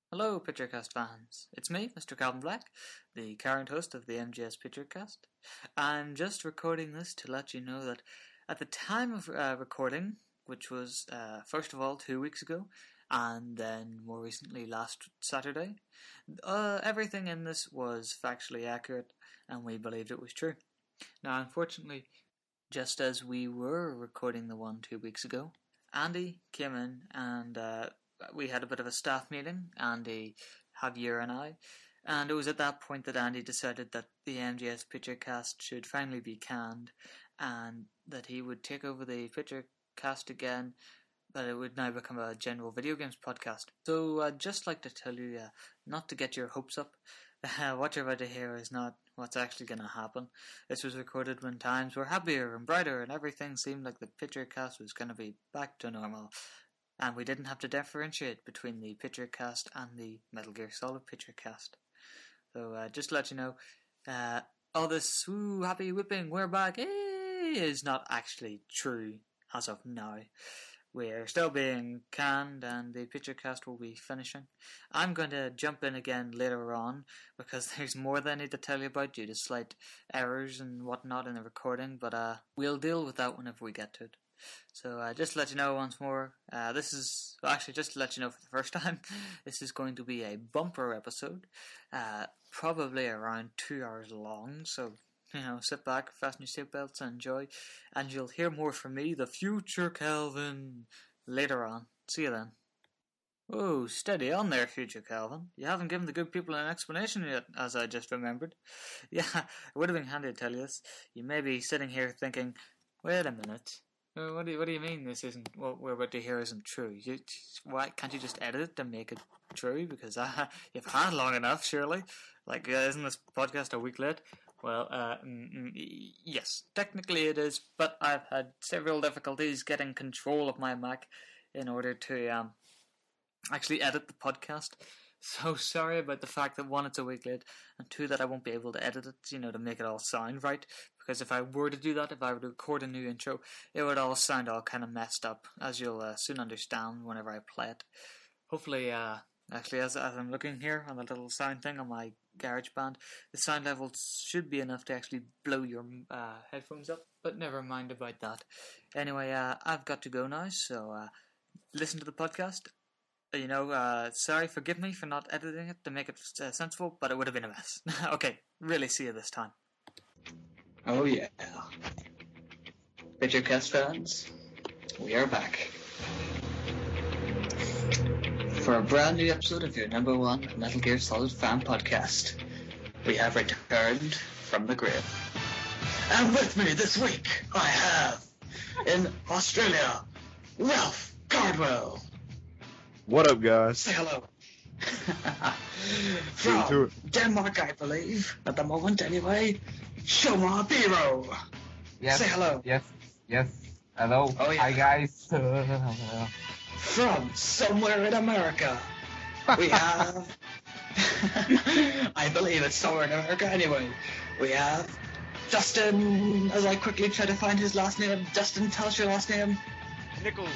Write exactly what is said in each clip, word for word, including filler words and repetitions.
Hello, Pitchercast fans. It's me, Mister Calvin Black, the current host of the M G S Pitchercast. I'm just recording this to let you know that at the time of uh, recording, which was uh, first of all two weeks ago, and then more recently last Saturday, uh, everything in this was factually accurate, and we believed it was true. Now, unfortunately, just as we were recording the one two weeks ago, Andy came in and uh, we had a bit of a staff meeting, Andy, Javier and I, and it was at that point that Andy decided that the M G S Pitchercast should finally be canned and that he would take over the Pitchercast again, but it would now become a general video games podcast. So I'd just like to tell you, uh, not to get your hopes up, uh, what you're about to hear is not what's actually going to happen. This was recorded when times were happier and brighter and everything seemed like the Pitchercast was going to be back to normal. And we didn't have to differentiate between the Pitchercast and the Metal Gear Solid Pitchercast. So uh, just to let you know, uh, all this woo, happy whipping, we're back, eh, is not actually true as of now. We're still being canned and the Pitchercast will be finishing. I'm going to jump in again later on because there's more that I need to tell you about due to slight errors and whatnot in the recording, but uh, we'll deal with that whenever we get to it. So uh, just to let you know once more, uh, this is, well, actually just to let you know for the first time, this is going to be a bumper episode, uh, probably around two hours long, so, you know, sit back, fasten your seatbelts and enjoy, and you'll hear more from me, the future Calvin, later on. See you then. Oh, steady on there, future Calvin. You haven't given the good people an explanation yet, as I just remembered. Yeah, it would have been handy to tell you this. You may be sitting here thinking, wait a minute. What do you, what do you mean this isn't, what we're about to hear isn't true? You, why can't you just edit it to make it true? Because uh, you've had long enough, surely. Like, uh, isn't this podcast a week late? Well, uh, mm, mm, yes, technically it is, but I've had several difficulties getting control of my Mac in order to um, actually edit the podcast. So sorry about the fact that one, it's a week late, and two, that I won't be able to edit it, you know, to make it all sound right. Because if I were to do that, if I were to record a new intro, it would all sound all kind of messed up, as you'll uh, soon understand whenever I play it. Hopefully, uh, actually, as, as I'm looking here on the little sound thing on my GarageBand, the sound levels should be enough to actually blow your uh, headphones up, but never mind about that. Anyway, uh, I've got to go now, so uh, listen to the podcast. You know, uh, sorry, forgive me for not editing it to make it uh, sensible, but it would have been a mess. Okay, really see you this time. Oh yeah. Pitchercast fans, we are back. For a brand new episode of your number one Metal Gear Solid fan podcast, we have returned from the grave. And with me this week, I have, in Australia, Ralph Cardwell. What up, guys? Say hello. From Denmark, I believe, at the moment anyway, Shoma Biro. Yes. Say hello. Yes. Yes. Hello. Oh, yeah. Hi, guys. From somewhere in America, we have... I believe it's somewhere in America anyway. We have Justin, as I quickly try to find his last name. Justin, tell us your last name. Nichols.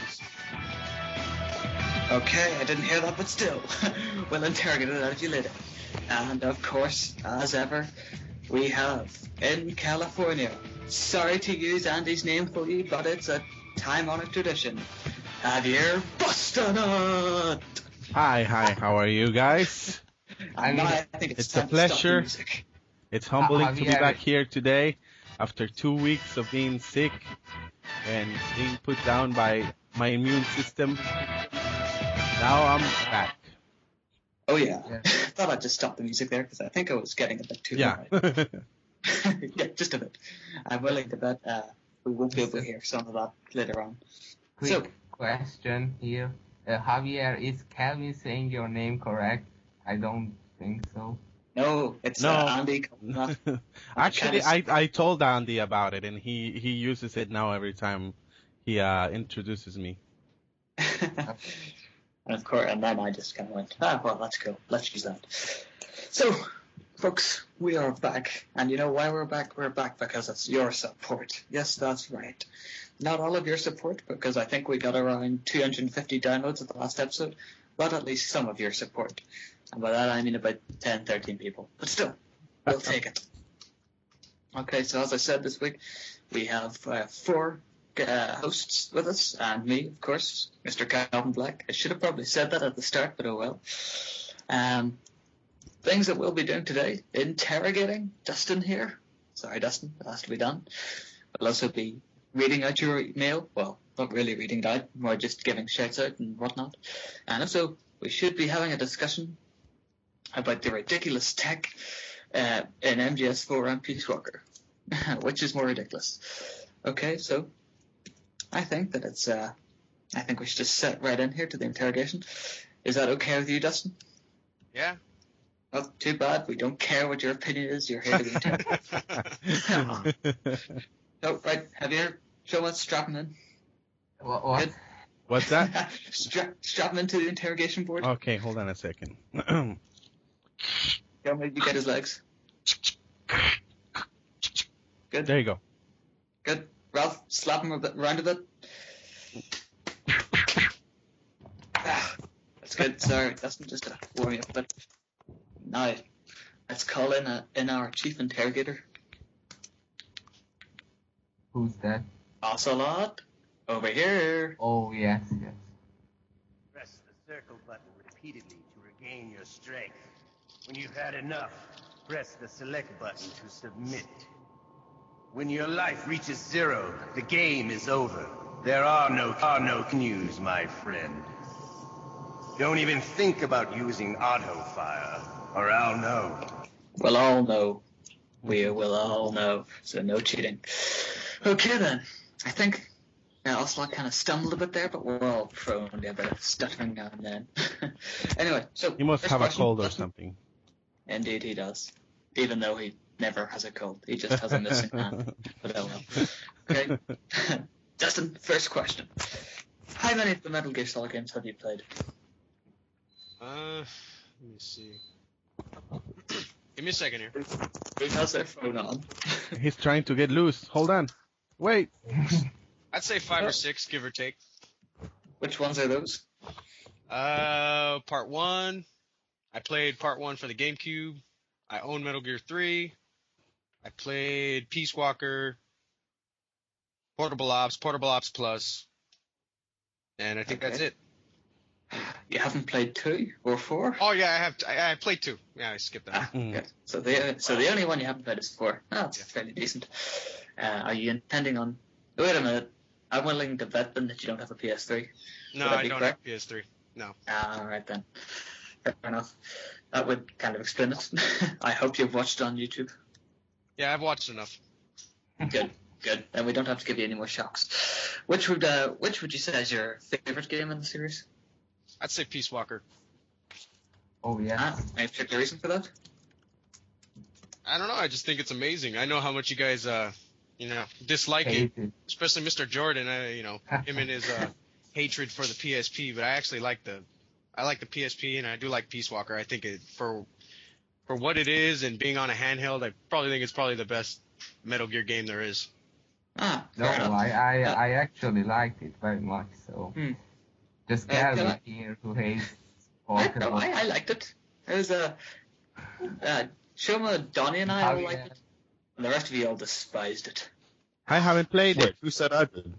Okay, I didn't hear that, but still, we'll interrogate it out of you later. And of course, as ever, we have, in California, sorry to use Andy's name for you, but it's a time-honored tradition, Javier Bustonut! Hi, hi, how are you guys? And now I think it's, It's time a pleasure. To stop the music. It's humbling Uh, to be Javier. back here today after two weeks of being sick and being put down by my immune system. Now I'm back. Oh yeah, Yeah. thought I'd just stop the music there because I think I was getting a bit too Yeah. loud. Yeah, just a bit. I'm willing to bet uh, we won't be able to hear some of that later on. Quick So, question here. Uh, Javier, is Calvin saying your name correct? I don't think so. no, it's No. uh, Andy. Not, Actually, I, I told Andy about it and he, he uses it now every time he uh, introduces me. And of course, and then I just kind of went, ah, well, let's go. Let's use that. So, folks, we are back. And you know why we're back? We're back because it's your support. Yes, that's right. Not all of your support, because I think we got around two hundred fifty downloads at the last episode. but at least some of your support. And by that I mean about ten, thirteen people. But still, we'll take it. Okay, so as I said this week, we have uh, four uh, hosts with us, and me, of course, Mister Calvin Black. I should have probably said that at the start, but oh well. Um, things that we'll be doing today: interrogating Dustin here. Sorry, Dustin, it has to be done. We'll also be reading out your email. Well, not really reading it out, more just giving shouts out and whatnot. And also, we should be having a discussion about the ridiculous tech uh, in M G S four and Peace Walker. Which is more ridiculous? Okay, so I think that it's. Uh, I think we should just set right in here to the interrogation. Is that okay with you, Dustin? Yeah. Not too bad. We don't care what your opinion is. You're here to be interrogated. Oh, right. Have you show us? Strap him in. What? what? Good. What's that? strap, strap him into the interrogation board. Okay, hold on a second. Yeah, maybe you get his legs. Good. There you go. Good. Ralph, slap him a bit, around a bit. Ah, that's good. Sorry, that's just to warm you up a bit. Now, let's call in, a, in our chief interrogator. Who's that? Ocelot, over here. Oh, yes, yes. Press the circle button repeatedly to regain your strength. When you've had enough, press the select button to submit. When your life reaches zero, the game is over. There are no, are no news, my friend. Don't even think about using auto fire, or I'll know. We'll all know. We will all know. So no cheating. Okay then. I think yeah, Ocelot kind of stumbled a bit there, but we're all prone to a bit of stuttering now and then. Anyway, so He must first have a question. cold or something. Indeed, he does. Even though he never has a cold, he just has a missing hand. But oh well. Okay, Justin. First question: how many of the Metal Gear Solid games have you played? Uh, let me see. Give me a second here. Who has their phone on? He's trying to get loose. Hold on. Wait. I'd say five or six, give or take. Which ones are those? Uh, part one. I played part one for the GameCube. I own Metal Gear three. I played Peace Walker, Portable Ops, Portable Ops Plus, and I think Okay. that's it. You haven't played two or four? Oh yeah, I have. I, I played two. Yeah, I skipped that. Ah, good. So the so the only one you haven't played is four. Oh, that's fairly decent. Uh, are you intending on? Wait a minute. I'm willing to bet then that you don't have a P S three. No, Would that I be don't correct? have P S three. No. Ah, all right then. Fair enough. That would kind of explain it. I hope you've watched it on YouTube. Yeah, I've watched enough. Good, good. Then we don't have to give you any more shocks. Which would uh, which would you say is your favorite game in the series? I'd say Peace Walker. Oh, yes. Ah, any particular reason for that? I don't know. I just think it's amazing. I know how much you guys, uh, you know, dislike it, Hate it. especially Mister Jordan. I, you know, him and his uh, hatred for the P S P. But I actually like the, I like the P S P, and I do like Peace Walker. I think it for, for what it is and being on a handheld, I probably think it's probably the best Metal Gear game there is. Ah, No, fair enough. I, I, Uh, I actually liked it very much, so. Hmm. Just Uh, can Calvin I- here who hates I, Portable. no, I, I liked it. It was a uh, uh, Shoma, Donnie, and I all Javier. liked it, and the rest of you all despised it. I haven't played uh, it. uh, Uh, Wait, who said I did?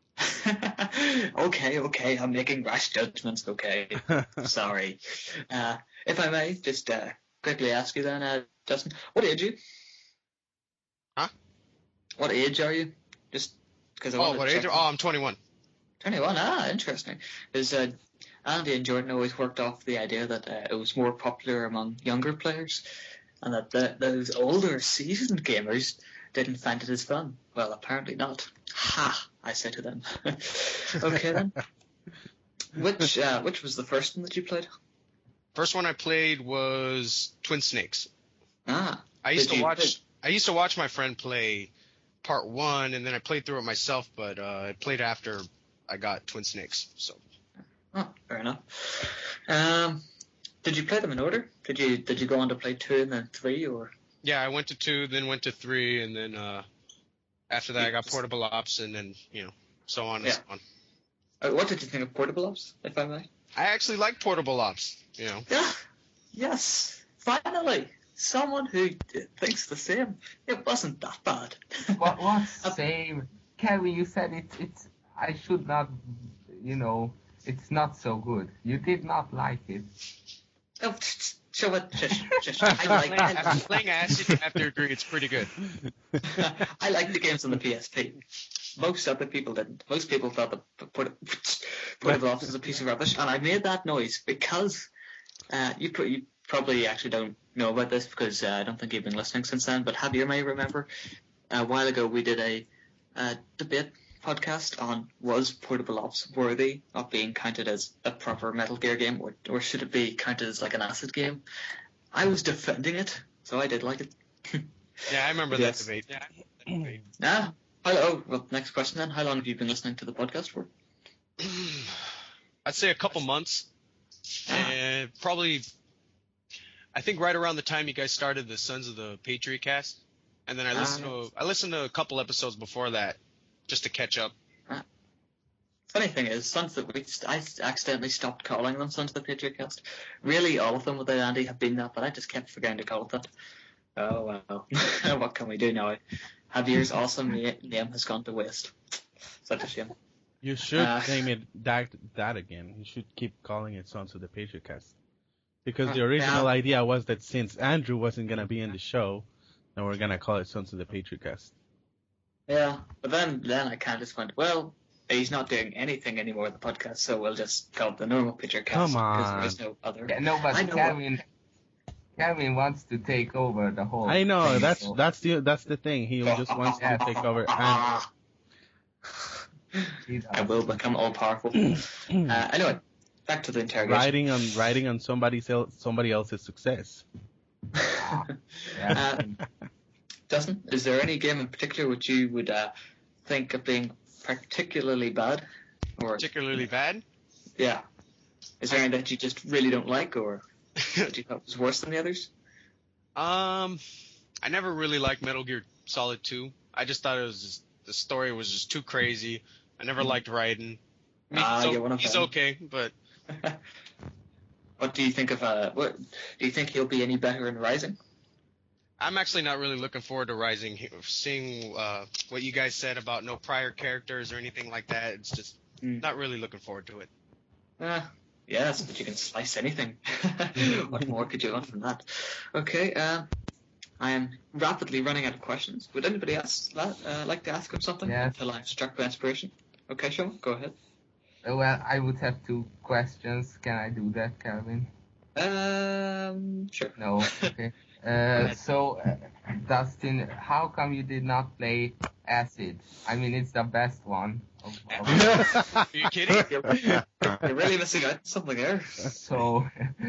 okay, okay, I'm making rash judgments. Okay, sorry. Uh, if I may, just uh, quickly ask you then, uh, Justin, what age are you? Huh? What age are you? Just because I Oh, wanted what to age? check. Oh, I'm twenty-one. twenty-one. Ah, interesting. Is uh, Andy and Jordan always worked off the idea that uh, it was more popular among younger players, and that the, those older, seasoned gamers didn't find it as fun. Well, apparently not. Ha! I say to them. Okay then. Which uh, which was the first one that you played? First one I played was Twin Snakes. Ah, I used Did to you- watch. I used to watch my friend play part one, and then I played through it myself. But uh, I played after I got Twin Snakes. So oh, fair enough. Um, did you play them in order? Did you did you go on to play two and then three, or? yeah, I went to two, then went to three, and then uh, after that I got Portable Ops, and then you know so on and Yeah. so on. Uh, what did you think of Portable Ops, if I may? I actually like Portable Ops. You know. Yeah. Yes. Finally, someone who thinks the same. It wasn't that bad. What what's same? Kevin, you said it's it's. I should not. You know, it's not so good. You did not like it. Oh, show it. Shush, shush. I like. I After like playing Acid, you have to agree it's pretty good. I like the games on the P S P. Most other people didn't. Most people thought that Port- Portable Ops was a piece of rubbish, and I made that noise because uh, you, pr- you probably actually don't know about this because uh, I don't think you've been listening since then. But Javier may remember a while ago we did a, a debate podcast on was Portable Ops worthy of being counted as a proper Metal Gear game, or or should it be counted as like an Acid game? I was defending it, so I did like it. Yeah, I remember Yes. that debate. Yeah. that debate. Ah, hello. Well, next question then. How long have you been listening to the podcast for? I'd say a couple months, and probably, I think right around the time you guys started the Sons of the Patriot cast, and then I listened Ah. to I listened to a couple episodes before that just to catch up. Funny thing is, Sons of we I accidentally stopped calling them Sons of the Patriot Cast. Really, all of them without Andy have been that, but I just kept forgetting to call it that. Oh well. What can we do now? Javier's awesome na- name has gone to waste. Such a shame. You should Uh, name it that, that again. You should keep calling it Sons of the Patriot Cast. Because Uh, the original yeah. idea was that since Andrew wasn't going to be in the show, then we're going to call it Sons of the Patriot Cast. Yeah, but then then I kind of just went, well, he's not doing anything anymore with the podcast, so we'll just call it the normal Picture Cast. Come Because on. there is no other. Yeah, no, but I know Kevin, Kevin wants to take over the whole. I know, thing, that's so- that's the that's the thing. He just wants to take over. And he does. I will become all powerful. uh, anyway, back to the interrogation. riding on riding on somebody else somebody else's success. Yeah. Uh, Dustin, is there any game in particular which you would uh, think of being particularly bad? Or Particularly bad. yeah, is there any that you just really don't like, or that you thought was worse than the others? Um, I never really liked Metal Gear Solid two. I just thought it was just, the story was just too crazy. I never liked Raiden. I mean, Ah, he's, o- you're one of he's them. okay, but What do you think of uh? What do you think he'll be any better in Rising? I'm actually not really looking forward to Rising. Seeing uh, what you guys said about no prior characters or anything like that, it's just Hmm. not really looking forward to it. Uh, yes, but you can slice anything. What more could you want from that? Okay, uh, I am rapidly running out of questions. Would anybody else la- uh, like to ask him something Yes. until I'm struck by inspiration? Okay, Sean, go ahead. Uh, Well, I would have two questions. Can I do that, Kevin? Um, sure. No. Okay. Uh, so, uh, Dustin, how come you did not play Acid? I mean, it's the best one. Of, of Are you kidding? You're, you're really missing out on something there. so,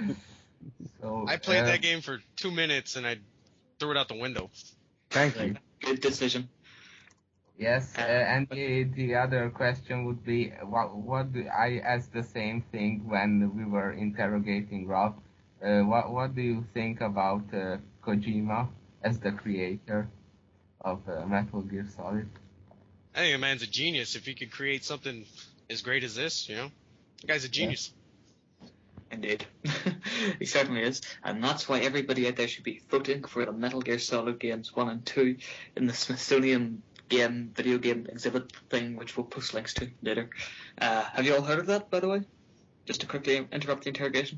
so. I played uh, that game for two minutes and I threw it out the window. Thank you. Good decision. Yes, uh, and the, the other question would be, what, what do I asked the same thing when we were interrogating Rob. Uh, what what do you think about uh, Kojima as the creator of uh, Metal Gear Solid? I think the man's a genius. If he could create something as great as this, you know, the guy's a genius. Indeed. He certainly is. And that's why everybody out there should be voting for the Metal Gear Solid games one and two in the Smithsonian game, video game exhibit thing, which we'll post links to later. Uh, have you all heard of that, by the way? Just to quickly interrupt the interrogation.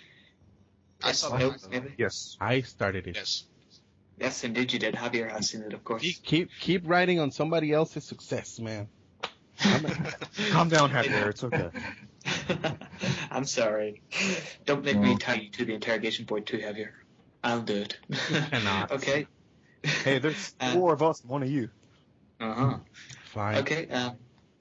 I Yes, saw no, that. maybe? Yes. I started it. Yes. Yes, indeed you did. Javier has seen it, of course. Keep keep riding on somebody else's success, man. Calm down, Javier. It's okay. I'm sorry. Don't make No. me tie you to the interrogation board too, Javier. I'll do it. cannot. Okay. Hey, there's Uh, four of us, one of you. Uh-huh. Fine. Okay. Um,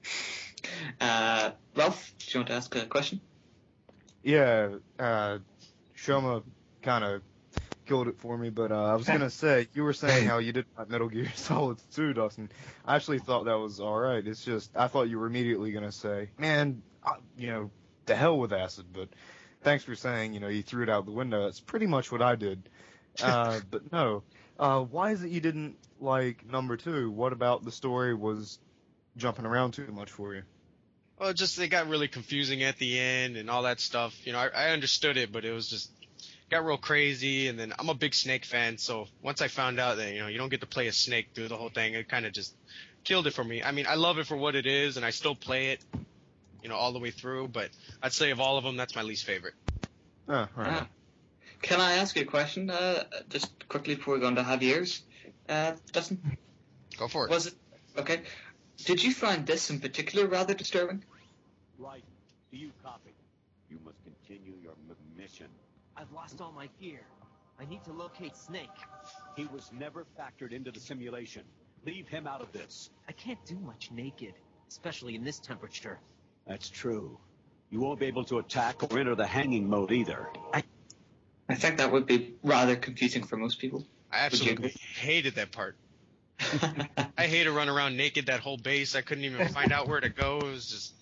uh, Ralph, do you want to ask a question? Yeah, uh, Shoma kind of killed it for me, but uh, I was gonna say, you were saying how you didn't like Metal Gear Solid two, Dustin. I actually thought that was alright. It's just, I thought you were immediately gonna say, man, I, you know, the hell with Acid, but thanks for saying, you know, you threw it out the window. That's pretty much what I did. Uh, but no. Uh, why is it you didn't like number two? What about the story was jumping around too much for you? Well, just it got really confusing at the end and all that stuff. You know, I, I understood it, but it was just got real crazy. And then I'm a big Snake fan, so once I found out that you know you don't get to play a snake through the whole thing, it kind of just killed it for me. I mean, I love it for what it is, and I still play it, you know, all the way through. But I'd say of all of them, that's my least favorite. Oh, right. Uh, can I ask you a question, uh, just quickly before we go on to Javier's, uh, Dustin? Go for it. Was it okay? Did you find this in particular rather disturbing? Right. Do you copy? You must continue your m- mission. I've lost all my gear. I need to locate Snake. He was never factored into the simulation. Leave him out of this. I can't do much naked, especially in this temperature. That's true. You won't be able to attack or enter the hanging mode either. I think that would be rather confusing for most people. I absolutely hated that part. I hate to run around naked that whole base. I couldn't even find out where to go. It was just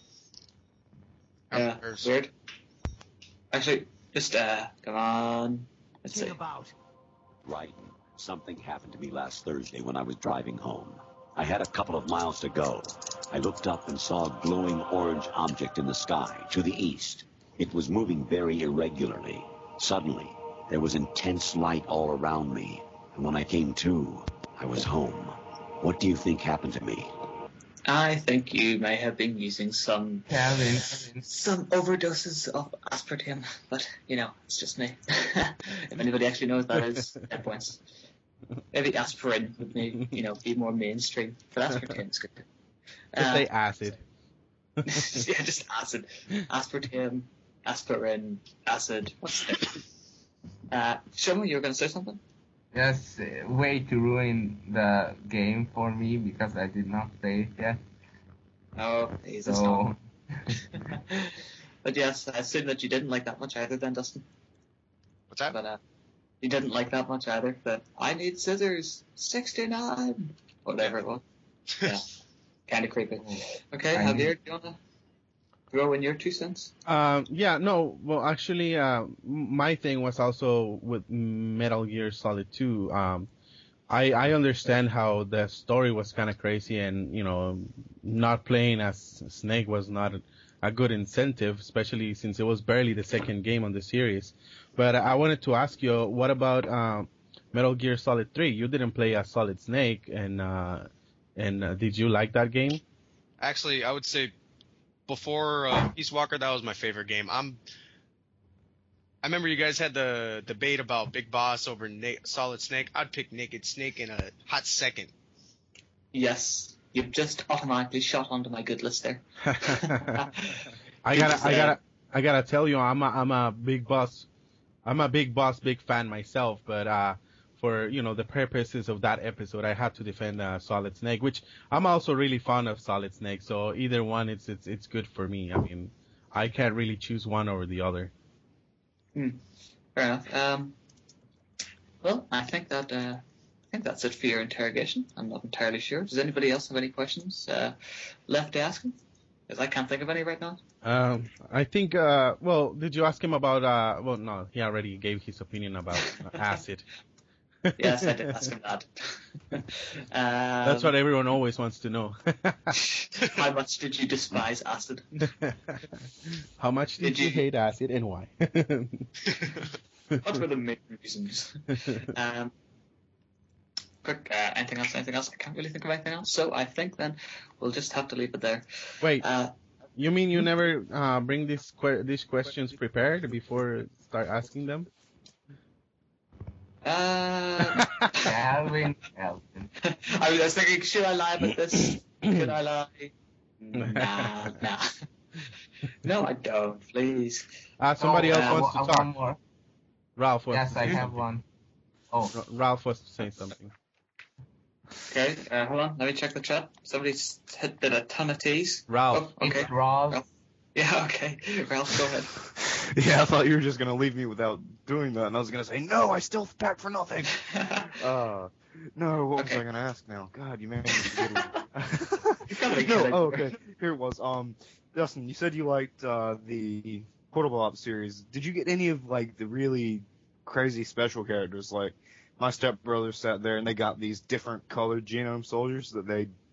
Yeah, weird. Actually, just uh, come on. Let's see. About. Right. Something happened to me last Thursday when I was driving home. I had a couple of miles to go. I looked up and saw a glowing orange object in the sky to the east. It was moving very irregularly. Suddenly, there was intense light all around me. And when I came to, I was home. What do you think happened to me? I think you may have been using some Calvin. some overdoses of aspartame, but you know, it's just me. If anybody actually knows that is, ten points. Maybe aspirin would be, you know, be more mainstream, but aspartame is good. Just Uh, say acid. yeah, just acid, aspartame, aspirin, acid. What's it? Uh, Shoma, you were going to say something? Just uh, way to ruin the game for me because I did not play it yet. Oh, he's a So, star. But yes, I assume that you didn't like that much either then, Dustin. what's that? But uh, you didn't like that much either. That I need scissors, sixty-nine, whatever it was. Yeah, kind of creepy. Okay, I Javier, need- do you wanna throw in your two cents? Um, yeah, no, well, actually, uh, m- my thing was also with Metal Gear Solid two. Um, I, I understand how the story was kind of crazy and, you know, not playing as Snake was not a, a good incentive, especially since it was barely the second game on the series. But I wanted to ask you, what about, um, Metal Gear Solid three? You didn't play as Solid Snake, and, uh, and uh, did you like that game? Actually, I would say before uh, Peace Walker, that was my favorite game. I'm. I remember you guys had the debate about Big Boss over Na- Solid Snake. I'd pick Naked Snake in a hot second. Yes, you've just automatically shot onto my good list there. I gotta, I gotta, I gotta tell you, I'm a, I'm a big boss, I'm a big boss, big fan myself. But uh, for you know the purposes of that episode, I had to defend uh, Solid Snake, which I'm also really fond of Solid Snake. So either one, it's it's it's good for me. I mean, I can't really choose one over the other. Hmm. Fair enough. Um, well, I think that uh, I think that's it for your interrogation. I'm not entirely sure. Does anybody else have any questions uh, left to ask him? Because I can't think of any right now. Um, I think. Uh, well, did you ask him about? Uh, well, no, he already gave his opinion about uh, acid. Yes, I did ask him that. um, That's what everyone always wants to know. How much did you despise acid? How much did, Did you you- hate acid and why? What were the main reasons? Um, quick, uh, anything else? Anything else? I can't really think of anything else. So I think then we'll just have to leave it there. Wait, Uh, you mean you never uh, bring these que- these questions prepared before start asking them? uh, Calvin, Calvin. I was thinking, should I lie about this? Should I lie? Nah, nah. No, I don't. Please. Uh, somebody Oh, else uh, wants to one- talk. One more. Ralph wants Yes, to I say have something. one. Oh, R- Ralph wants to say something. Okay, uh, hold on. Let me check the chat. Somebody's hit did a ton of T's. Ralph. Oh, okay. it's Ross. Ralph. Yeah, okay. Ralph, go ahead. Yeah, I thought you were just gonna leave me without doing that, and I was gonna say, no, I still pack for nothing. Uh, no, what Okay. was I gonna ask now? God, you made me forget. You gotta be No, kidding. oh, okay. Here it was. Um, Dustin, you said you liked uh, the Portable Ops series. Did you get any of like the really crazy special characters? Like my stepbrother sat there and they got these different colored genome soldiers that they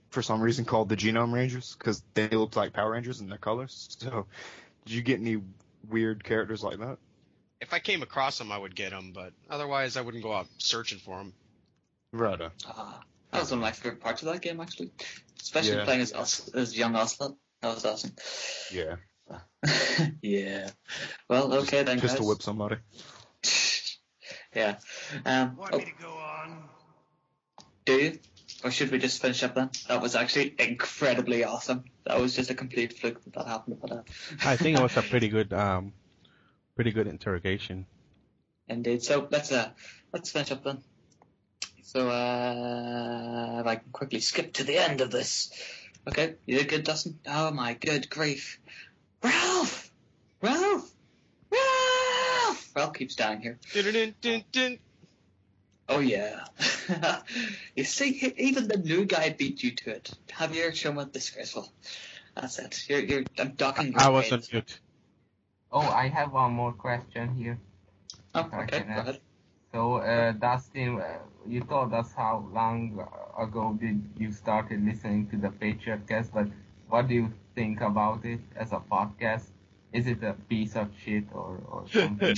for some reason called the Genome Rangers because they looked like Power Rangers in their colors. So, did you get any weird characters like that? If I came across them, I would get them, but otherwise I wouldn't go out searching for them. Right. Ah, that was one of my favorite parts of that game, actually. Especially Yeah. playing as Os- as young Ocelot. That was awesome. Yeah. Yeah. Well, okay then, Just guys. to whip somebody. Yeah. Um, Want oh, me to go on? do you? Or should we just finish up then? That was actually incredibly awesome. That was just a complete fluke that that happened. But, uh, I think it was a pretty good, um, pretty good interrogation. Indeed. So let's uh let's finish up then. So uh if I can quickly skip to the end of this. Okay, you did good, Dustin. Oh my good grief. Ralph! Ralph! Ralph! Ralph keeps dying here. Dun-dun-dun-dun-dun. Oh yeah. You see, e- even the new guy beat you to it. Javier Shoma, disgraceful. That's it. You're you're I'm docking your I was on grades. mute. Oh, I have one more question here. Oh, If I okay, can go ask. ahead. So, uh, Dustin, uh, you told us how long ago did you started listening to the Patriot Cast, but what do you think about it as a podcast? Is it a piece of shit or, or something?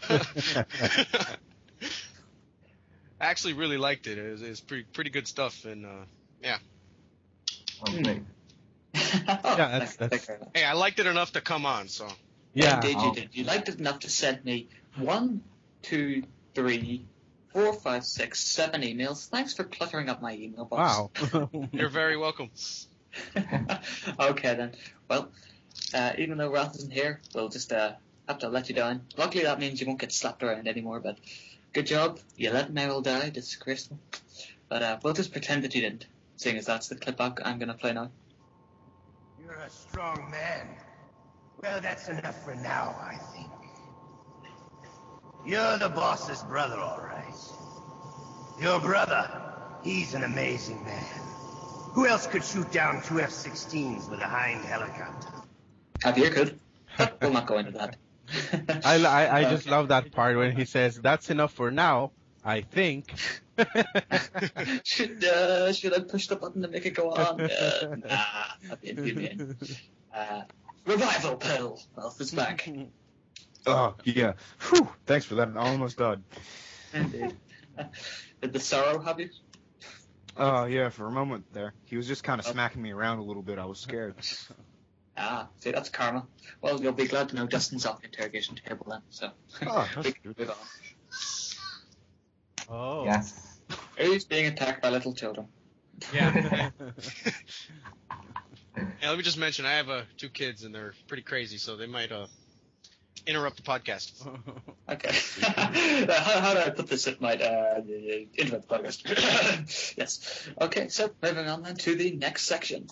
I actually really liked it. It was, it was pretty pretty good stuff, and uh, yeah. Oh, great. Yeah, that's- that's- Hey, I liked it enough to come on. So Yeah. Did you Oh. did you liked it enough to send me one, two, three, four, five, six, seven emails? Thanks for cluttering up my email box. Wow. you're very welcome. Okay then. Well, uh, even though Ralph isn't here, we'll just uh, have to let you down. Luckily, that means you won't get slapped around anymore. But good job. You let Meryl die. Disgraceful. But uh, we'll just pretend that you didn't, seeing as that's the clip I'm I'm gonna play now. You're a strong man. Well, that's enough for now, I think. You're the boss's brother, all right. Your brother, he's an amazing man. Who else could shoot down two F sixteens with a Hind helicopter? Javier could. But we'll not go into that. I, I, I just love that part when he says, "That's enough for now, I think." should uh, should I push the button to make it go on? Uh, nah, I'll be in, be in. Uh, revival pill. Ralph is back. Oh, yeah. Whew. Thanks for that. I almost died. Indeed. Did the sorrow have you? Oh, yeah, for a moment there. He was just kind of smacking me around a little bit. I was scared. Ah, see, that's karma. Well, you'll be glad to know Dustin's off the interrogation table then, so Oh, we that's can good. move on. Oh. Yes. Who's being attacked by little children? Yeah. Yeah, let me just mention, I have uh, two kids, and they're pretty crazy, so they might uh, interrupt the podcast. Okay. Uh, how, how do I put this? It might uh, interrupt the podcast. Yes. Okay, so moving on then to the next section.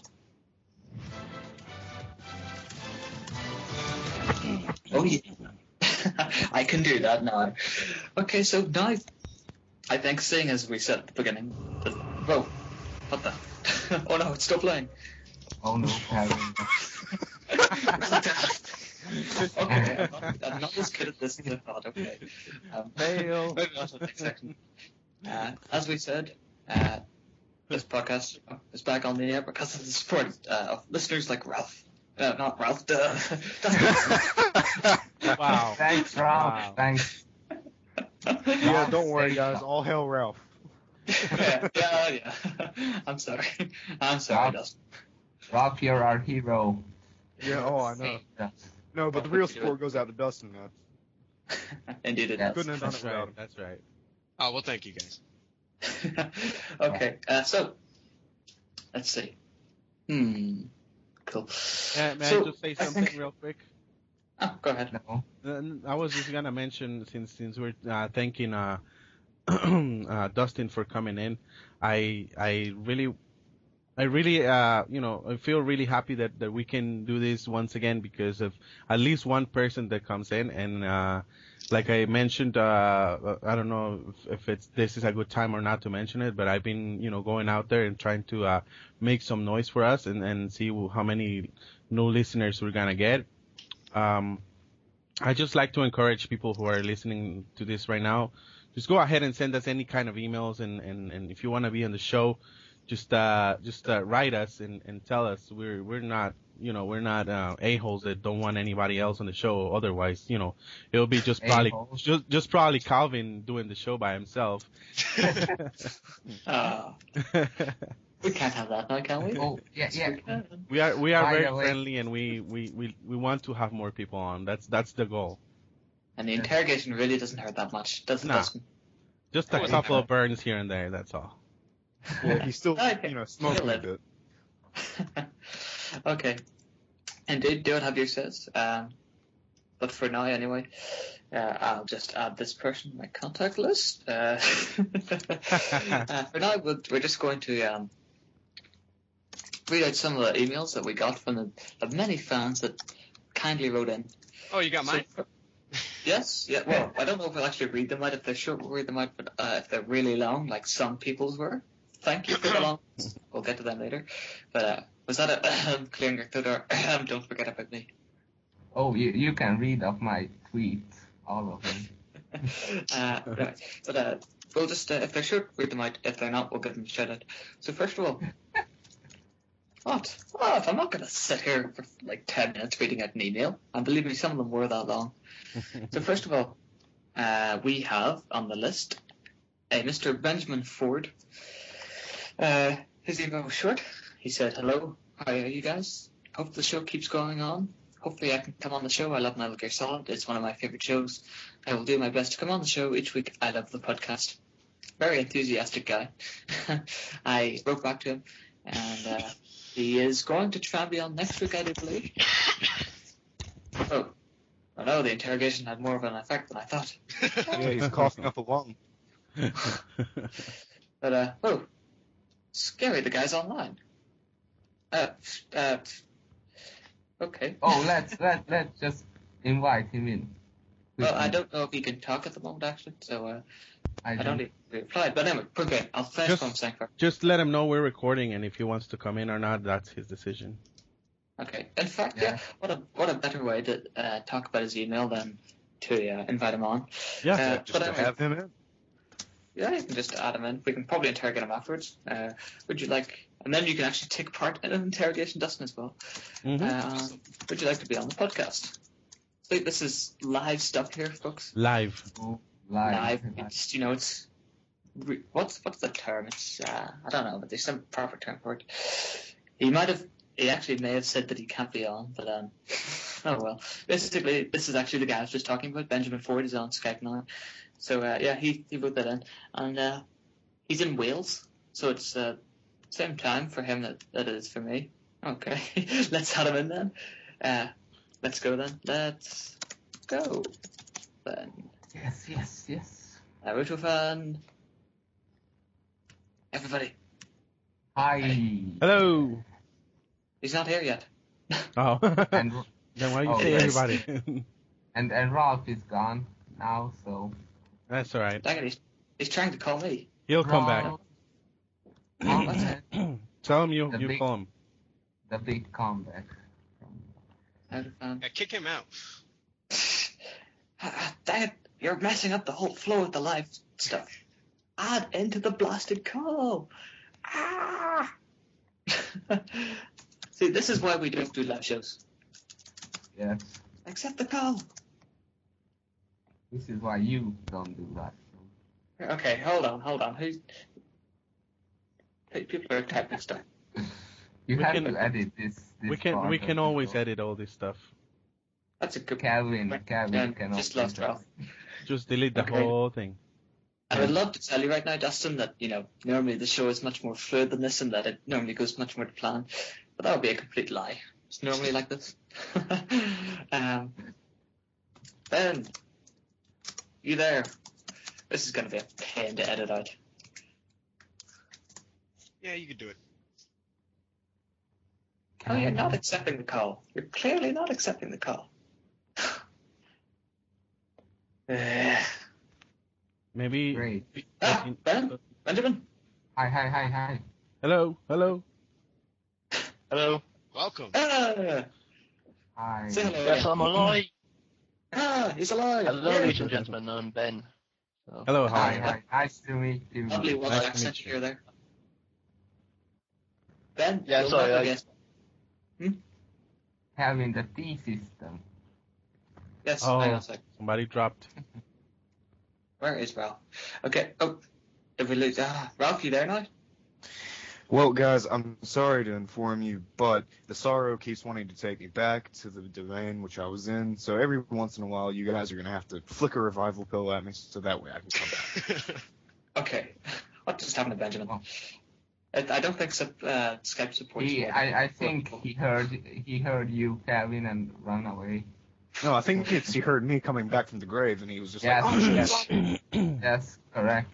Oh yeah. I can do that now. Okay, so now I think, seeing as we said at the beginning, that, whoa, what the? Oh no, it's still playing. Oh no, Karen. Okay, I'm not, I'm not as good at this as I thought. Okay. Um, Fail. moving on to the next section. Uh, as we said, uh, this podcast is back on the air because of the support uh, of listeners like Ralph. Uh, not Ralph, duh. Wow. Thanks, Ralph. Wow. Thanks. Yeah, don't worry, guys. All hail Ralph. yeah, yeah, yeah. I'm sorry. I'm sorry, Ralph. Dustin. Ralph, you're our hero. Yeah, oh, I know. No, but the real support goes out to Dustin, man. Indeed it Yes. does. Couldn't have done That's it without right. him. That's right. Oh, well, thank you guys. Okay, uh, so, let's see. Hmm, cool. Uh, may So, I just say I something think- real quick? Oh, go ahead. No. Uh, I was just gonna mention, since since we're uh, thanking uh, uh, Dustin for coming in, I I really I really uh you know I feel really happy that, that we can do this once again because of at least one person that comes in, and uh like I mentioned, uh I don't know if, if it's this is a good time or not to mention it, but I've been you know going out there and trying to uh make some noise for us and and see how many new listeners we're gonna get. Um, I just like to encourage people who are listening to this right now, just go ahead and send us any kind of emails, and, and, and if you want to be on the show, just uh, just uh, write us and, and tell us. We're we're not, you know, we're not uh, a-holes that don't want anybody else on the show. Otherwise, you know, it'll be just probably A-holes. just just probably Calvin doing the show by himself. Uh, we can't have that now, can we? Oh, yeah, yeah. We are we are By very the way- friendly, and we, we, we, we want to have more people on. That's that's the goal. And the interrogation really doesn't hurt that much, does it? Nah. Dustin? Just a Well, couple yeah. of burns here and there. That's all. Yeah, he's still, Okay. you know, smoking a He'll bit. Okay. Indeed, do it have your says. Um, but for now, anyway, uh, I'll just add this person to my contact list. Uh, uh, for now, we'll, we're just going to um, read out some of the emails that we got from the, the many fans that kindly wrote in. Oh, you got mine? So, yes, yeah. Well, I don't know if we'll actually read them out. If they're short, we'll read them out. But uh, if they're really long, like some people's were, thank you for the long. We'll get to them later. But uh, was that a um, clearing your throat? Or don't forget about me. Oh, you, you can read off my tweets, all of them. uh, right. But uh, we'll just uh, if they're short, read them out. If they're not, we'll give them a shout out. So first of all. What? What? I'm not going to sit here for like ten minutes reading out an email. And believe me, some of them were that long. So first of all, uh, we have on the list a Mister Benjamin Ford. Uh, his email was short. He said, hello, how are you guys? Hope the show keeps going on. Hopefully I can come on the show. I love Metal Gear Solid. It's one of my favorite shows. I will do my best to come on the show each week. I love the podcast. Very enthusiastic guy. I wrote back to him, and uh, he is going to try and be on next week, I do believe. Oh, I know the interrogation had more of an effect than I thought. Yeah, he's coughing up a lung. But, uh, oh, scary, the guy's online. Uh, uh, okay. Oh, let's let let's just invite him in. Well, I don't know if he can talk at the moment, actually, so uh, I I don't. don't even reply. But anyway, okay, I'll finish Just- what I'm saying first. Just let him know we're recording, and if he wants to come in or not, that's his decision. Okay. In fact, Yeah. yeah, what a what a better way to uh, talk about his email than to uh, invite him on. Yeah. Uh, Just but to anyway, have him in. yeah, you can just add him in. We can probably interrogate him afterwards. Uh, would you like? And then you can actually take part in an interrogation, Dustin, as well. Mhm. Um, would you like to be on the podcast? So this is live stuff here, folks. Live. Oh, live. Live. It's, you know, it's re- what's what's the term? It's uh, I don't know, but there's some proper term for it. He might have. He actually may have said that he can't be on, but um, oh well. Basically, this is actually the guy I was just talking about. Benjamin Ford is on Skype now. So uh, yeah, he he wrote that in, and uh, he's in Wales, so it's uh, same time for him that, that it is for me. Okay, let's add him in then. Uh, let's go then. Let's go then. Yes, yes, yes. Naruto fan. Everybody, Hi. Hello. he's not here yet. Oh. And Then why you Oh, say yes. everybody? and and Ralph is gone now, so That's all right. Dang it, he's, he's trying to call me. He'll come back. Ralph, Oh, what's that? Tell him you The you big- call him. the big comeback. Naruto fan. Yeah, kick him out. Ah, dang it, you're messing up the whole flow of the live stuff. Add into the blasted call. Ah! See, this is why we don't do live shows. Yes. Accept the call. This is why you don't do that. Okay, hold on, hold on. Who's... Hey, people are typing stuff. You We have can- to edit this. this We can part we of can the always show. edit all this stuff. That's a good Calvin, Right. Calvin Yeah, can just always lost Ralph. Just delete the Okay. whole thing. I would love to tell you right now, Dustin, that, you know, normally the show is much more fluid than this and that it normally goes much more to plan. But that would be a complete lie. It's normally like this. um, Ben, you there? This is going to be a pain to edit out. Yeah, you could do it. Oh, you're not accepting the call. You're clearly not accepting the call. Eh. Maybe. Great. ah, Ben? Benjamin? Hi, hi, hi, hi. Hello, hello. Hello. Welcome. Ah, Hi. say hello. Yes, I'm alive. Ah, he's alive. Hello, Yay. ladies and gentlemen. I'm Ben. So, Hello, how Hi, are you? hi. Nice to meet you. Lovely, well, Nice to accent meet you hear there. Ben, Yeah, you'll sorry, never I- guess. Hmm? Having the T system. Yes, Oh, hang on a sec. somebody dropped. Where is Ralph? Okay, oh, did we lose? Ah, Ralph, you there now? Well, guys, I'm sorry to inform you, but the sorrow keeps wanting to take me back to the domain which I was in. So every once in a while, you guys are gonna have to flick a revival pill at me, so that way I can come back. Okay. What just happened to Benjamin? Oh. I, I don't think so, uh, Skype supports He, more I, I than- think he heard he heard you, Kevin, and run away. No, I think it's he heard me coming back from the grave, and he was just Yes, like, "Oh, yes, shit." yes, correct.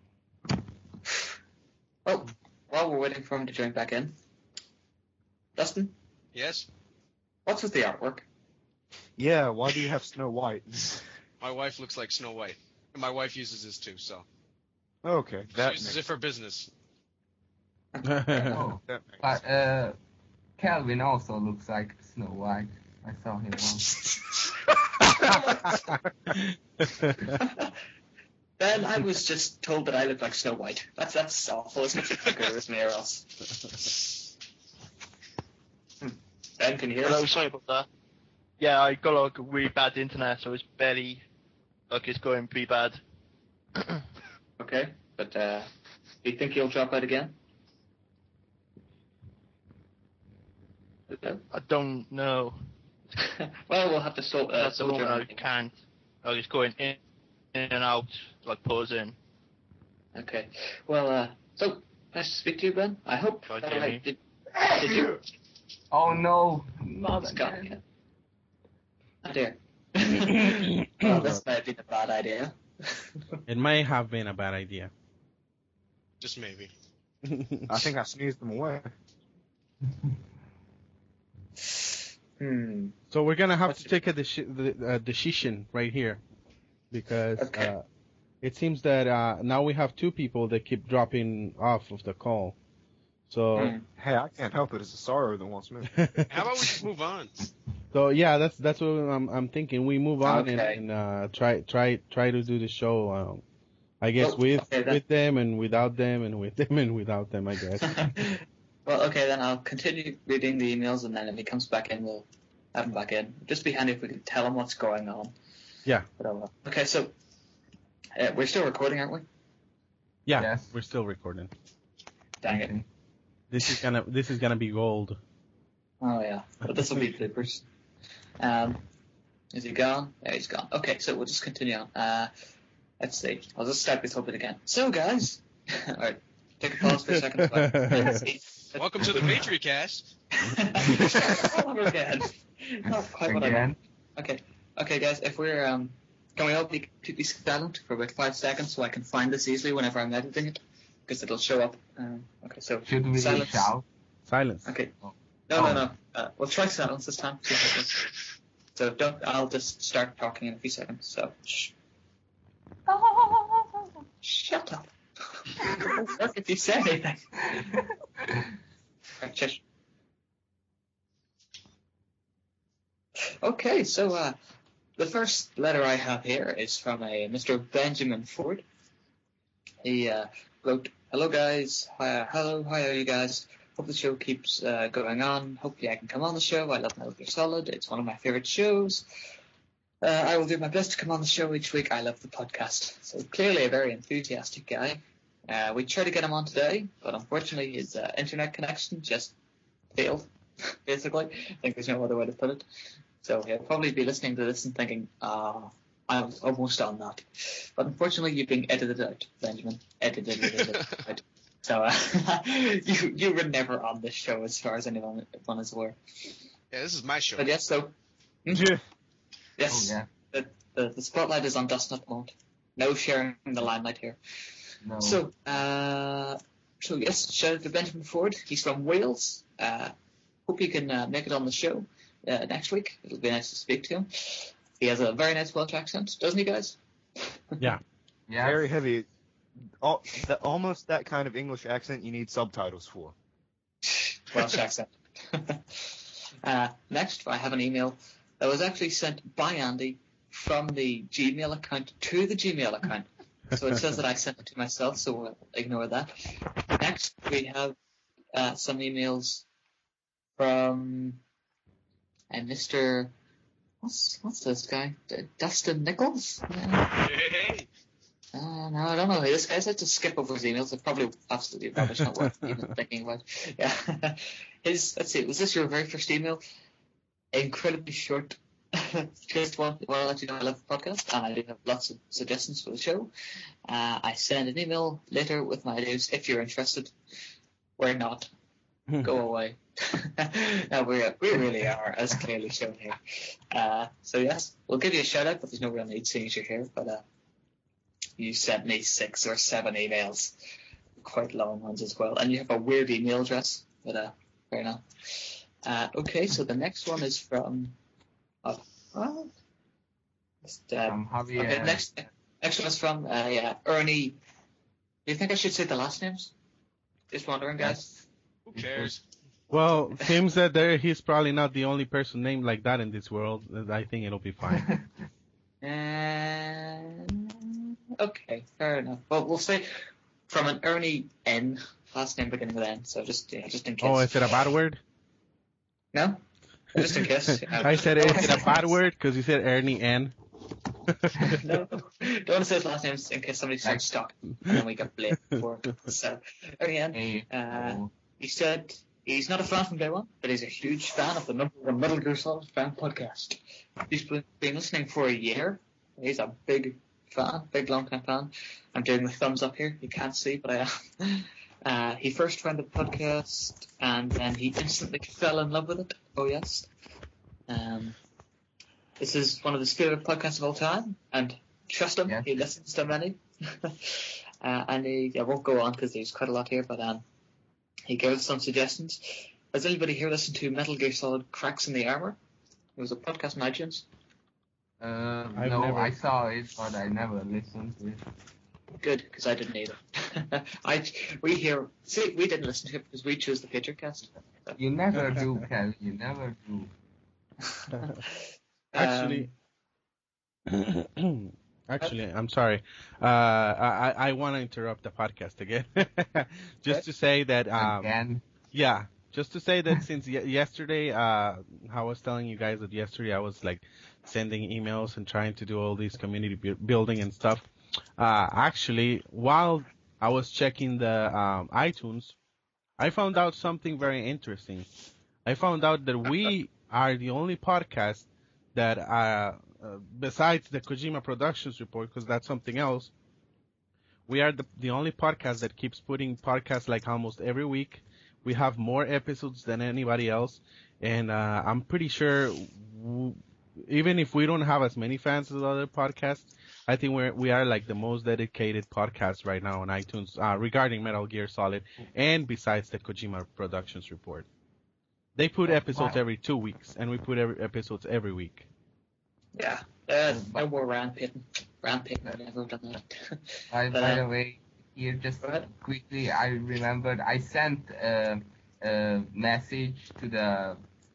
Well, while we're waiting for him to join back in, Dustin, Yes? what's with the artwork? Yeah, why do you have Snow White? My wife looks like Snow White. And my wife uses this too, so. Okay, that she uses makes, it for business. Oh, that makes but uh, Calvin also looks like Snow White. I saw him once. Ben, I was just told that I look like Snow White. That's that's awful, isn't it? If it was me or else. Hmm. Ben, can you hear Hello, us? sorry about that. Yeah, I got like a really bad internet, so it's barely like it's going pretty bad. Okay, but uh, do you think you'll drop out again? Hello? I don't know. Well, we'll have to sort. Uh, That's the soldier moment on. I can't. Like it's going in, in and out, like pausing. Okay. Well, uh, so nice to speak to you, Ben. I hope. Bye, uh, Jamie. did, did you? Oh no, Oh, not it's gone again. again. Oh dear. Well, this might have been a bad idea. It may have been a bad idea. Just maybe. I think I sneezed them away. Hmm. So we're gonna have What's to take a deci- the, uh, decision right here, because Okay. uh, it seems that uh, now we have two people that keep dropping off of the call. So, Hmm. Hey, I can't help it. It's the sorrow that wants me. How about we just move on? so yeah, that's that's what I'm I'm thinking. We move on and, Okay. and uh, try try try to do the show. Um, I guess Well, with okay, then. with them and without them and with them and without them. I guess. Well, okay, then I'll continue reading the emails, and then if he comes back in, we'll have him back in. It'd just be handy if we could tell him what's going on. Yeah. But, uh, okay, so uh, we're still recording, aren't we? Yeah, Yes. we're still recording. Dang it. This is gonna this is gonna be gold. Oh, yeah. But this will be bloopers. Um, is he gone? Yeah, he's gone. Okay, so we'll just continue on. Uh, let's see. I'll just start this whole bit again. So, guys. All right. Take a pause for a second. Let's see. Welcome to the Patriot Cast. All over again. Not quite what I Again. Okay. Okay, guys, if we're, um, can we all be completely silent for about five seconds so I can find this easily whenever I'm editing it? Because it'll show up. Um, okay, so Should we silence. shout? Silence. Okay. Oh. No, no, no. Uh, we'll try silence this time. See if it goes. So don't. I'll just start talking in a few seconds. So shh. Shut up. It won't work if you say anything. Right, shush. Okay, so uh, the first letter I have here is from a Mister Benjamin Ford. He uh, wrote, "Hello guys, hi, hello, how are you guys? Hope the show keeps uh, going on. Hopefully I can come on the show. I love Metal Gear Solid. It's one of my favorite shows. Uh, I will do my best to come on the show each week. I love the podcast." So clearly a very enthusiastic guy. Uh, we tried to get him on today, but unfortunately his uh, internet connection just failed, basically. I think there's no other way to put it. So he'll probably be listening to this and thinking, ah, I was almost on that. But unfortunately you're being edited out, Benjamin. Edited, edited out. So uh, you you were never on this show as far as anyone, anyone is aware. Yeah, this is my show. But yes, so... Hmm? Yeah. Yes, Oh, yeah. the, the, the spotlight is on Dustin at the moment. No sharing the limelight here. No. So, uh, so yes, shout out to Benjamin Ford. He's from Wales. Uh, hope he can uh, make it on the show uh, next week. It'll be nice to speak to him. He has a very nice Welsh accent, doesn't he, guys? Yeah. yeah. Very heavy. All, that, almost that kind of English accent you need subtitles for. Welsh accent. uh, next, I have an email that was actually sent by Andy from the Gmail account to the Gmail account. So it says that I sent it to myself, so we'll ignore that. Next, we have uh, some emails from uh, Mister What's what's this guy? D- Dustin Nichols? Uh, Hey, uh, no, I don't know who this guy is. Let's just skip over his emails. It's probably absolutely rubbish, not worth even thinking about. Yeah. His, let's see, was this your very first email? Incredibly short. Just want, want to let you know I love the podcast and I do have lots of suggestions for the show. Uh, I send an email later with my ideas if you're interested. We're not. Go away. No, we we really are, as clearly shown here. Uh, so yes, we'll give you a shout out, but there's no real need seeing as you're here. But uh, you sent me six or seven emails, quite long ones as well, and you have a weird email address. But uh, fair enough. Uh, okay, so the next one is from. Oh, well, just, uh, From Javier. okay, next next one is from uh, yeah Ernie. Do you think I should say the last names? Just wondering, guys. who cares? Well, Tim said there he's probably not the only person named like that in this world. I think it'll be fine. Um, okay, fair enough. Well, we'll say from an Ernie N, last name beginning with N, so just yeah, just in case. Oh, is it a bad word? No? Just in case. I said, is it a bad word? Because you said Ernie N. No, don't want to say his last name in case somebody starts stalking and then we get blamed for it. So, Ernie N, Hey, uh, oh, he said he's not a fan from day one, but he's a huge fan of the number one Metal Gear Solid fan podcast. He's been been listening for a year. He's a big fan, big long time fan. I'm doing the thumbs up here. You can't see, but I am. Uh, he first found the podcast and then he instantly fell in love with it. Oh yes. Um, this is one of his favorite podcasts of all time, and trust him, Yes. he listens to many. uh, and he, I won't go on because there's quite a lot here, but um, he gave us some suggestions. Has anybody here listened to Metal Gear Solid Cracks in the Armor? It was a podcast on iTunes. uh, I've no, never- I saw it, but I never listened to it. Good, because I didn't either. I we here see we didn't listen to it because we chose the picture cast. You never do, Kelly. You never do. Actually, actually, I'm sorry. Uh, I I want to interrupt the podcast again, just to say that um, Again. yeah, just to say that since y- yesterday, uh, I was telling you guys that yesterday I was like sending emails and trying to do all these community bu- building and stuff. Uh, actually, while I was checking the um, iTunes, I found out something very interesting. I found out that we are the only podcast that, uh, uh, besides the Kojima Productions report, because that's something else, we are the, the only podcast that keeps putting podcasts like almost every week. We have more episodes than anybody else, and uh, I'm pretty sure, w- even if we don't have as many fans as other podcasts, I think we're we are like the most dedicated podcast right now on iTunes uh, regarding Metal Gear Solid, and besides the Kojima Productions report. They put episodes Wow. every two weeks, and we put every episodes every week. Yeah, uh, no more ramping. Ramping, I've never done that. By, But, by uh, the way, here just go ahead. quickly, I remembered I sent a, a message to the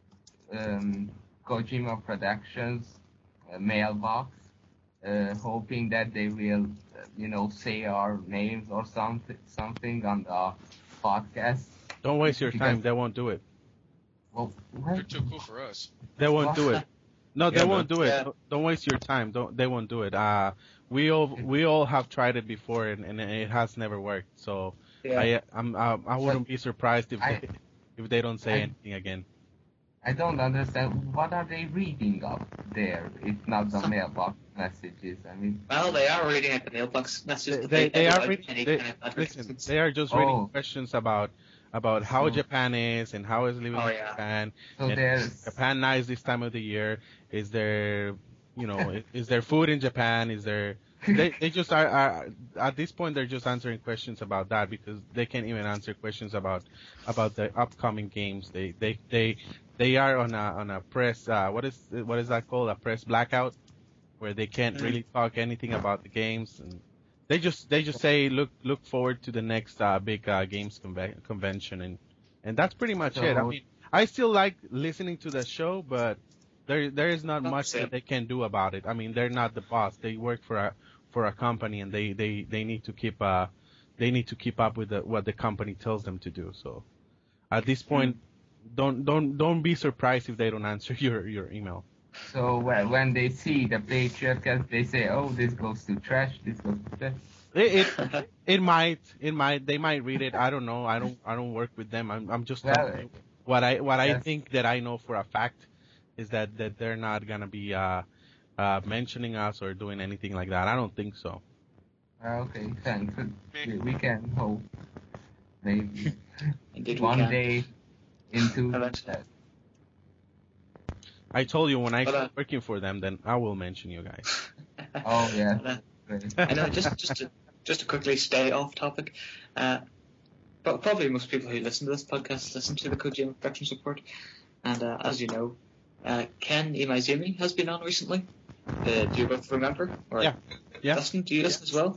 um, Kojima Productions uh, mailbox, uh, hoping that they will, uh, you know, say our names or something, something on the podcast. Don't waste your Because- time. They won't do it. Well, They're well, too cool for us. They won't do it. No, they Yeah, won't do it. Yeah. Don't- Don't waste your time. Don't. They won't do it. Uh, we all we all have tried it before, and, and it has never worked. So Yeah. I I'm, I I wouldn't be surprised if I- they, if they don't say I- anything again. I don't understand. What are they reading up there, if not the Some- mailbox messages? I mean, Well, they are reading at the mailbox messages. They but they, they don't are like reading. any They, kind of listen, advertisements. they are just Oh. reading questions about about how So- Japan is and how is living Oh, in yeah. Japan. so And there's is Japan nice this time of the year? Is there, you know, is, is there food in Japan? Is there? They they just are, are at this point they're just answering questions about that because they can't even answer questions about about the upcoming games. They they they they are on a on a press uh, what is what is that called, a press blackout, where they can't Mm. really talk anything about the games, and they just they just say look look forward to the next uh, big uh, games conve- convention, and and that's pretty much it. I So- mean, I still like listening to the show, but there there is not Not much the same. that they can do about it. I mean, they're not the boss. They work for a for a company, and they they they need to keep uh they need to keep up with the, what the company tells them to do. So at this point, don't don't don't be surprised if they don't answer your, your email. So when when they see the Patriot Cast, they say, "Oh, this goes to trash. This goes to trash." It, it it might it might they might read it. I don't know. I don't I don't work with them. I'm I'm just Well, telling you what I what I yes. think that I know for a fact is that, that they're not gonna be uh, uh, mentioning us or doing anything like that. I don't think so. Okay, thanks. We, we can hope maybe Indeed we one can. day into Eventually. that. I told you when I But, uh, start working for them, then I will mention you guys. Oh yeah. Uh, Great. I know, just just to, just to quickly stay off topic, uh, but probably most people who listen to this podcast listen to the Kojima Production Support, and uh, as you know, uh, Ken Imaizumi has been on recently. Uh, do you both remember? Or Yeah. Yeah. Dustin, do you listen as well?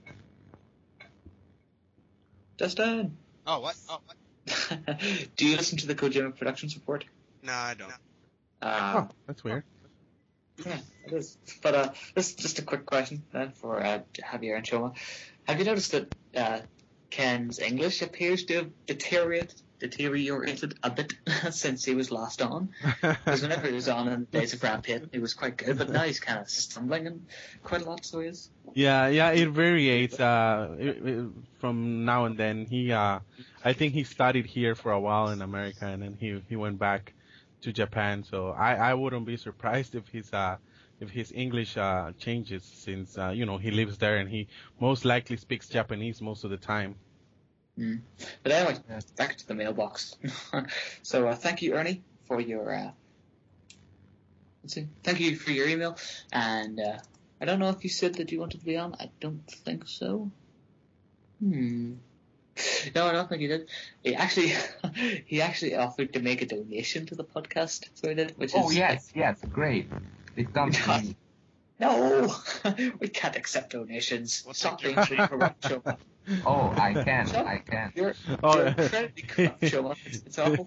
Dustin, Oh, what? Oh, what? do you listen to the Kojima Production Support? No, I don't. Uh, Oh, that's weird. Yeah, it is. But uh, this is just a quick question then for uh, Javier and Shoma. Have you noticed that uh, Ken's English appears to have deteriorated, deteriorated a bit since he was last on? Because whenever he was on in the days of Rampage, he was quite good, but now he's kind of stumbling and quite a lot, so he is. Yeah, yeah, it varies uh, it, it, from now and then. He, uh, I think he studied here for a while in America, and then he he went back to Japan. So I, I wouldn't be surprised if his uh if his English uh changes, since uh, you know he lives there and he most likely speaks Japanese most of the time. Mm. But anyway, back to the mailbox. So uh, thank you, Ernie, for your uh, let's see, thank you for your email, and uh, I don't know if you said that you wanted to be on. I don't think so. Hmm. No, I don't think he did. He actually, he actually offered to make a donation to the podcast, so he did, which Oh is yes, yes, great. It comes to me. no, we can't accept donations. We'll Stop take being your- so corrupt, Shoma. Oh, I can, Shut- I can. You're, Oh, you're incredibly corrupt, Shoma. It's, it's awful.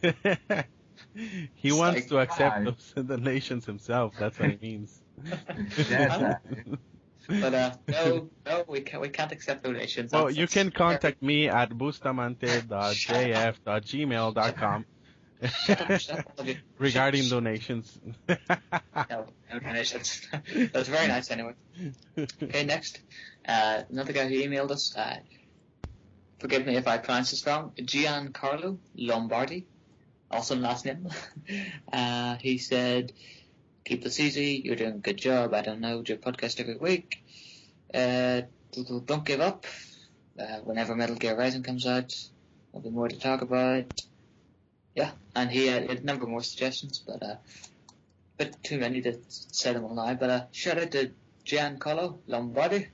He It's wants like, to accept why? those donations himself. That's what it means. Yes, uh, But uh, no, no, we can't. We can't accept donations. Well, That's- you can that's contact me at bustamante dot j f dot gmail dot com very- Shut up, shut up, all of you. regarding Shut- donations. No, no donations. That's very nice anyway. Okay, next. Uh, another guy who emailed us. Uh, forgive me if I pronounce this wrong. Giancarlo Lombardi. Awesome last name. uh, he said, keep this easy. You're doing a good job. I don't know. Do a podcast every week. Uh, don't give up. Uh, whenever Metal Gear Rising comes out, there'll be more to talk about. Yeah, and he had, he had a number more suggestions, but uh, bit too many to say them all now. But uh, shout out to Giancarlo Lombardi.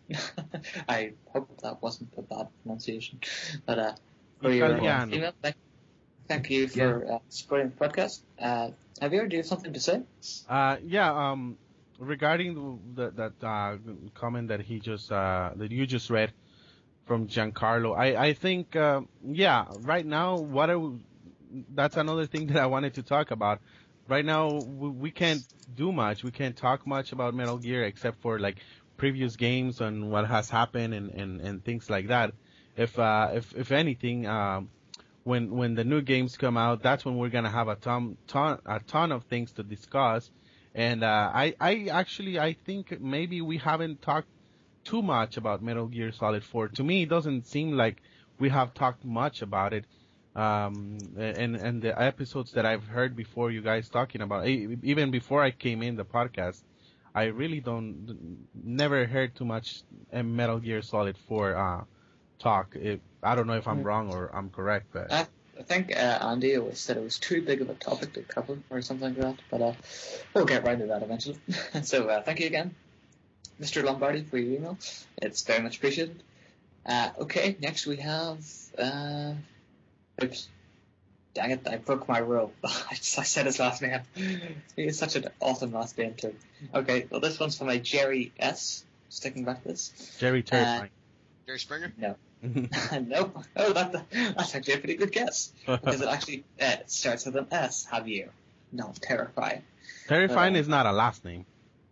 I hope that wasn't a bad pronunciation. But uh, for your uh, Italiano. email, thank, thank you for uh, supporting the podcast. Uh, Javier, do you have something to say? Uh, yeah. Um, regarding the, the that uh, comment that he just uh, that you just read from Giancarlo, I I think uh, yeah. Right now, what I w- that's another thing that I wanted to talk about. Right now, we, we can't do much. We can't talk much about Metal Gear except for like previous games and what has happened and, and, and things like that. If uh, if if anything, um, when when the new games come out, that's when we're gonna have a ton ton a ton of things to discuss. And uh, I I actually I think maybe we haven't talked too much about Metal Gear Solid four. To me, it doesn't seem like we have talked much about it. Um, and and the episodes that I've heard before, you guys talking about, even before I came in the podcast, I really don't never heard too much Metal Gear Solid four uh, talk. It, I don't know if I'm wrong or I'm correct, but I, I think uh, Andy always said it was too big of a topic to cover or something like that. But uh, we'll get right to that eventually. So uh, thank you again, Mister Lombardi, for your email. It's very much appreciated. Uh, okay, next we have. Uh, Oops. Dang it, I broke my rule. I just I said his last name. He is such an awesome last name, too. Okay, well, this one's from a Jerry S. Sticking back to this. Jerry Terrifying. Jerry Springer? No. Nope. Oh, that, that's actually a pretty good guess. Because it actually uh, starts with an S, Javier. No, Terrifying. Terrifying Uh, is not a last name.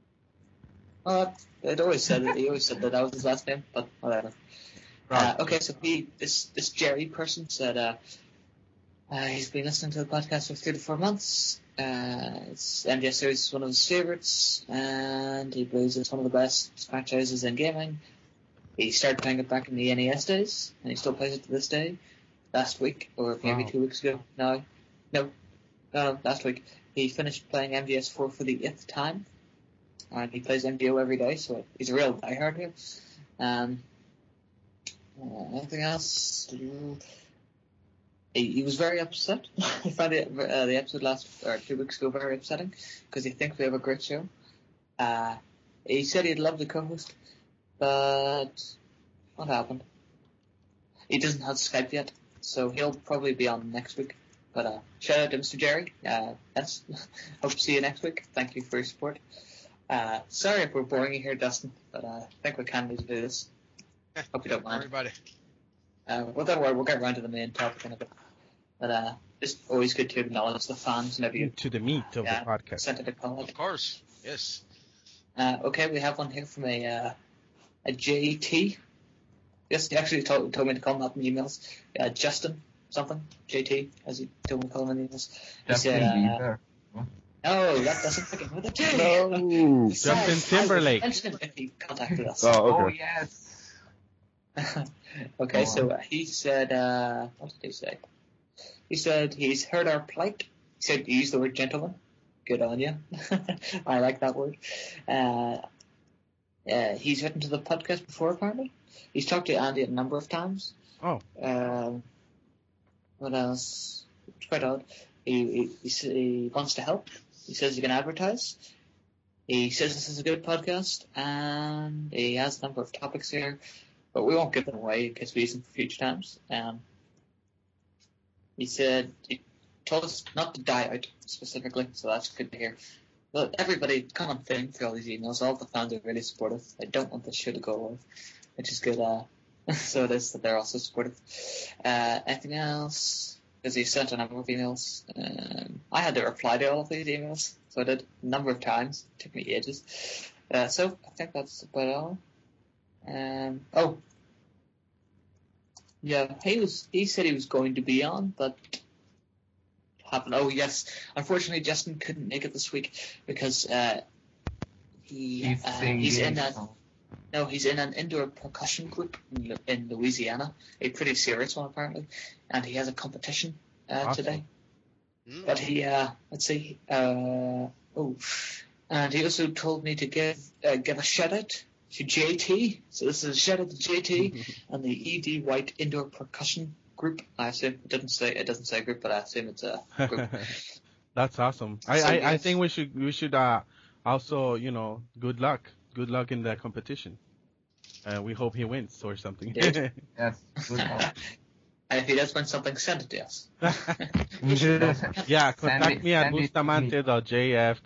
Well, it always said that, he always said that that was his last name, but whatever. Uh, okay, so he, this this Jerry person said, uh, Uh, he's been listening to the podcast for three to four months. Uh, it's M G S series is one of his favorites, and he believes it's one of the best franchises in gaming. He started playing it back in the N E S days, and he still plays it to this day. Last week, or maybe Wow. two weeks ago, no, no, no, last week, he finished playing M G S four for the fifth time, and he plays M G O every day, so he's a real diehard here. Um, uh, anything else? He, he was very upset. I found the, uh, the episode last or two weeks ago very upsetting because he thinks we have a great show. Uh, he said he'd love to co-host, but what happened? He doesn't have Skype yet, so he'll probably be on next week. But uh, shout out to Mister Jerry. Uh, yes, hope to see you next week. Thank you for your support. Uh, sorry if we're boring you here, Dustin, but uh, I think we can need to do this. Hope you don't mind. Everybody. Uh, well, don't worry, we'll get around to the main topic in a bit. But uh, it's always good to acknowledge the fans whenever you To the meat of yeah, the podcast. sent it a call. Of course. Yes. Uh, okay, we have one here from a uh, a J T. Yes, he actually told, told me to call him up in emails. Uh, Justin something, J T, as he told me to call him in emails. He Justin said, uh, Bieber. no, that doesn't begin with a J. No. Besides, Justin Timberlake. I would mention him if he contacted us. Oh, Oh, okay. yes. Okay, Go so on. uh, he said, uh, what did he say? He said he's heard our plight. He said he used the word gentleman. Good on you. I like that word. Uh, uh, he's written to the podcast before, apparently. He's talked to Andy a number of times. Oh. Um, what else? It's quite odd. He, he, he, s- he wants to help. He says he can advertise. He says this is a good podcast, and he has a number of topics here, but we won't give them away in case we use them for future times. Um, he said he told us not to die out specifically, so that's good to hear. But everybody, common thing for all these emails, all the fans are really supportive. They don't want this show to go away, which is good. Uh, so it is that they're also supportive. Uh, anything else? Because he sent a number of emails. Um, I had to reply to all of these emails, so I did a number of times. It took me ages. Uh, so I think that's about all. Um, oh, yeah, he was. He said he was going to be on, but happened. Oh yes, unfortunately, Justin couldn't make it this week because uh, he He's uh, singing. he's in a no, he's in an indoor percussion group in, Lu- in Louisiana, a pretty serious one apparently, and he has a competition uh, Awesome. today. Mm. But he, uh, let's see, uh, oh, and he also told me to give uh, give a shout out to J T. So this is a shout out to J T and the E D White Indoor Percussion Group. I assume it doesn't say it doesn't say group, but I assume it's a group. That's awesome. I, So, I, I yes. think we should we should uh also you know good luck good luck in the competition. Uh, we hope he wins or something. Indeed. Yes. Good luck. And if he does win something, send it to us. Yeah, Send contact it- me at send it to me. bustamante dot j f.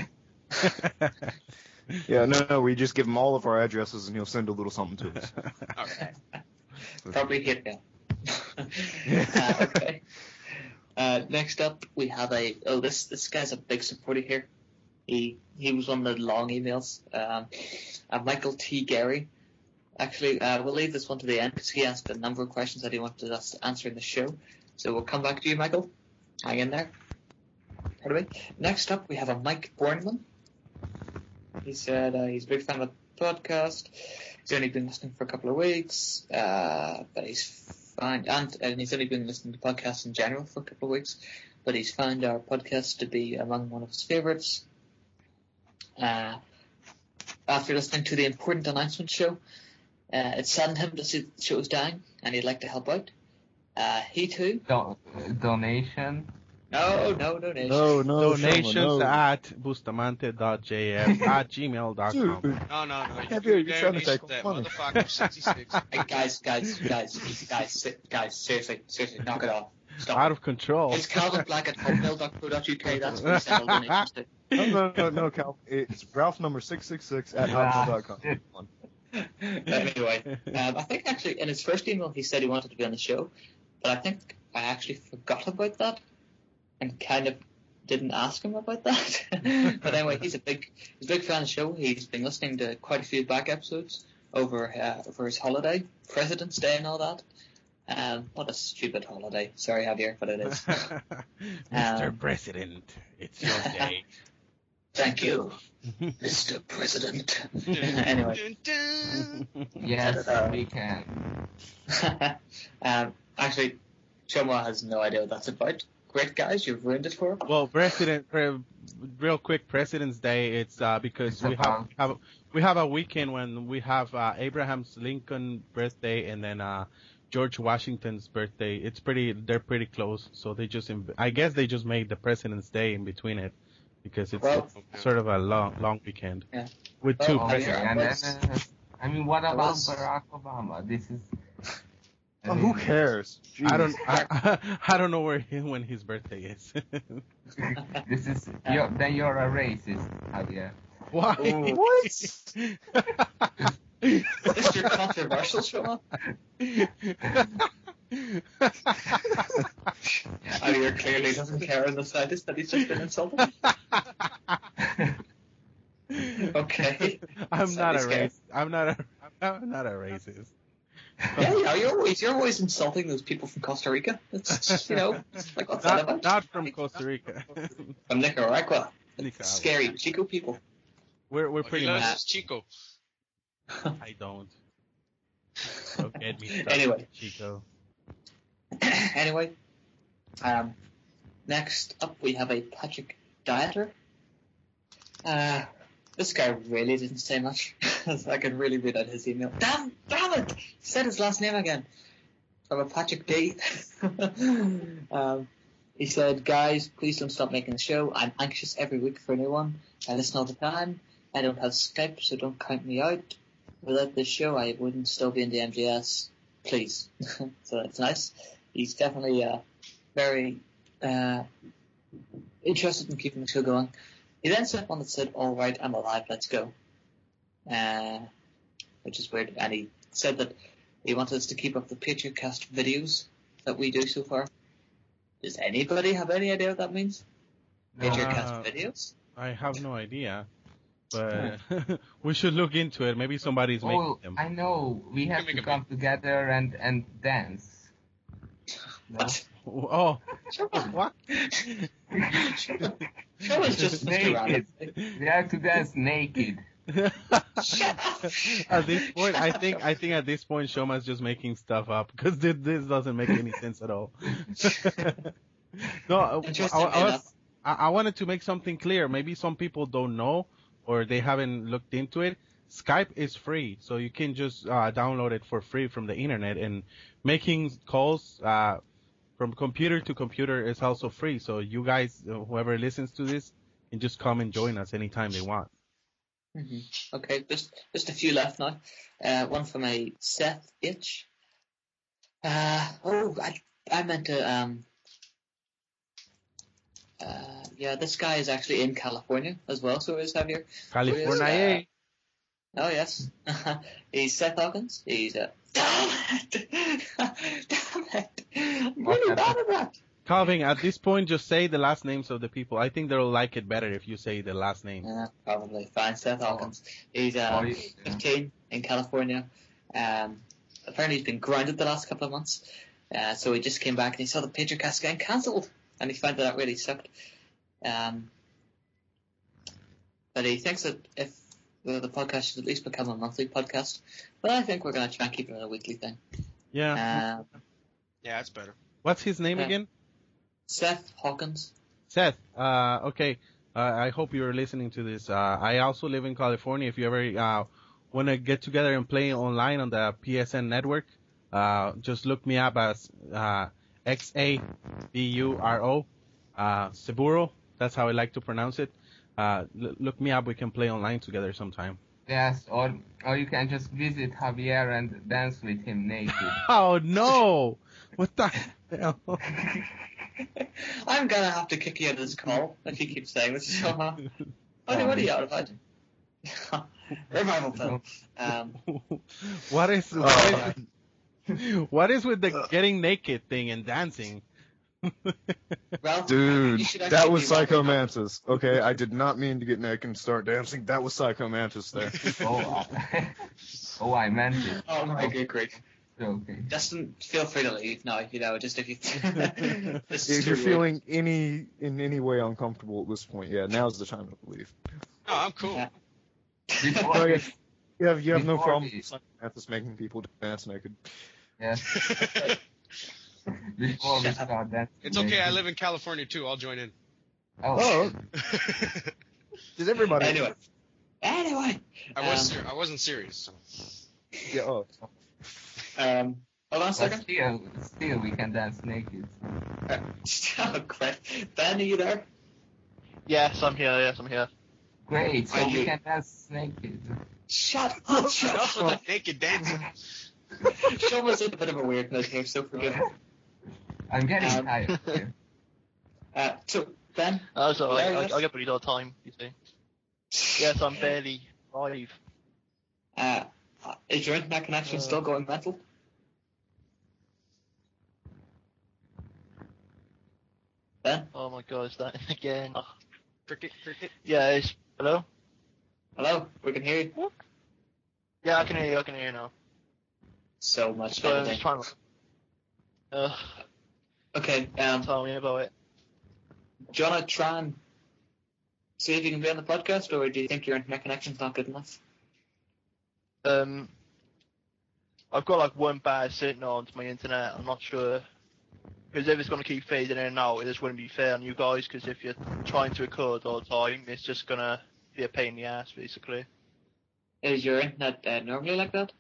Yeah, no, no, we just give him all of our addresses and he'll send a little something to us. Okay. Probably hit him. uh, okay. Uh, next up, we have a. Oh, this this guy's a big supporter here. He he was one of the long emails. Um, uh, Michael T. Gary. Actually, uh, we'll leave this one to the end because he asked a number of questions that he wanted us to answer in the show. So we'll come back to you, Michael. Hang in there. Pardon me. Next up, we have a Mike Bornman. He said uh, he's a big fan of the podcast. He's only been listening for a couple of weeks, uh, but he's found and, and he's only been listening to podcasts in general for a couple of weeks, but he's found our podcast to be among one of his favorites. Uh, after listening to the important announcement show, uh, it saddened him to see the show was dying, and he'd like to help out. Uh, he too. Don- donation. No, no, no, no. No, no, Donations Shama, no. at bustamante dot j f at gmail dot com. Dude, No, no, no. You can't do be- you're trying to donation take that money. motherfucker sixty-six. Hey, guys, guys, guys, guys, guys, seriously, seriously, knock it off. Stop. Out of control. It's Calvin Black at hotmail dot co dot uk. That's where we send all donations to. no, no, no, no, Cal. It's Ralph number six six six at hotmail dot com. Anyway, um, I think actually in his first email he said he wanted to be on the show, but I think I actually forgot about that and kind of didn't ask him about that. But anyway, he's a big he's a big fan of the show. He's been listening to quite a few back episodes over uh, over his holiday, President's Day, and all that. Um, what a stupid holiday. Sorry, Javier, but it is. Mister Um, President, it's your day. Thank you, Mister President. Anyway. Dun, dun. Yes, Uh, we can. um, actually, Shoma has no idea what that's about. Great, guys, you've ruined it for him. Well, President, pre- real quick, President's Day. It's uh, because It's we have, about- have we have a weekend when we have uh, Abraham's Lincoln birthday and then uh, George Washington's birthday. It's pretty, they're pretty close. So they just, inv- I guess they just made the President's Day in between it because it's, Well- it's sort of a long, long weekend Yeah. with Well, two oh, Okay, presidents. yeah. and then, was- uh, I mean, what I about was- Barack Obama? This is. Oh, who cares? I don't, Jeez. I, I don't know where he, when his birthday is. This is. You're, then you're a racist, Javier. Why? Ooh. What? Mister Controversial, Shoma? Javier clearly doesn't care in the slightest that he's just been insulted. Okay. I'm not a Slightly scared. racist. I'm not a. I'm not a racist. Yeah, yeah, you're always you're always insulting those people from Costa Rica. It's just, you know, it's like what's that Not, about? not from Costa Rica. From Nicaragua. Nicaragua. Scary Chico people. We're we're Oh, he pretty loves much. his Chico. I don't. Don't get me started, Anyway. Chico. Anyway, um, next up we have a Patrick Dieter. Uh, this guy really didn't say much. I can really read out his email. Damn, damn it! He said his last name again. From a Patrick D. um, he said, guys, please don't stop making the show. I'm anxious every week for a new one. I listen all the time. I don't have Skype, so don't count me out. Without this show, I wouldn't still be in the M G S. Please. So that's nice. He's definitely uh, very uh, interested in keeping the show going. He then sent one that said, all right, I'm alive, let's go. Uh, which is weird. And he said that he wanted us to keep up the PatriotCast videos that we do so far. Does anybody have any idea what that means? PatriotCast Uh, videos? I have no idea, but we should look into it. Maybe somebody's Oh, making them. I know. We have make to a come together and and dance. No? What? Oh, what? Show us just Naked. We have to dance naked. At this point, I think I think at this point, Shoma's just making stuff up because this, this doesn't make any sense at all. No, I, I, Interestingly I, was, enough. I, I wanted to make something clear. Maybe some people don't know or they haven't looked into it. Skype is free, so you can just uh, download it for free from the internet. And making calls uh, from computer to computer is also free. So you guys, uh, whoever listens to this, can just come and join us anytime they want. Mm-hmm. Okay, just just a few left now. Uh, one from a Seth H. Uh, oh, I I meant to. Um, uh, yeah, this guy is actually in California as well. So is Javier. California. Oh yes, he's Seth Hawkins. He's uh, damn it, damn it. I'm really bad at that. Calvin, at this point, just say the last names of the people. I think they'll like it better if you say the last name. Yeah, probably. Fine, Seth Hawkins. He's uh, Oh, yeah. fifteen in California. Um, apparently he's been grounded the last couple of months. Uh, so he just came back and he saw the PatriotCast getting cancelled, and he found that that really sucked. Um, but he thinks that if well, the podcast should at least become a monthly podcast, but I think we're going to try and keep it a weekly thing. Yeah. Uh, Yeah, that's better. What's his name yeah. again? Seth Hawkins. Seth. Uh, okay. Uh, I hope you're listening to this. Uh, I also live in California. If you ever uh, want to get together and play online on the P S N network, uh, just look me up as uh, X A B U R O, uh, Saburo. That's how I like to pronounce it. Uh, l- look me up. We can play online together sometime. Yes, or or you can just visit Javier and dance with him naked. Oh no! What the hell? I'm going to have to kick you out of this call if you keep saying this. So, uh, what, what are you out about? Revival film. Um, What is what is, what is with the getting naked thing and dancing? well, Dude, you should that actually was be watching- Psycho Mantis. Okay, I did not mean to get naked and start dancing. That was Psycho Mantis there. oh, I, oh, I meant it. Oh my good grief. joking. Justin, feel free to leave now. You know, just if you. This is If too you're weird. feeling any in any way uncomfortable at this point, yeah, now's the time to leave. No, I'm cool. Yeah. Before Oh, we, yeah. You have you have no Before problem we- with Psychopaths making people dance naked. yes, before we Shut up. start that. It's okay. I live in California too. I'll join in. Oh, Oh, did everybody? Anyway. Anyway. I was Um, ser- I wasn't serious. So. Yeah. Oh. Um, hold on a but second. still, still we can dance naked. Oh, crap. Ben, are you there? Yes, I'm here. Yes, I'm here. Great, so I we do. can dance naked. Shut up, shut Shut up with up. the naked dancing. Shoma's in a bit of a weird mood here, so forgive me. I'm getting Um, tired here. Uh, so, Ben? Oh, so I, There I, it is. I get bullied all the time, you see. Yes, I'm barely alive. Uh, is your internet connection Uh. still going mental? Ben? Oh my god, is that again? Oh. Cricket, cricket. Yeah, it's, hello? Hello? We can hear you. Yeah, I can hear you, I can hear you now. So much So I'm editing. just trying to... Uh, Okay, um, tell me about it. do you want to try and see if you can be on the podcast, or do you think your internet connection's not good enough? Um, I've got like one bar sitting on to my internet, I'm not sure. Because if it's going to keep fading in and out, it just wouldn't be fair on you guys, because if you're trying to record all the time, it's just going to be a pain in the ass, basically. Is your internet uh, normally like that?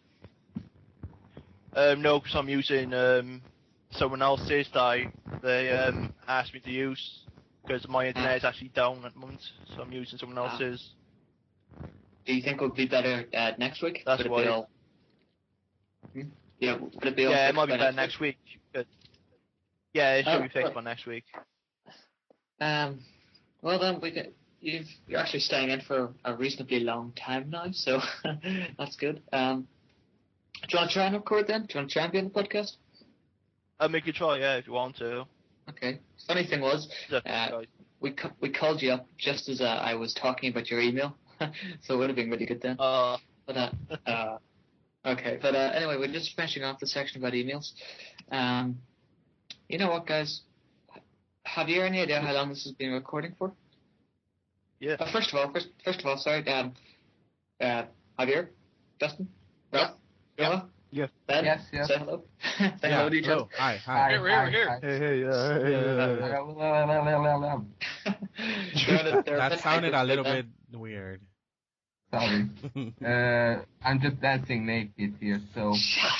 Um, no, because I'm using um, someone else's that I, they um, asked me to use, because my internet is actually down at the moment, so I'm using someone Ah. else's. Do you think it would be better uh, next week? That's would it why- be all... Hmm? Yeah, would it be all Yeah, it fixed might be by better next week. But yeah, it should Oh, be fixed right. by next week. Um, well then, we can, you've, you're actually staying in for a reasonably long time now, so that's good. Um, do you want to try and record then? Do you want to try and be on the podcast? I'll make you try, yeah, if you want to. Okay. Funny thing was, Just, Uh, guys. we cu- we called you up just as uh, I was talking about your email, so it would have been really good then. Uh, But uh, uh, okay. But uh, anyway, we're just finishing off the section about emails. Um, you know what, guys? Have you any idea how long this has been recording for? yeah. Uh, first of all, first, first of all, sorry. Um, uh, Javier, Justin, Ralph, Roma, Yes. Ben, Yes, yes. say hello. say Yeah, hello to each hello. Hi, hi. Here, here, here. hi. Hey, hey, uh, hey, hey, hey, hey. other. They're in a- they're a That bit sounded a hyper- little uh, bit weird. Sorry. Uh, I'm just dancing naked here, so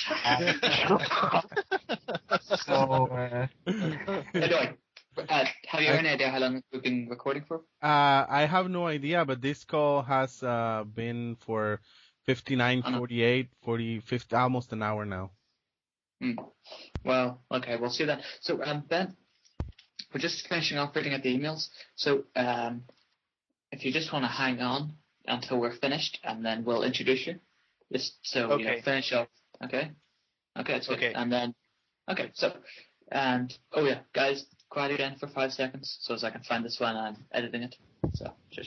so uh, Anyway, uh, have you any idea how long we've been recording for? Uh, I have no idea, but this call has uh, been for fifty-nine, Uh-huh. forty-eight, forty, fifty, almost an hour now. Hmm. Well, okay, we'll see that. So, um, Ben, we're just finishing off reading out the emails. So, um, if you just want to hang on until we're finished, and then we'll introduce you. Just so you know, Okay. finish off. Okay. Okay, that's good. Okay. And then, okay, so, and oh yeah, guys, quiet again for five seconds, so as I can find this one, I'm editing it. So, just.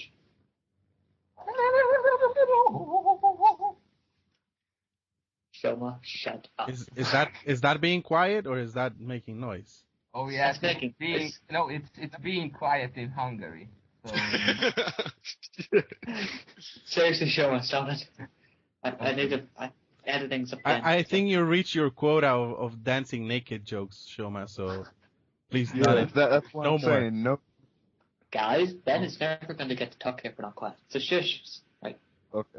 Shoma, shut up. Is is that is that being quiet or is that making noise? oh yeah, That's making it's being noise. no, it's it's being quiet in Hungary. So Seriously, Shoma, stop it. I, I need to. I, editing's a pain. I, I think you reached your quota of, of dancing naked jokes, Shoma. So please, Yeah, not that, that's what No I'm more. saying. No. Guys, Ben is never going to get to talk here if we're not quiet. So shush. Right. Okay.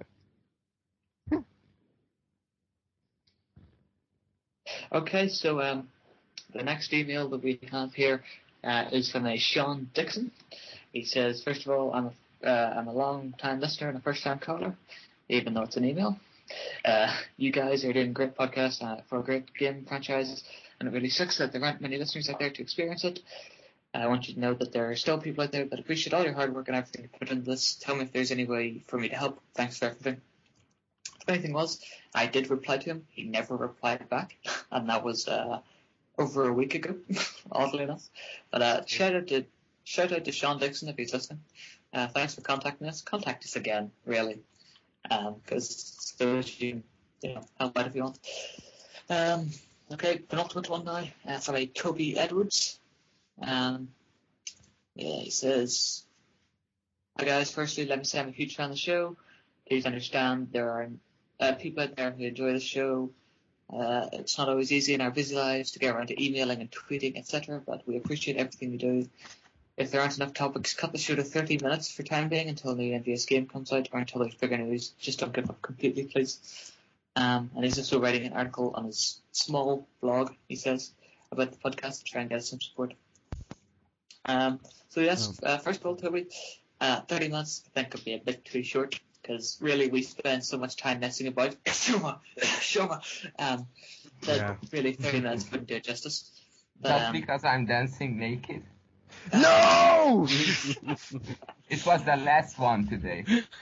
Okay, so um, the next email that we have here uh, is from a Sean Dixon. He says, first of all, I'm a, uh, I'm a long-time listener and a first-time caller, even though it's an email. Uh, you guys are doing a great podcast uh, for a great game franchise, and it really sucks that there aren't many listeners out there to experience it. I want you to know that there are still people out there that appreciate all your hard work and everything you put into this. Tell me if there's any way for me to help. Thanks for everything. The funny thing was, I did reply to him. He never replied back, and that was uh, over a week ago, oddly enough. But uh, shout out to shout out to Sean Dixon if he's listening. Uh, thanks for contacting us. Contact us again, really, because so that you can, you know, help out if you want. Um, okay, penultimate one now, uh, from a Toby Edwards. Um, yeah, he says, "Hi guys, firstly, let me say I'm a huge fan of the show. Please understand there are uh, people out there who enjoy the show. Uh, it's not always easy in our busy lives to get around to emailing and tweeting, et cetera, but we appreciate everything we do. If there aren't enough topics, cut the show to thirty minutes for time being until a new N V S game comes out or until there's bigger news. Just don't give up completely, please." Um, and he's also writing an article on his small blog, he says, about the podcast to try and get some support. Um, so yes, uh, first of all, Toby, uh, thirty minutes I think could be a bit too short, because really we spend so much time messing about Shoma, Shoma, um, that Yeah. really thirty minutes wouldn't do it justice. But, Just um, because I'm dancing naked. No! It was the last one today.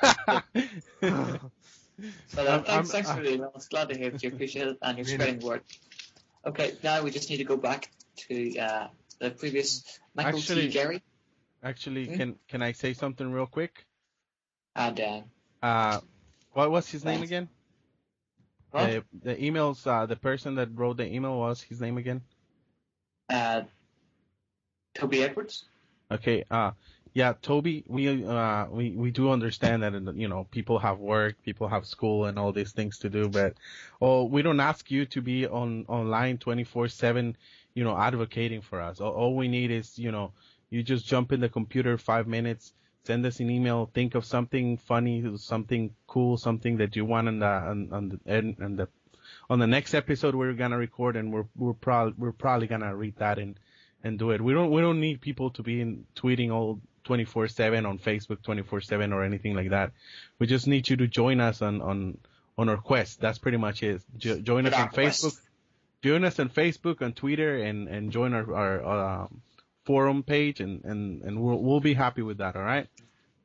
But uh, I'm- thanks, I'm- thanks uh, for the email. It's glad to hear that you appreciate it and you're Really? spreading the word. Okay, now we just need to go back to uh, the previous Michael Actually- T. Gary Actually, Hmm? can can I say something real quick? and uh, Uh, what was his name Thanks. again? what? The the emails. Uh, the person that wrote the email was his name again. Uh, Toby Edwards. Okay. Uh, yeah, Toby. We uh we we do understand that you know people have work, people have school, and all these things to do, but oh, we don't ask you to be on online twenty-four seven. You know, advocating for us. All, all we need is you know you just jump in the computer five minutes. Send us an email. Think of something funny, something cool, something that you want on the on, on the and, and the on the next episode we're gonna record, and we're we're probably we're probably gonna read that and and do it. We don't we don't need people to be in tweeting all twenty-four seven on Facebook twenty-four seven or anything like that. We just need you to join us on on on our quest. That's pretty much it. Jo- join us With on our quest. Facebook. Join us on Facebook, on Twitter, and and join our our um, forum page, and and and we'll we'll be happy with that. All right.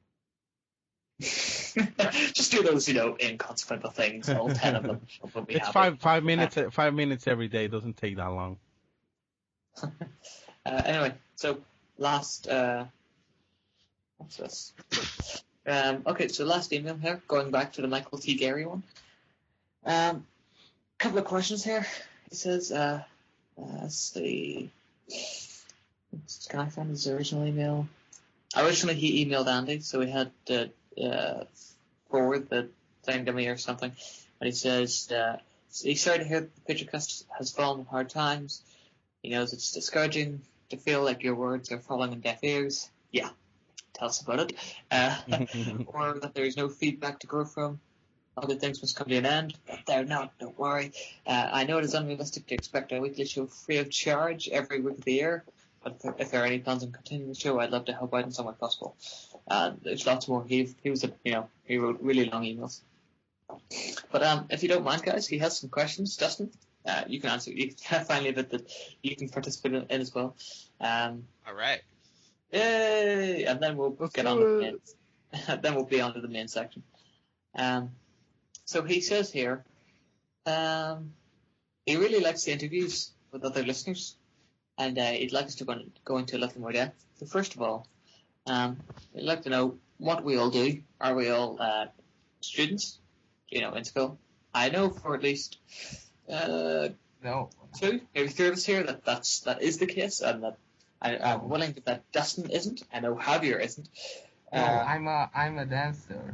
Just do those, you know, inconsequential things, all ten of them. We'll be It's happy. five five minutes five minutes every day. It doesn't take that long. Uh, anyway, so last, uh, what's this? Um, okay, so last email here, going back to the Michael T. Gary one. Um, couple of questions here. He says, uh, uh, let's see. Can I find his original email? Originally, he emailed Andy, so we had to uh, forward the thing to me or something. And he says, uh, he's sorry to hear that the Pitchercast has fallen on hard times. He knows it's discouraging to feel like your words are falling on deaf ears. Yeah, tell us about it. Uh, or that there is no feedback to grow from. Other things must come to an end, but they're not, don't worry. Uh, I know it is unrealistic to expect a weekly show free of charge every week of the year, but if there, if there are any plans on continuing the show, I'd love to help out in some way possible. Uh, there's lots more. He, he was, a, you know, he wrote really long emails. But um, if you don't mind, guys, he has some questions. Dustin, uh, you can answer. You can finally admit that you can participate in, in as well. Um, All right. yay! And then we'll Let's get do on to the it. main. Then we'll be on to the main section. Um, so he says here, um, he really likes the interviews with other listeners, and uh, he'd like us to go, go into a little more depth. So first of all, um, he'd like to know what we all do. Are we all uh, students, you know, in school? I know for at least uh, No. two, maybe three of us here that that's, that is the case, and that I, I'm willing to bet Dustin isn't. I know Javier isn't. No, Uh, I'm a I'm a dancer.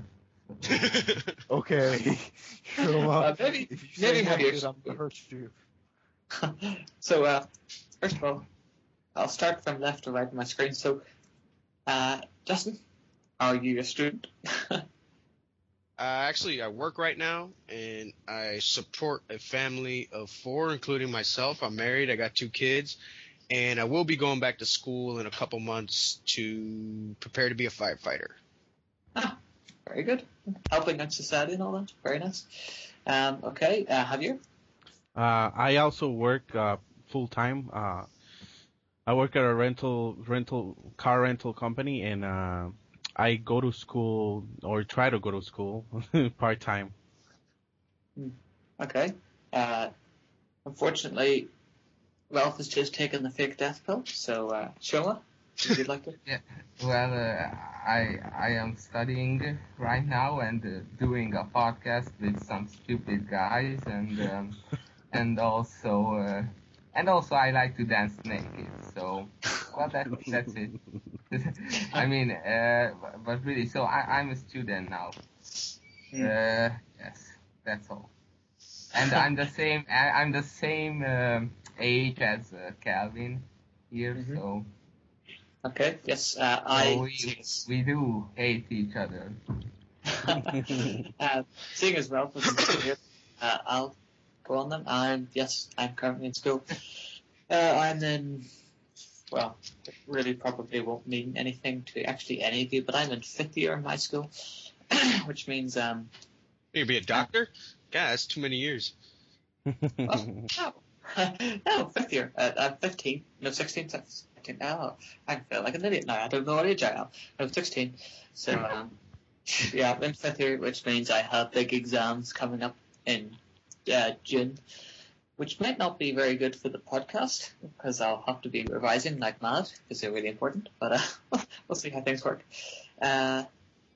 Okay. Show Uh, up. maybe- if you maybe say have no, yours. I'm gonna hurt you. So, uh, first of all, I'll start from left to right on my screen. So, uh, Justin, are you a student? Uh, actually, I work right now, and I support a family of four, including myself. I'm married. I got two kids, and I will be going back to school in a couple months to prepare to be a firefighter. Ah, very good. Helping out society and all that. Very nice. Um, okay, uh, Javier? Uh, I also work uh, full time. Uh, I work at a rental rental car rental company, and uh, I go to school or try to go to school part time. Okay. Uh, unfortunately, Ralph has just taken the fake death pill. So, uh, Shoma, would you like to? Well, uh, I I am studying right now and uh, doing a podcast with some stupid guys, and um, and also uh, and also I like to dance naked. So, well, that, that's it. I mean, uh, but really, so I, I'm a student now. Uh, yes, that's all. And I'm the same. I, I'm the same um, age as uh, Calvin here. Mhm. So, Okay, yes, uh, so I. we we do hate each other. uh, seeing as Ralph was in school here, uh, I'll go on then. I'm yes, I'm currently in school. Uh, I'm in. Well, it really probably won't mean anything to actually any of you, but I'm in fifth year in my school, which means um. You be a doctor? God, that's too many years. Oh, no, no, fifth year. Uh, I'm fifteen. No, sixteen. sixteen. Oh, I feel like an idiot now. I don't know what age I am. I'm sixteen. So um. Yeah, I'm in fifth year, which means I have big exams coming up in uh, June, which might not be very good for the podcast because I'll have to be revising like mad because they're really important. But uh, we'll see how things work. Uh,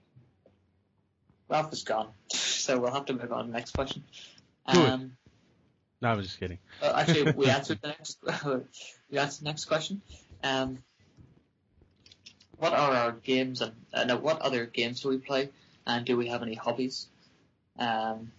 Ralph is gone, so we'll have to move on to the next question. Um, No, I was just kidding. uh, actually, we answered the next. we answered the next question. Um, What are our games and uh, no, what other games do we play, and do we have any hobbies? Um,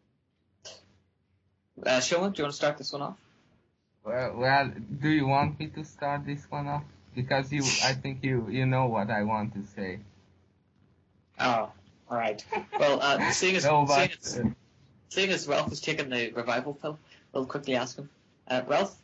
uh, Shoma, do you want to start this one off? Well, well, do you want me to start this one off? Because you, I think you, you know what I want to say. Oh, all right. Well, uh, seeing as No, seeing, but, as, uh, seeing as Ralph has taken the revival pill, we'll quickly ask him. Uh, Ralph,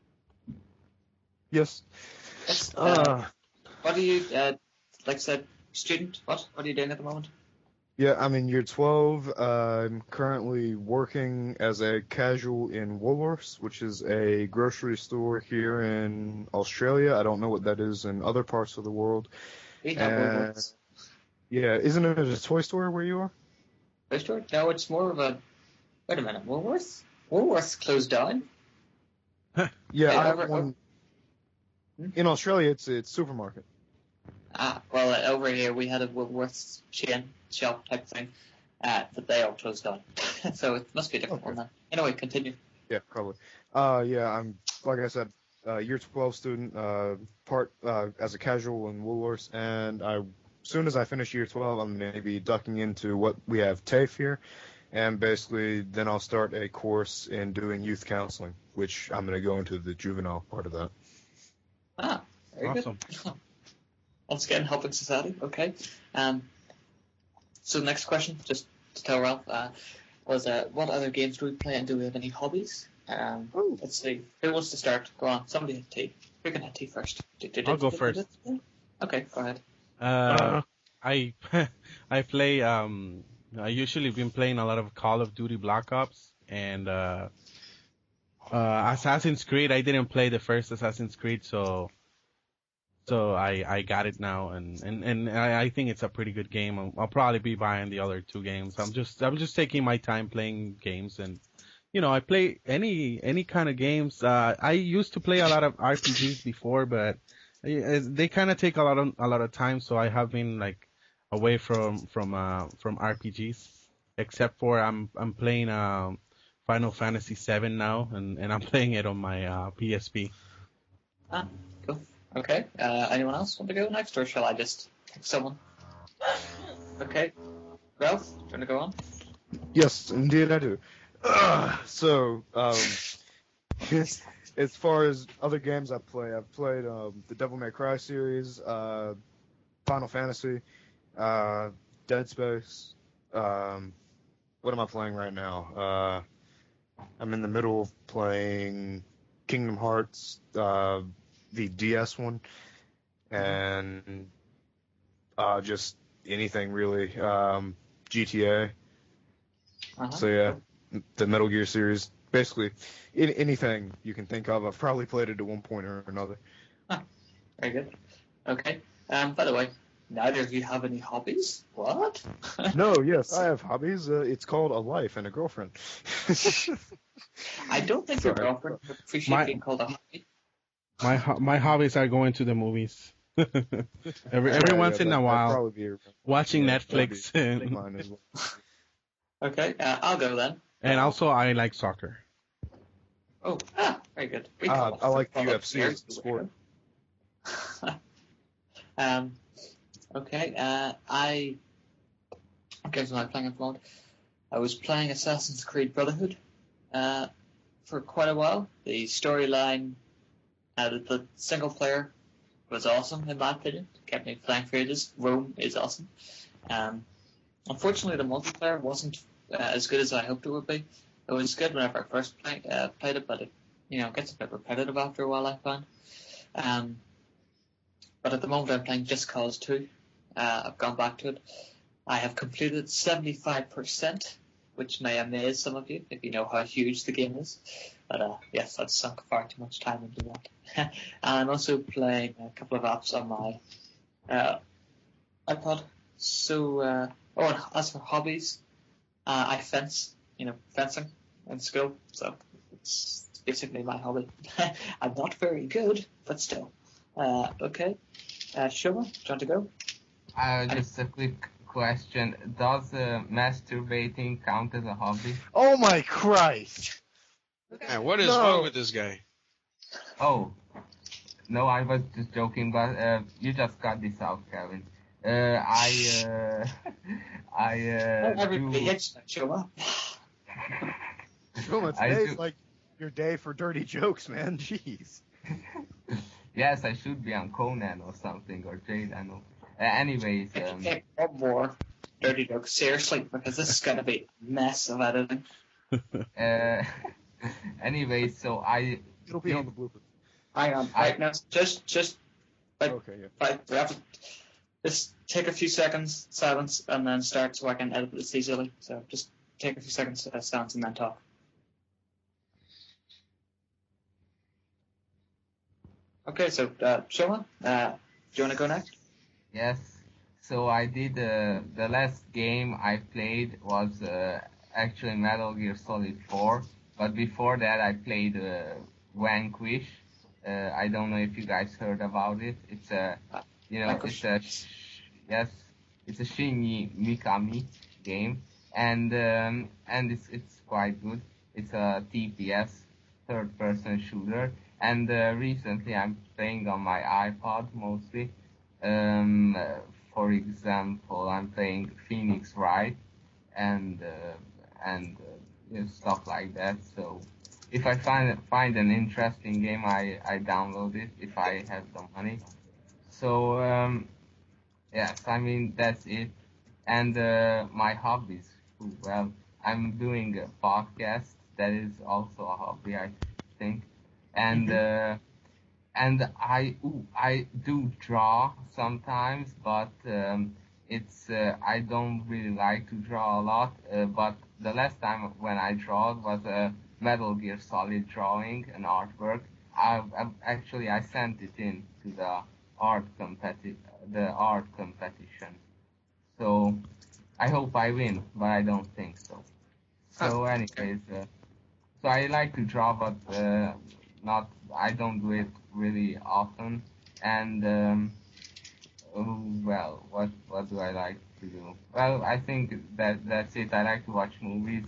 Yes. yes, uh, Uh, what are you? Uh, like I said, student. What? What are you doing at the moment? yeah, I'm in year twelve. Uh, I'm currently working as a casual in Woolworths, which is a grocery store here in Australia. I don't know what that is in other parts of the world. We have And- Woolworths. Yeah, isn't it a toy store where you are? Toy store? No, it's more of a. Wait a minute, Woolworths. Woolworths closed down. Yeah, Hey, I over- have one. Hmm? In Australia, it's it's supermarket. Ah, well, uh, over here we had a Woolworths chain shop type thing, uh, but they all closed down. So it must be a different Okay. one then. Anyway, continue. Yeah, probably. Uh, yeah, I'm like I said, uh, year twelve student, uh, part uh, as a casual in Woolworths, and I, as soon as I finish year twelve, I'm gonna be ducking into what we have TAFE here, and basically then I'll start a course in doing youth counseling, which I'm gonna go into the juvenile part of that. Ah, very Awesome. good. Once again, helping society. Okay. Um. So the next question, just to tell Ralph, uh, was uh, what other games do we play, and do we have any hobbies? Um. Oh. Let's see. Who wants to start? Go on. Somebody have tea. Who can have tea first? I'll go first. Okay, go ahead. Uh, I I play. Um, I usually been playing a lot of Call of Duty Black Ops and uh, uh, Assassin's Creed. I didn't play the first Assassin's Creed, so so I, I got it now, and and, and I, I think it's a pretty good game. I'll, I'll probably be buying the other two games. I'm just I'm just taking my time playing games, and you know I play any any kind of games. Uh, I used to play a lot of R P Gs before, but uh, they kind of take a lot of a lot of time, so I have been like away from from uh, from R P Gs, except for I'm I'm playing um, Final Fantasy seven now, and, and I'm playing it on my uh, P S P. Ah, cool. Okay. Uh, anyone else want to go next, or shall I just pick someone? Okay. Ralph, do you want to go on? Yes, indeed I do. Ugh, so, um, as far as other games I play, I've played um, the Devil May Cry series, uh, Final Fantasy, uh, Dead Space. Um, what am I playing right now? Uh, I'm in the middle of playing Kingdom Hearts, uh, the D S one, and uh, just anything really. Um, G T A. Uh-huh. So yeah, the Metal Gear series, basically any, anything you can think of, I've probably played it at one point or another. Ah, very good. Okay. Um, by the way, neither of you have any hobbies? What? No, yes, I have hobbies. Uh, it's called a life and a girlfriend. I don't think your Sorry. girlfriend would appreciate My- being called a hobby. My ho- my hobbies are going to the movies. every every Yeah, once yeah, in that- a that'd while, probably be your- watching yeah, that'd Netflix, be and, mine as well. Okay, uh, I'll go then. and also I like soccer. Oh, ah, very good. We Uh, call it I like football U F C here, as a sport. um, okay, uh, I... Games am I playing at the moment? I was playing Assassin's Creed Brotherhood uh, for quite a while. The storyline, uh, the, the single player was awesome, in my opinion. Kept me playing for ages. Rome is awesome. Um, unfortunately, the multiplayer wasn't uh, as good as I hoped it would be. It was good whenever I first play, uh, played it, but it you know gets a bit repetitive after a while, I find. Um, but at the moment, I'm playing Just Cause two. Uh, I've gone back to it. I have completed seventy-five percent, which may amaze some of you if you know how huge the game is. But uh, yes, I've sunk far too much time into that. And I'm also playing a couple of apps on my uh, iPod. So, uh, oh, and as for hobbies, uh, I fence, you know, fencing in school. So it's basically my hobby. I'm not very good, but still. Uh, okay. Uh, Shoma, do you want to go? Uh, just a quick question. Does uh, masturbating count as a hobby? Oh my Christ! Man, what is No. wrong with this guy? Oh, no, I was just joking, but uh, you just got this out, Kevin. Uh, I, uh, I, uh, Not everybody do, hits that, Shoma. Shoma, I today's do- like your day for dirty jokes, man. Jeez. yes, I should be on Conan or something, or Jade, I know. Uh, anyways, um, Okay, one more dirty joke, seriously, because this is going to be a mess of editing. uh, anyways, so I, It'll be on the bloopers. Hang on, I- right now, just, just, like, Okay, yeah. right, we have to, just take a few seconds, silence, and then start so I can edit this easily. So just take a few seconds, uh, silence, and then talk. Okay, so, uh, Shoma, uh, do you want to go next? yes. So I did, uh, the last game I played was uh, actually Metal Gear Solid four, but before that I played uh, Vanquish. Uh, I don't know if you guys heard about it. It's a, you know, Vanquish. it's a, sh- yes, it's a Shinji Mikami game, and um, and it's it's quite good. It's a T P S, third-person shooter, and uh, recently I'm playing on my iPod mostly. Um, uh, for example, I'm playing Phoenix Wright and uh, and uh, you know, stuff like that. So if I find find an interesting game, I, I download it if I have the money. So um, yes, I mean that's it. And uh, my hobbies, ooh, well, I'm doing a podcast. That is also a hobby, I think. And uh, and I ooh, I do draw sometimes, but um, it's uh, I don't really like to draw a lot. Uh, but the last time when I draw was a Metal Gear Solid drawing, an artwork. I, I actually I sent it in to the art competi- the art competition. So I hope I win, but I don't think so. So anyways, uh, so I like to draw, but uh, not I don't do it really often. And um, oh, well, what what do I like to do? Well, I think that that's it. I like to watch movies.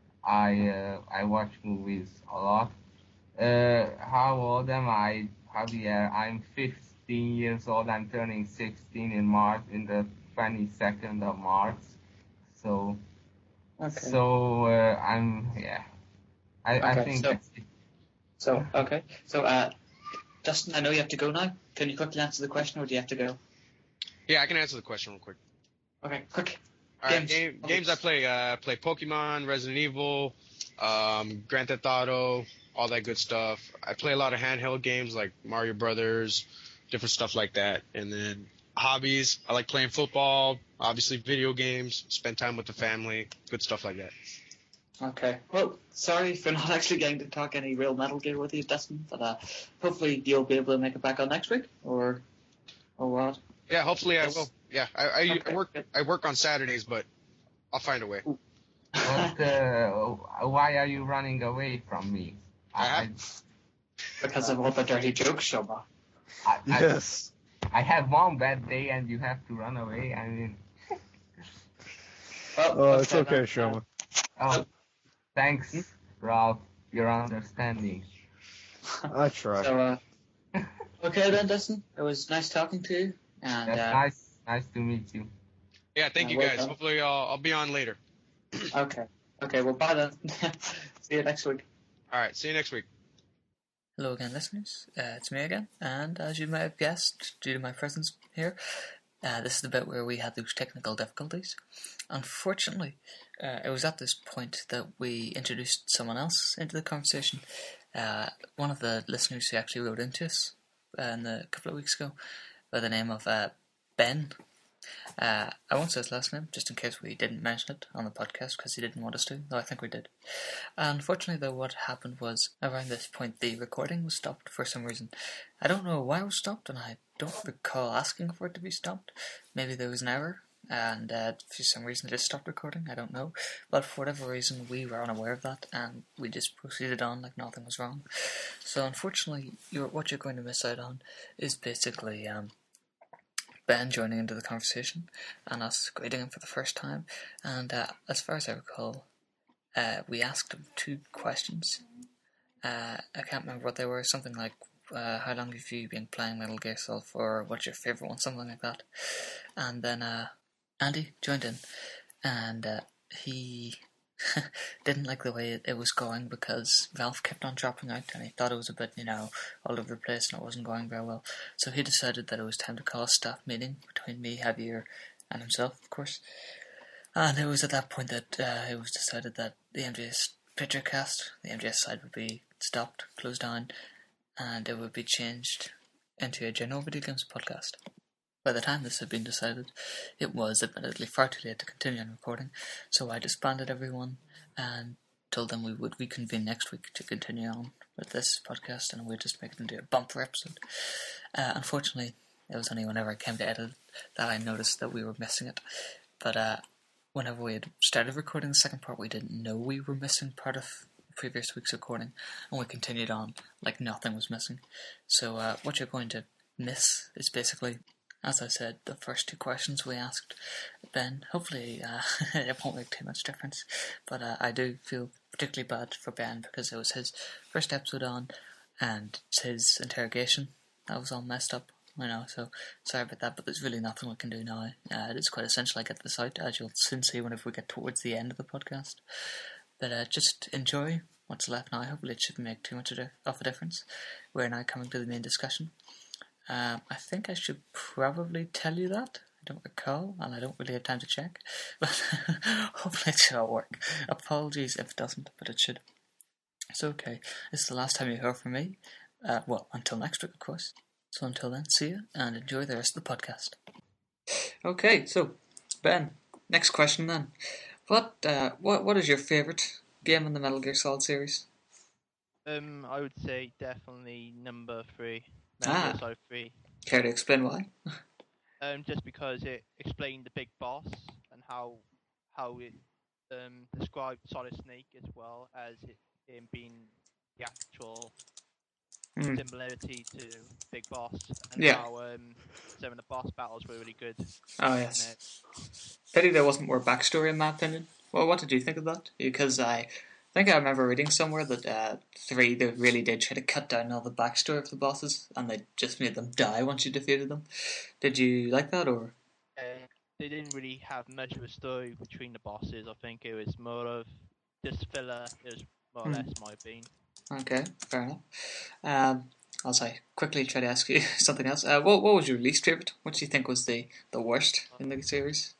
I uh, I watch movies a lot. Uh, how old am I? Javier, I'm fifteen years old. I'm turning sixteen in March, in the twenty-second of March. So, Okay. so uh, I'm yeah. I, I Okay, think so- that's it. So, okay. So, uh, Justin, I know you have to go now. Can you quickly answer the question, or do you have to go? Yeah, I can answer the question real quick. Okay, quick. All right, Games. game, games I play. Uh, I play Pokemon, Resident Evil, um, Grand Theft Auto, all that good stuff. I play a lot of handheld games like Mario Brothers, different stuff like that. And then hobbies, I like playing football, obviously video games, spend time with the family, good stuff like that. Okay. Well, sorry for not actually getting to talk any real Metal Gear with you, Dustin, but uh, hopefully you'll be able to make it back on next week, or or what? Yeah, hopefully I Yes. will. Yeah, I, I, Okay, I work good. I work on Saturdays, but I'll find a way. But uh, why are you running away from me? I, Because of all the dirty jokes, Shoma. I, I, Yes. I had one bad day and you have to run away. I mean, Well, Oh, it's then, okay, uh, Shoma. oh, thanks, Ralph. your understanding. I try. So, uh, okay then, Dustin. It was nice talking to you. And, Yes, uh, nice, nice to meet you. Yeah, thank Uh, you well guys. done. Hopefully I'll, I'll be on later. Okay. Okay, well, bye then. See you next week. All right, see you next week. Hello again, listeners. Uh, it's me again, and as you may have guessed, due to my presence here, uh, this is the bit where we had those technical difficulties. Unfortunately, uh, it was at this point that we introduced someone else into the conversation. Uh, one of the listeners who actually wrote into us uh, in the, a couple of weeks ago, by the name of uh, Ben. Uh, I won't say his last name, just in case we didn't mention it on the podcast, because he didn't want us to, though I think we did. Unfortunately, though, what happened was, around this point, the recording was stopped for some reason. I don't know why it was stopped, and I don't recall asking for it to be stopped. Maybe there was an error, and uh, for some reason it just stopped recording, I don't know. But for whatever reason, we were unaware of that, and we just proceeded on like nothing was wrong. So unfortunately, you're, what you're going to miss out on is basically... Um, Ben joining into the conversation and us greeting him for the first time. And uh, as far as I recall, uh, we asked him two questions. Uh, I can't remember what they were. Something like, uh, how long have you been playing Metal Gear Solid for? What's your favourite one? Something like that. And then uh, Andy joined in, and uh, he didn't like the way it, it was going because Valve kept on dropping out, and he thought it was a bit, you know, all over the place and it wasn't going very well. So he decided that it was time to call a staff meeting between me, Javier, and himself, of course. And it was at that point that uh, it was decided that the M G S Picture Cast, the M G S side, would be stopped, closed down, and it would be changed into a general video games podcast. By the time this had been decided, it was admittedly far too late to continue on recording, so I disbanded everyone and told them we would reconvene next week to continue on with this podcast, and we'd just make it into a bumper episode. Uh, unfortunately, it was only whenever I came to edit that I noticed that we were missing it. But uh, whenever we had started recording the second part, we didn't know we were missing part of the previous week's recording, and we continued on like nothing was missing. So uh, what you're going to miss is basically, as I said, the first two questions we asked Ben. Hopefully uh, it won't make too much difference, but uh, I do feel particularly bad for Ben because it was his first episode on, and it's his interrogation that was all messed up, you know, so sorry about that, but there's really nothing we can do now. Uh, it is quite essential I get this out, as you'll soon see whenever we get towards the end of the podcast. But uh, just enjoy what's left now. Hopefully it shouldn't make too much of a difference. We're now coming to the main discussion. Um, I think I should probably tell you that. I don't recall, and I don't really have time to check. But hopefully it should all work. Apologies if it doesn't, but it should. It's okay. This is the last time you hear from me. Uh, well, until next week, of course. So until then, see you, and enjoy the rest of the podcast. Okay, so, Ben, next question then. What, uh, what, what is your favourite game in the Metal Gear Solid series? Um, I would say definitely number three. Metal Ah. Gear Solid three. Care to explain why? Um, just because it explained the big boss and how how it um described Solid Snake as well as it him being the actual Mm. similarity to Big Boss, and Yeah. how um some of the boss battles were really good. Oh, yes. Pity there wasn't more backstory, in my opinion. Well, what did you think of that? Because I think I remember reading somewhere that uh, three, they really did try to cut down all the backstory of the bosses, and they just made them die once you defeated them. Did you like that, or? Uh, they didn't really have much of a story between the bosses. I think it was more of just filler. It was more or Hmm. less my opinion. Okay, fair enough. Um, I'll say, quickly try to ask you something else. Uh, what what was your least favourite? What do you think was the, the worst in the series?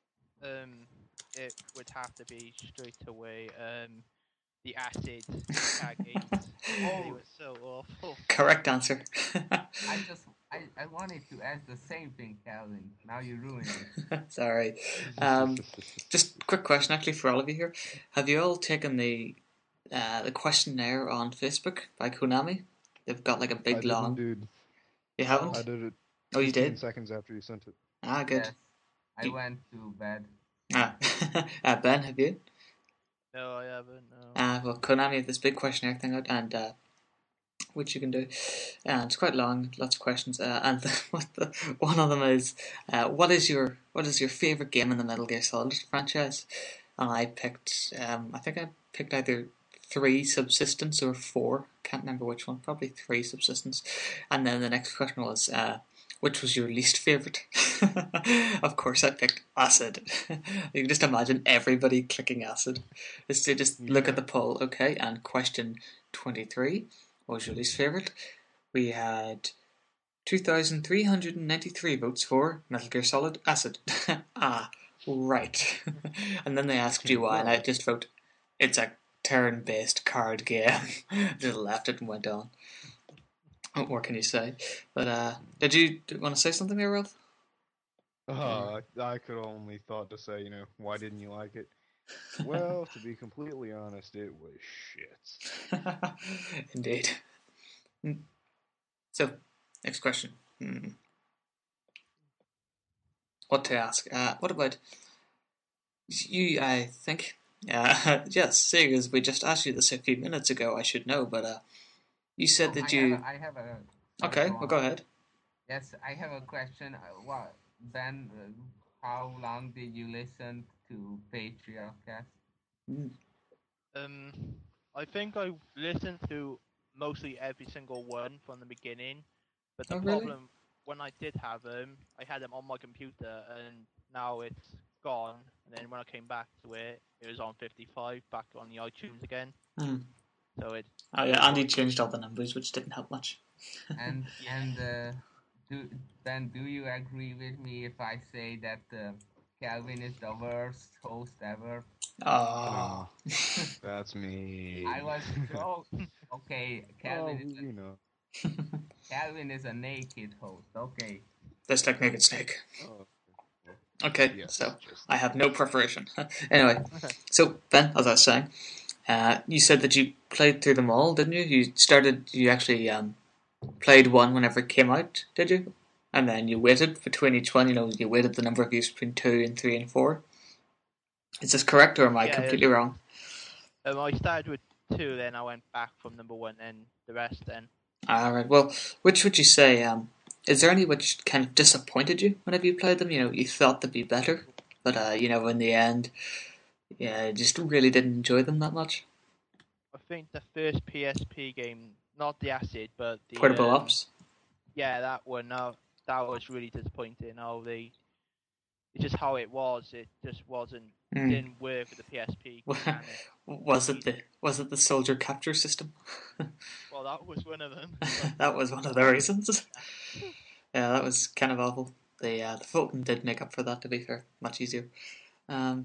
Um, it would have to be straight away. Um, the acid tagging. They were so awful. Correct answer. I just, I, I wanted to ask the same thing, Calvin. Now you ruined it. Sorry. Um, just quick question, actually, for all of you here. Have you all taken the uh, the questionnaire on Facebook by Konami? They've got like a I big didn't, long. dude. You haven't? I did it. Oh, you fifteen did? seconds after you sent it. Ah, good. Yes, I You- went to bed. Ah. uh, Ben, have you? No, I haven't. No. Uh, well, Konami have this big questionnaire thing out, and uh, which you can do, and it's quite long, lots of questions. Uh, and the, what the, one of them is, uh, what is your what is your favorite game in the Metal Gear Solid franchise? And I picked, um, I think I picked either three subsistence or four. Can't remember which one. Probably three subsistence. And then the next question was, uh, which was your least favourite? Of course, I picked acid. You can just imagine everybody clicking acid. Just, just look at the poll, okay? And question twenty-three, what was your least favourite? We had two thousand three hundred ninety-three votes for Metal Gear Solid Acid. Ah, right. And then they asked you why, and I just wrote, it's a turn-based card game. Just left it and went on. What more can you say? But uh, did you want to say something there, Ralph? Uh, I could only thought to say, you know, why didn't you like it? Well, to be completely honest, it was shit. Indeed. So, next question. Hmm. What to ask? Uh, what about you? I think. Uh, yes, seeing as we just asked you this a few minutes ago, I should know. But uh, you said Oh, that I you. Have a, I have a. Okay, go well, go on. ahead. Yes, I have a question. Uh, what Ben? Uh, how long did you listen to Patriotcast? Um, I think I listened to mostly every single one from the beginning, but the Oh, really? problem when I did have them, I had them on my computer, and now it's gone. And then when I came back to it, it was on fifty-five, back on the iTunes again. Hmm. So it. Oh yeah, Andy changed all the numbers, which didn't help much. And and uh, do Ben, do you agree with me if I say that uh, Calvin is the worst host ever? Oh. That's me. I was so okay. Calvin Well, is a, you know. Calvin is a naked host. Okay. Just like Naked Snake. Oh, Okay, yes, so just- I have no preparation. Anyway, so Ben, as I was saying, uh, you said that you played through them all, didn't you? You started, you actually um, played one whenever it came out, did you? And then you waited between each one, you know, you waited the number of years between two and three and four. Is this correct, or am I Yeah, completely it- wrong? Um, I started with two, then I went back from number one, and the rest then. Alright, well, which would you say, um, is there any which kind of disappointed you whenever you played them? You know, you thought they'd be better, but, uh, you know, in the end, yeah, you just really didn't enjoy them that much. I think the first P S P game, not the Acid, but the Portable um, Ops? Yeah, that one. No, that was really disappointing. How they, it's just how it was. It just wasn't. Mm. Didn't work with the P S P. mechanic. Was it the was it the soldier capture system? Well, that was one of them. That was one of the reasons. Yeah, that was kind of awful. The uh, the Fulton did make up for that, to be fair, much easier. Um,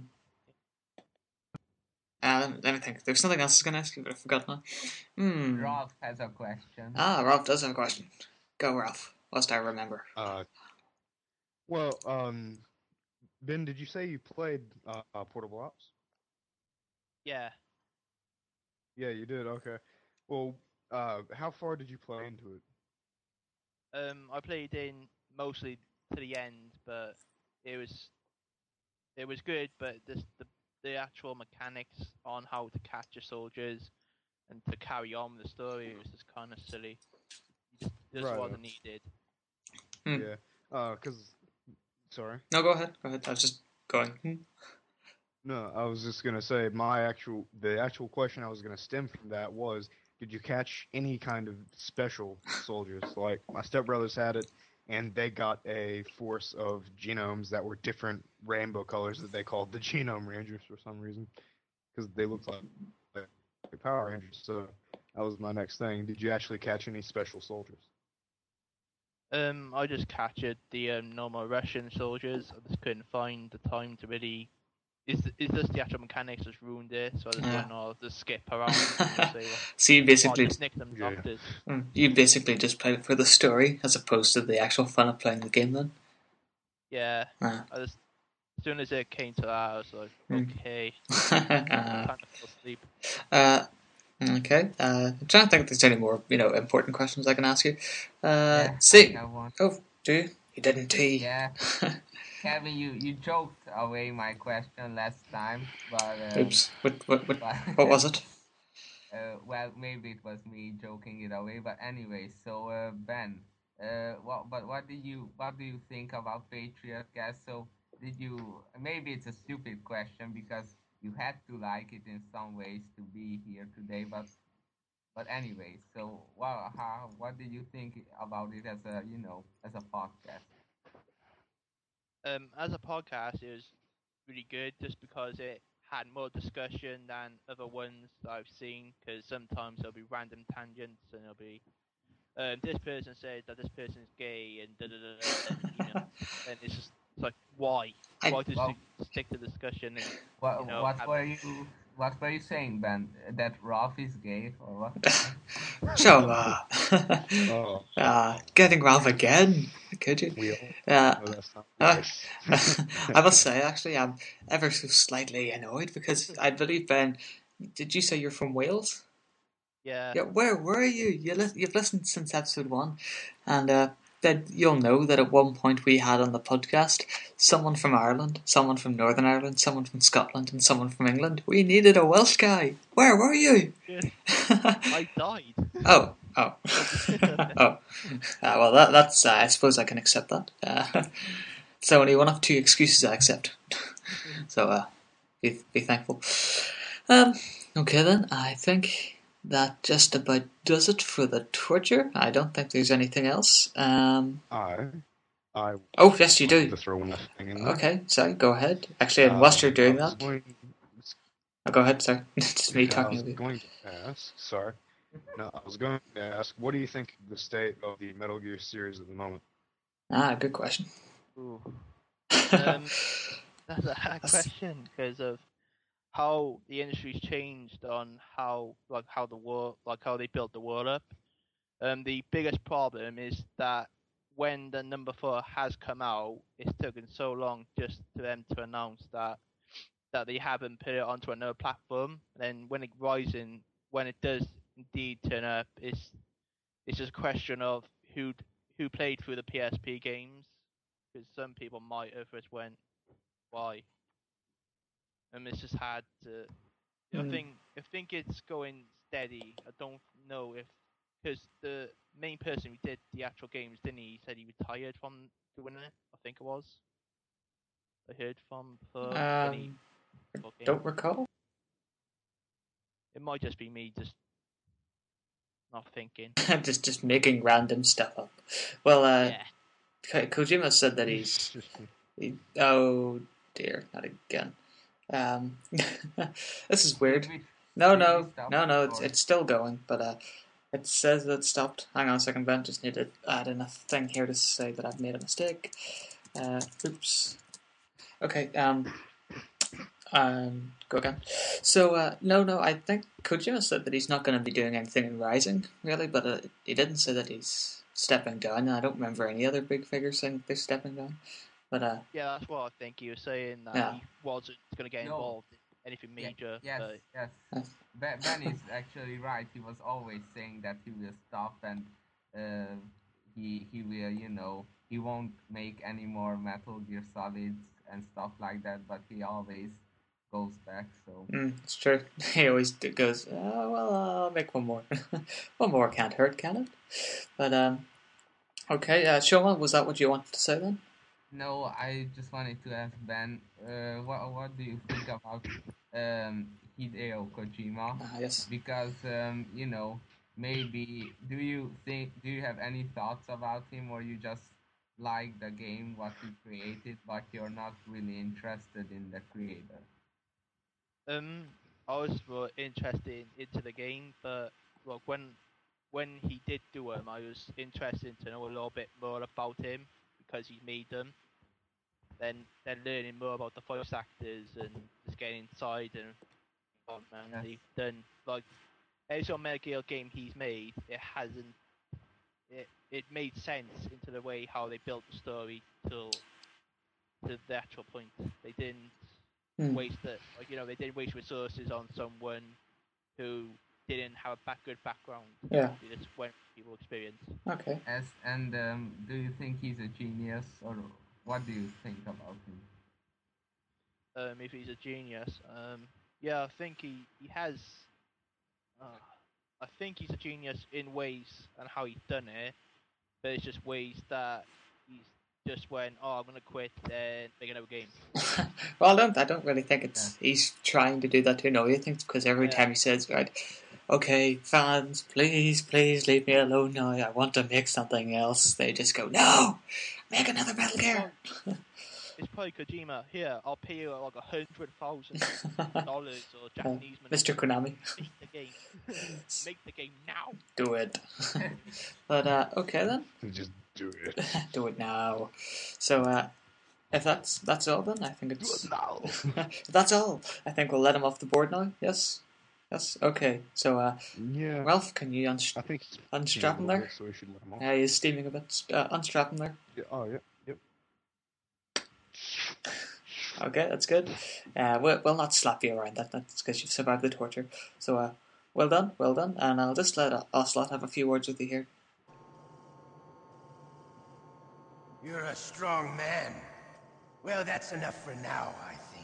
uh, let me think. There's something else I was going to ask you, but I forgot now. Hmm. Ralph has a question. Ah, Ralph does have a question. Go, Ralph. Lest I remember. Uh, well, um, Ben, did you say you played uh, uh, Portable Ops? Yeah. Yeah, you did. Okay. Well, uh, how far did you play into it? Um, I played in mostly to the end, but it was it was good. But this, the the actual mechanics on how to catch your soldiers and to carry on with the story was just kind of silly. It just, just Right. wasn't needed. Hmm. Yeah. Uh, cause, sorry. No, go ahead. Go ahead. I was just going. Hmm. No, I was just gonna say my actual the actual question I was gonna stem from that was, did you catch any kind of special soldiers? Like my stepbrothers had it, and they got a force of genomes that were different rainbow colors that they called the Genome Rangers for some reason, because they looked like, like Power Rangers. So that was my next thing. Did you actually catch any special soldiers? Um, I just captured the um, normal Russian soldiers. I just couldn't find the time to really. Is is just the actual mechanics just ruined it? So I just Yeah. went, I'll just skip around. And just say, well, So you basically, I'll just nick them Yeah. doctors. Hmm. you basically just played it for the story as opposed to the actual fun of playing the game. Then. Yeah. Ah. I just as soon as it came to that, I was like, Hmm. okay, uh, time to fall asleep. uh, okay. Uh, I'm trying to think if there's any more, you know, important questions I can ask you. Uh, Yeah, see. I have one. Oh, do you? You didn't tea. Yeah. Kevin, you, you joked away my question last time, but uh, Oops. What what what, but, what was it? Uh, well, maybe it was me joking it away, but anyway. So uh, Ben, uh, what but what did you what do you think about Patriot Cast? So did you? Maybe it's a stupid question because you had to like it in some ways to be here today. But but anyway, so well, how what did you think about it as a you know as a podcast? Um, as a podcast, it was really good just because it had more discussion than other ones that I've seen. Because sometimes there'll be random tangents and there'll be um, this person says that this person's gay and da da da, da and, you know, and it's just it's like why I- why just Well- stick, stick to discussion and What you know, what have- were you what were you saying, Ben? That Ralph is gay or what? So, uh, Oh, uh, getting Ralph again, could you? we all Uh, know that's not Uh, nice. I must say, actually, I'm ever so slightly annoyed because I believe, Ben, did you say you're from Wales? yeah. Yeah, where were you? you li- you've listened since episode one, and uh, Ben, you'll know that at one point we had on the podcast someone from Ireland, someone from Northern Ireland, someone from Scotland, and someone from England. We needed a Welsh guy. Where were you? I died. Oh, oh, oh. Uh, well, that, that's. Uh, I suppose I can accept that. Uh, it's only one of two excuses I accept. so, uh, be be thankful. Um. Okay then. I think that just about does it for the torture. I don't think there's anything else. Um. I, I Oh, yes, you wanted do. to throw one thing in there. Okay. Sorry. Go ahead. Actually, and Uh, whilst you're doing I was that, going- oh, go ahead. Sorry, just me I talking was over you. going to ask. Sorry. No, I was going to ask. What do you think of the state of the Metal Gear series at the moment? Ah, good question. Ooh. Um, that's a hard question because of how the industry's changed on how like how the world like how they built the world up. Um, the biggest problem is that when the number four has come out, it's taken so long just to them to announce that that they haven't put it onto another platform. And then when it rising, when it does indeed turn up, it's it's just a question of who who played through the P S P games, because some people might have just went, why? And it's just hard to. I Mm. think I think it's going steady. I don't know if because the main person who did the actual games, didn't he? He said he retired from doing it. I think it was. I heard from for any Um, for game. don't recall. It might just be me just not thinking. just just making random stuff up. Well, uh, Yeah. Ko- Kojima said that he's. He, oh dear, not again. Um, this is weird. Did we- No, did no, we stop no, no. It's or- it's still going, but uh, it says that it stopped. Hang on a second, Ben. Just need to add in a thing here to say that I've made a mistake. Uh, oops. Okay. Um. Um. Go again. So, uh, no, no. I think Kojima said that he's not going to be doing anything in Rising, really, but uh, he didn't say that he's stepping down. And I don't remember any other big figures saying they're stepping down. But uh, Yeah, that's what I think he was saying. That Yeah. he wasn't going to get No. involved in anything Ye- major. Yes, but yes. Yes. Ben, Ben is actually right. He was always saying that he will stop and uh, he he will, you know, he won't make any more Metal Gear Solids and stuff like that. But he always goes back. So mm, it's true. He always d- goes, oh, well, I'll make one more. One more can't hurt, can it? But um, okay. Uh, Shoma, was that what you wanted to say then? no, I just wanted to ask Ben, uh, what what do you think about um, Hideo Kojima? Ah, yes. Because um, you know, maybe do you think do you have any thoughts about him, or you just like the game what he created, but you're not really interested in the creator? um, I was more interested into the game, but well, when when he did do them, I was interested to know a little bit more about him because he made them. Then then learning more about the voice actors and just getting inside and oh man, Yes. they've done like every single Metal Gear game he's made, it hasn't it it made sense into the way how they built the story till to the actual point. They didn't Hmm. waste it, like you know, they didn't waste resources on someone who didn't have a back, good background. Yeah. They just went with people experience. Okay. As and um, do you think he's a genius, or what do you think about him? Um, if he's a genius, um, yeah, I think he he has. Uh, I think he's a genius in ways and how he's done it, but it's just ways that he's just went, "Oh, I'm gonna quit and make another game." Well, I don't. I don't really think it's he's trying to do that to annoy you. I think because every Yeah. time he says, "Right, okay, fans, please, please leave me alone now. I want to make something else," they just go, "No, make another Metal Gear." It's probably Kojima. Here, I'll pay you like a hundred thousand dollars or Japanese money. Mister Konami, Make the game. Make the game now. do it. But uh, okay then, Just do it. do it now. So uh, if that's that's all, then I think Do it's it now. if that's all. I think we'll let him off the board now. Yes, yes. Okay. So uh, Yeah. Ralph, can you un- I think he's unstrap him there? So we should let him off. Yeah, he's steaming a bit. Uh, unstrap him there. Yeah, oh yeah. Yep. Okay, that's good. Uh, we'll, we'll not slap you around. That that's because you've survived the torture. So, uh, well done, well done. And I'll just let Ocelot have a few words with you here. You're a strong man. Well, that's enough for now, I think.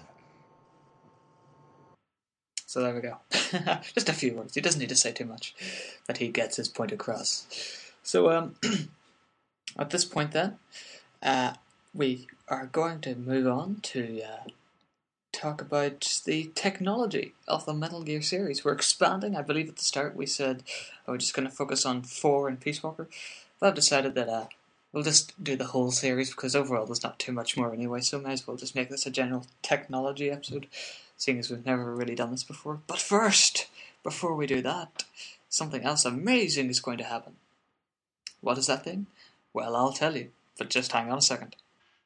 So there we go. Just a few words. He doesn't need to say too much, but he gets his point across. So, um, at this point, then, uh, we are going to move on to uh, talk about the technology of the Metal Gear series. We're expanding. I believe at the start we said oh, we're just going to focus on four and Peace Walker. But I've decided that uh, we'll just do the whole series because overall there's not too much more anyway, so might as well just make this a general technology episode, seeing as we've never really done this before. But first, before we do that, something else amazing is going to happen. What is that thing? Well, I'll tell you, but just hang on a second.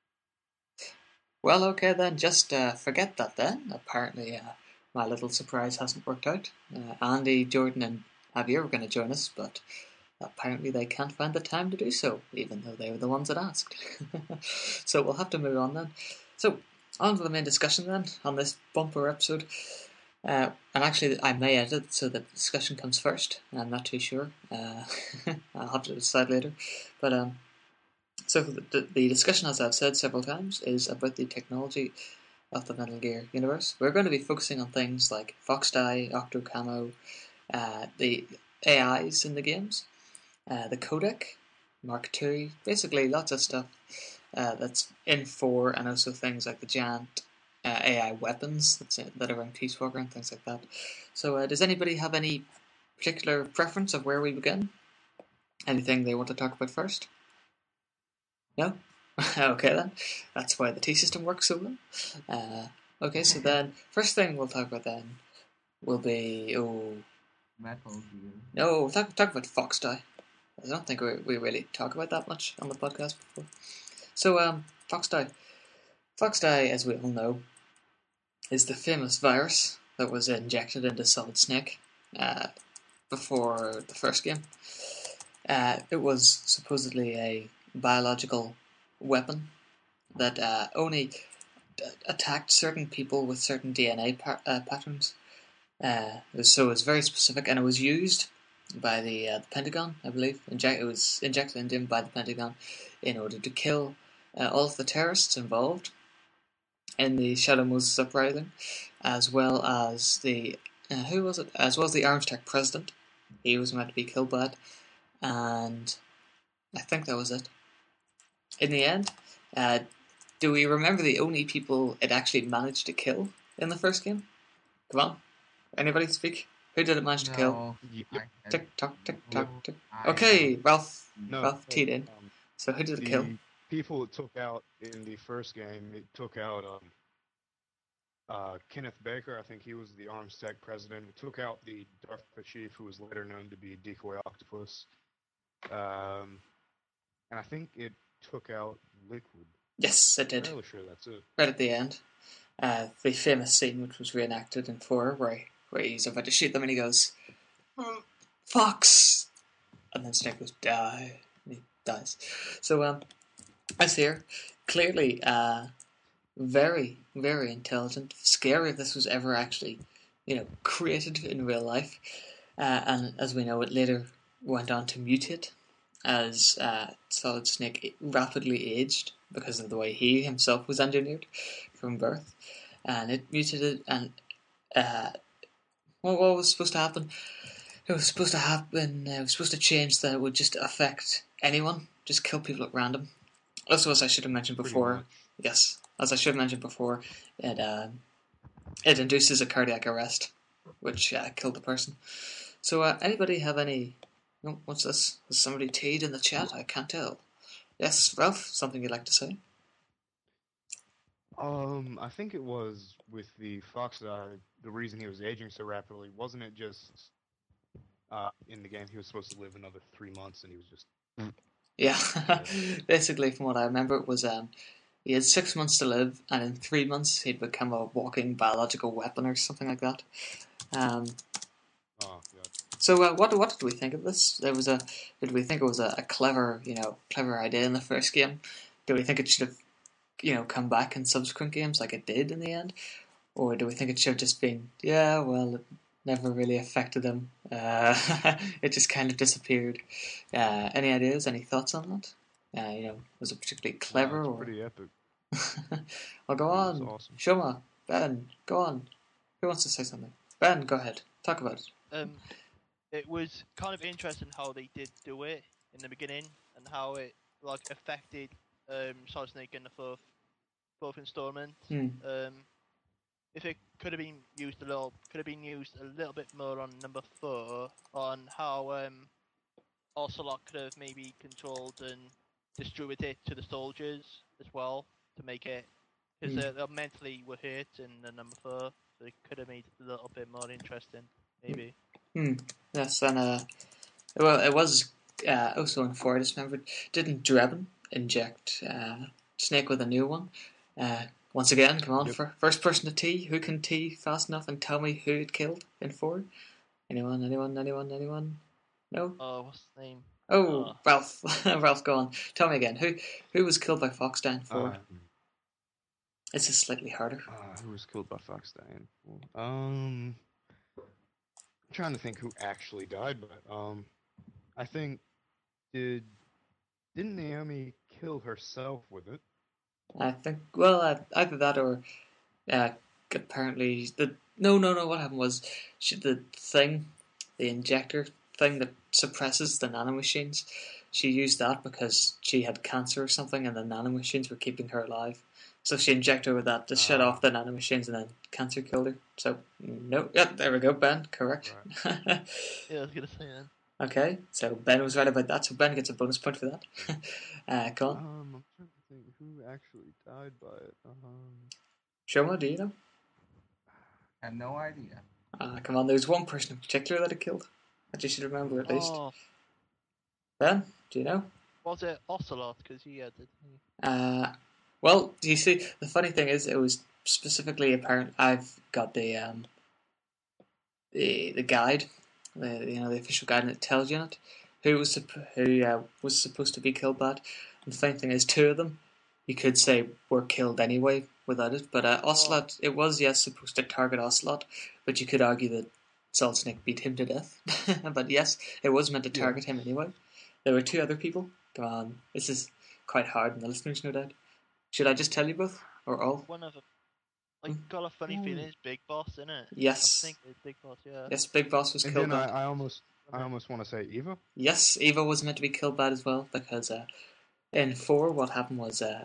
Well, okay then, just uh, forget that then. Apparently, uh, my little surprise hasn't worked out. Uh, Andy, Jordan, and Javier were going to join us, but apparently they can't find the time to do so, even though they were the ones that asked. So we'll have to move on then. So, on to the main discussion then, on this bumper episode. Uh, and actually, I may edit it so that the discussion comes first. I'm not too sure. Uh, I'll have to decide later. But, um, so the, the discussion, as I've said several times, is about the technology of the Metal Gear universe. We're going to be focusing on things like Fox Die, Octo Camo, uh, the A Is in the games, uh, the codec, Mark two, basically lots of stuff uh, that's in four, and also things like the giant uh, A I weapons that's in, that are in Peace Walker and things like that. So uh, does anybody have any particular preference of where we begin? Anything they want to talk about first? No? Okay then. That's why the T-system works so well. Uh, okay, so then, first thing we'll talk about then will be, oh... Metal Gear. No, we'll talk, talk about Fox Die. I don't think we, we really talk about that much on the podcast before. So, um, Fox Die. Fox Die, as we all know, is the famous virus that was injected into Solid Snake uh, before the first game. Uh, it was supposedly a biological weapon that uh, only attacked certain people with certain D N A pa- uh, patterns. Uh, so it was very specific, and it was used by the, uh, the Pentagon, I believe. Inject- it was injected into him by the Pentagon in order to kill uh, all of the terrorists involved in the Shadow Moses uprising, as well as the uh, who was it? As well as the Armstech president. He was meant to be killed by it, and I think that was it. In the end, uh, do we remember the only people it actually managed to kill in the first game? Come on, anybody speak? Who did it manage to kill? Yep. Tick tock, tick tock, tick. I- Okay, Ralph. No, Ralph no, teed in. um, So who did it the kill? people it took out in the first game, it took out um, uh, Kenneth Baker. I think he was the Armstech president. It took out the DARPA chief, who was later known to be Decoy Octopus. Um, and I think it took out Liquid. Yes, it I'm did. fairly sure that's it. Right at the end, uh, the famous scene which was reenacted in four, where he, where he's about to shoot them and he goes, "Fox," and then Snake goes, "Die," and he dies. So, um, as here, clearly, uh, very, very intelligent. Scary if this was ever actually, you know, created in real life. Uh, and as we know, it later went on to mutate as uh, Solid Snake rapidly aged because of the way he himself was engineered from birth. And it mutated, and uh, what, what was supposed to happen? It was supposed to happen, it was supposed to change that it would just affect anyone, just kill people at random. Also, as I should have mentioned Pretty before, much. yes, as I should have mentioned before, it uh, it induces a cardiac arrest, which uh, killed the person. So, uh, anybody have any? Oh, what's this? Is somebody teed in the chat? I can't tell. Yes, Ralph, something you'd like to say? Um, I think it was with the fox. Uh, the reason he was aging so rapidly wasn't it just uh, in the game he was supposed to live another three months and he was just Yeah, basically, from what I remember, it was um, he had six months to live, and in three months he'd become a walking biological weapon or something like that. Um, oh god. so, uh, what what did we think of this? There was a did we think it was a, a clever, you know, clever idea in the first game? Do we think it should have, you know, come back in subsequent games like it did in the end, or do we think it should have just been, yeah, well, it never really affected him. Uh, it just kind of disappeared. Uh, any ideas? Any thoughts on that? Uh, you know, was it particularly clever? Oh, or it's pretty epic. Well, go It was on, awesome. Shoma, Ben, go on. Who wants to say something? Ben, go ahead. Talk about it. Um, it was kind of interesting how they did do it in the beginning and how it like affected um Solid Snake in the fourth fourth installment. Hmm. Um, if it could have been used a little, could have been used a little bit more on number four on how um Ocelot could have maybe controlled and distributed it to the soldiers as well to make it because Hmm. they, they mentally were hurt in the number four, so it could have made it a little bit more interesting, maybe. Hmm. Yes, and uh, well, it was uh, also in four. I just remembered. Didn't Drebin inject uh, Snake with a new one? Uh, once again, come on, Yep. for first person to T. Who can T fast enough and tell me who it killed in four? Anyone? Anyone? Anyone? Anyone? No. Oh, what's the name? Oh, Uh, Ralph. Ralph, go on. Tell me again. Who who was killed by Foxdown in four? Uh, It's just slightly harder. uh, who was killed by Fox Diane? Um, I'm trying to think who actually died, but um, I think did didn't Naomi kill herself with it? I think. Well, uh, either that or uh, apparently the no no no. What happened was she, the thing, the injector thing that suppresses the nanomachines. She used that because she had cancer or something, and the nanomachines were keeping her alive. So she injected her with that to shut Ah. off the nanomachines, and then cancer killed her. So no, yeah, there we go, Ben. Correct. yeah, I was gonna say that. Okay, so Ben was right about that. So Ben gets a bonus point for that. uh, go on, Um, I'm trying to think who actually died by it. Um, Shoma, do you know? I have no idea. Uh, come on, there's one person in particular that it killed that you should remember at least. Oh, Ben, do you know? was it Ocelot? Because he had it. Uh, well, you see, the funny thing is, it was specifically apparent. I've got the um, the the guide, the you know the official guide, and it tells you in it who was supp- who uh, was supposed to be killed by it. And the funny thing is, two of them you could say were killed anyway without it. But uh, Ocelot, it was yes supposed to target Ocelot, but you could argue that Solid Snake beat him to death. But yes, it was meant to Yeah. target him anyway. There were two other people. Come on, this is quite hard on the listeners, no doubt. Should I just tell you both or all? One of them. I Hmm. got a funny Ooh. feeling it's Big Boss, isn't it? Yes. I think it's Big Boss, yeah. Yes, Big Boss was and killed then I, bad. I almost I almost want to say Eva. Yes, Eva was meant to be killed bad as well because uh, in four, what happened was uh,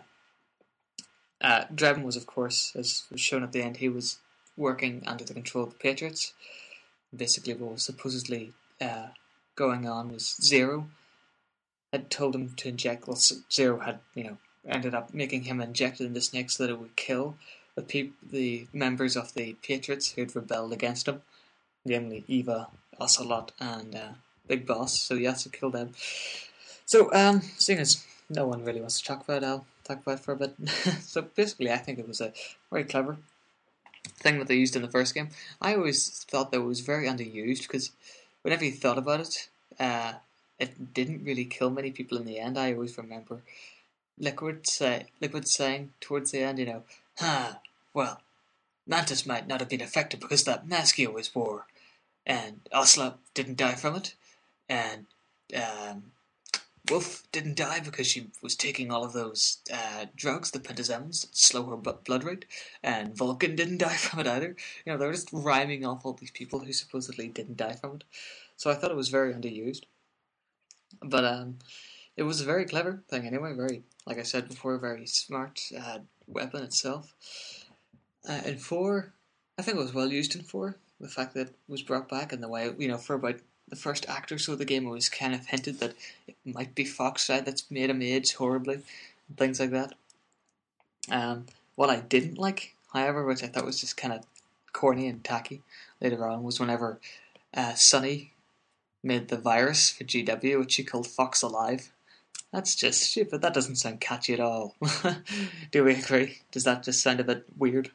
uh, Drebin was, of course, as was shown at the end, he was working under the control of the Patriots. Basically, what was supposedly uh, going on was Zero had told him to inject. Well, Zero had, you know, ended up making him injected into Snake so that it would kill the peop- the members of the Patriots who had rebelled against him, namely Eva, Ocelot, and uh, Big Boss. So yes, it killed them. So, um, seeing as no one really wants to talk about it, I'll talk about it for a bit. So basically, I think it was a very clever thing that they used in the first game. I always thought that it was very underused because whenever you thought about it, uh, it didn't really kill many people in the end. I always remember Liquid say Liquid saying towards the end, you know, "Huh, well, Mantis might not have been affected because that mask he always wore, and Ocelot didn't die from it, and um, Wolf didn't die because she was taking all of those uh, drugs, the pentazemins, that slow her bu- blood rate, and Vulcan didn't die from it either. You know, they were just rhyming off all these people who supposedly didn't die from it. So I thought it was very underused. But um, it was a very clever thing anyway. Very, like I said before, very smart uh, weapon itself. Uh, in four, I think it was well used in four. The fact that it was brought back and the way, you know, for about the first act or so of the game, it was kind of hinted that it might be Foxdie that's made him age horribly, and things like that. Um, what I didn't like, however, which I thought was just kind of corny and tacky later on, was whenever uh, Sunny made the virus for G W, which she called Fox Alive. That's just stupid. That doesn't sound catchy at all. Do we agree? Does that just sound a bit weird?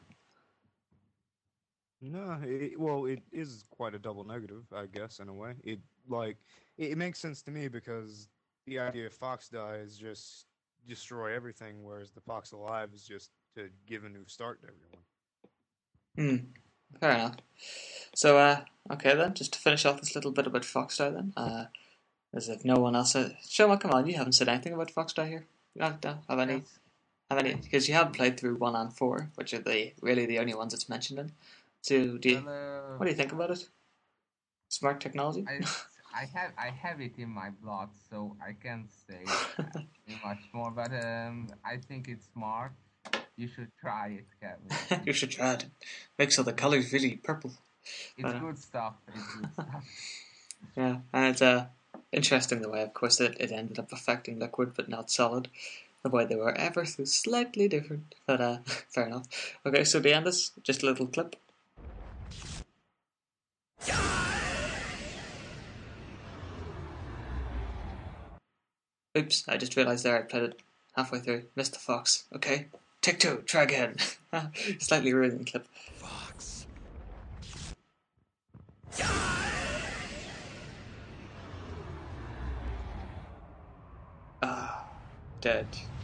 No, it, well, it is quite a double negative, I guess, in a way. It like it, it makes sense to me because the idea of Foxdie is just destroy everything, whereas the Fox Alive is just to give a new start to everyone. Hmm. Fair enough. So, uh, okay then, just to finish off this little bit about Foxdie then, uh, as if no one else... Uh, Shoma, come on, you haven't said anything about Foxdie here. You don't uh, have any... Yes. Have any... Because you haven't played through one and four, which are the really the only ones it's mentioned in. So, do you, Well, uh, what do you think about it? Smart technology? I, I have I have it in my blood, so I can't say uh, too much more. But um, I think it's smart. You should try it, Kevin. You should try it. Makes all the colours really purple. It's Uh, good stuff. It's good stuff. Yeah, and it's uh, interesting the way, of course, it, it ended up affecting Liquid, but not Solid. The way they were ever so slightly different. But uh, fair enough. Okay, so to end this, just a little clip. Oops, I just realised there I played it halfway through. Missed the fox. Okay, take two, try again. Slightly ruining the clip. Fox. Ah, dead.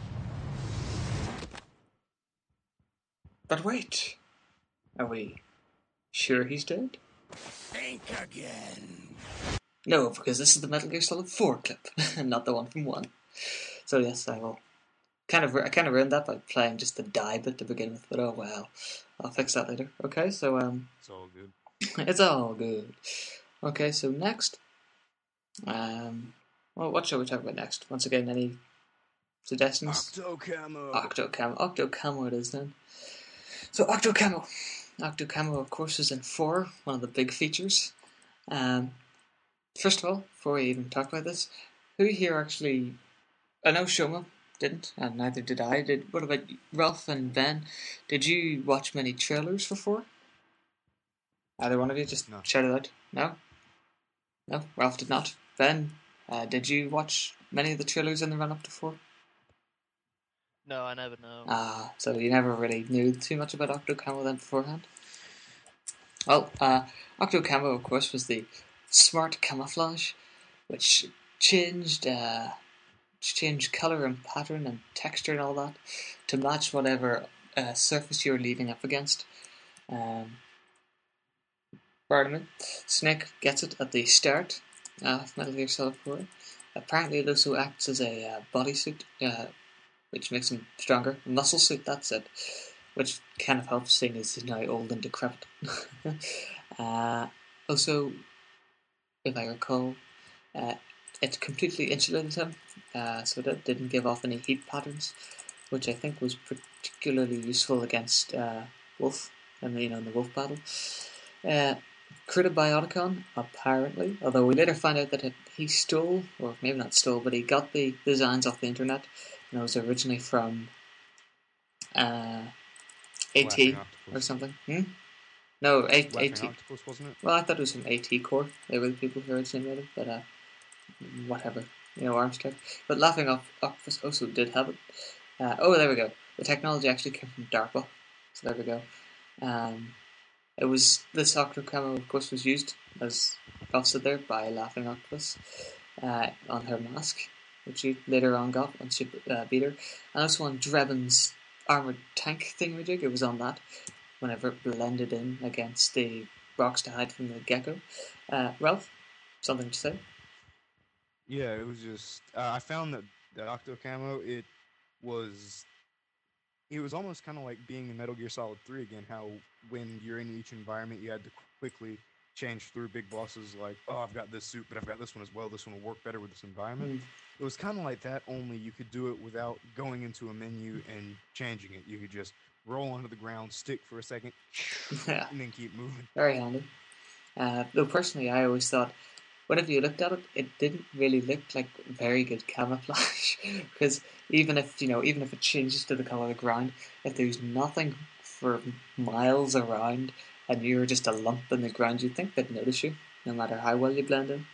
But wait, are we sure he's dead? Think again. No, because this is the Metal Gear Solid four clip, and not the one from one. So yes, I will. Kind of, I kind of ruined that by playing just the die bit to begin with, but oh well, I'll fix that later. Okay, so um, It's all good. it's all good. Okay, so next, um, well, what shall we talk about next? Once again, any suggestions? Octo Camo. Octo Camo, Octo Camo it is then. So Octo Camo, Octo Camo, of course, is in four, one of the big features. Um, first of all, before we even talk about this, who here actually? I know Shoma didn't, and neither did I. Did what about Ralph and Ben? Did you watch many trailers for four? Either one of you, just No. shout it out. No, no. Ralph did not. Ben, uh, did you watch many of the trailers in the run up to four? No, I never know. Ah, so you never really knew too much about Octo Camo then beforehand? Well, uh, Octo Camo, of course, was the smart camouflage, which changed, uh, changed colour and pattern and texture and all that to match whatever uh, surface you're leaning up against. Um, pardon me. Snake gets it at the start of Metal Gear Solid four. Apparently, it also acts as a uh, bodysuit, uh, which makes him stronger. A muscle suit, that's it. Which kind of helps, seeing as he's now old and decrepit. uh, also, if I recall, uh, it completely insulated him, uh, so that it didn't give off any heat patterns, which I think was particularly useful against uh, Wolf, and you know, in the Wolf battle. Uh, created by Otacon, apparently, although we later find out that it, he stole, or maybe not stole, but he got the designs off the internet, and it was originally from uh, AT Laughing Octopus. or something. Hmm? No, A- Laughing AT. Octopus, wasn't it? Well, I thought it was from AT Core. They were the people who originally made it, but uh, whatever. You know, arms tech. But Laughing Oc- Octopus also did have it. Uh, oh, there we go. The technology actually came from DARPA. So there we go. Um, it was, this Octo Camo, of course, was used, as Goff said there, by Laughing Octopus uh, on her mask, which she later on got when she uh, beat her. And also on Drebin's armoured tank thingamajig, it was on that, whenever it blended in against the rocks to hide from the gecko. Uh, Ralph, something to say? Yeah, it was just uh, I found that that Octo Camo it was it was almost kind of like being in Metal Gear Solid three again. How when you're in each environment, you had to quickly change through big bosses. Like, oh, I've got this suit, but I've got this one as well. This one will work better with this environment. It was kind of like that, only you could do it without going into a menu and changing it. You could just roll onto the ground, stick for a second, Yeah. and then keep moving. Very handy. Uh, though personally, I always thought, whenever you looked at it, it didn't really look like very good camouflage. Because even if you know, even if it changes to the color of the ground, if there's nothing for miles around and you're just a lump in the ground, you'd think they'd notice you, no matter how well you blend in.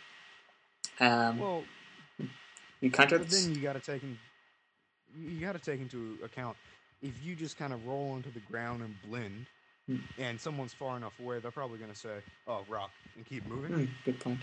Um, Well, you counter but then you got to take in, you got to take into account if you just kind of roll onto the ground and blend, Hmm. and someone's far enough away, they're probably going to say, "Oh, rock," and keep moving. Hmm, good point.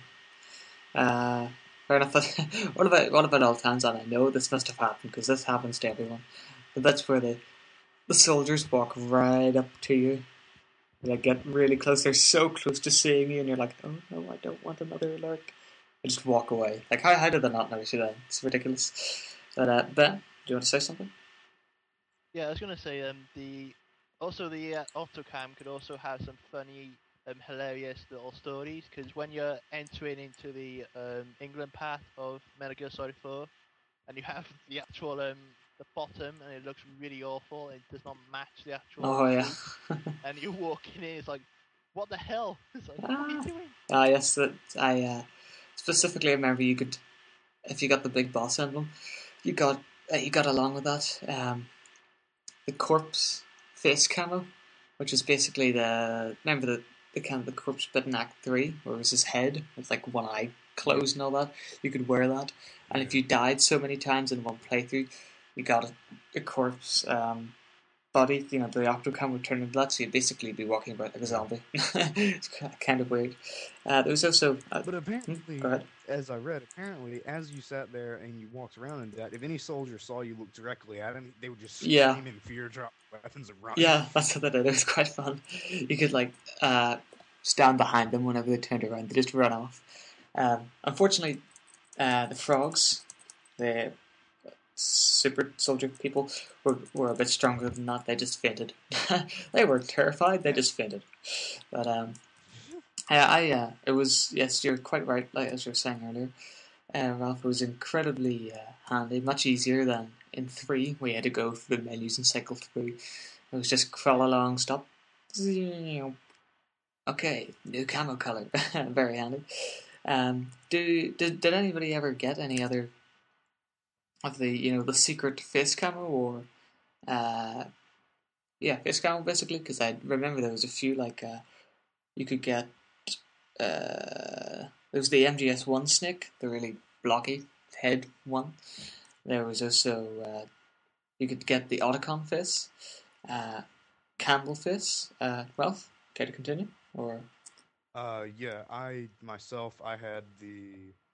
Uh, fair enough. what about what about all times? And I know this must have happened because this happens to everyone. But that's where the the soldiers walk right up to you. They get really close. They're so close to seeing you, and you're like, "Oh no, I don't want another alert." I just walk away. Like, how how did they not notice you then? It's ridiculous. But uh, Ben, do you want to say something? Yeah, I was gonna say um the also the uh, Autocam could also have some funny, um, hilarious little stories because when you're entering into the um, England path of Metal Gear Solid four, and you have the actual um the bottom and it looks really awful, it does not match the actual Oh yeah. street, and you're walking in, it's like, what the hell? It's like, what are you doing? Ah yes, that I uh, specifically remember you could, if you got the big boss emblem, you got uh, you got along with that. Um, the corpse face camo, which is basically the remember the the kind of the corpse bit in Act Three, where it was his head with like one eye closed and all that. You could wear that, and if you died so many times in one playthrough, you got a, a corpse um, body. You know, the Octocam would turn into that, so you'd basically be walking about like a zombie. It's kind of weird. Uh, there was also, uh, But apparently, go ahead. as I read, apparently, as you sat there and you walked around and that, if any soldier saw you look directly at him, they would just scream Yeah. in fear, drop weapons, and run. Yeah, that's what they did. It was quite fun. You could like uh, stand behind them whenever they turned around. They just run off. Um, unfortunately, uh, the frogs, the super soldier people, were were a bit stronger than that. They just fainted. They were terrified. They just fainted. But um, I, I uh, it was yes, you're quite right. Like as you were saying earlier, uh, Ralph, it was incredibly uh, handy, much easier than in three. We had to go through the menus and cycle through. It was just crawl along, stop. Okay, new camo color, very handy. Um, do did did anybody ever get any other of the you know the secret face camo or uh yeah face camo basically? Because I remember there was a few like uh you could get uh there was the M G S one snake, the really blocky head one. There was also uh, you could get the Otacon face, uh, Campbell face. Uh, Ralph, care to continue or? Uh, yeah, I myself, I had the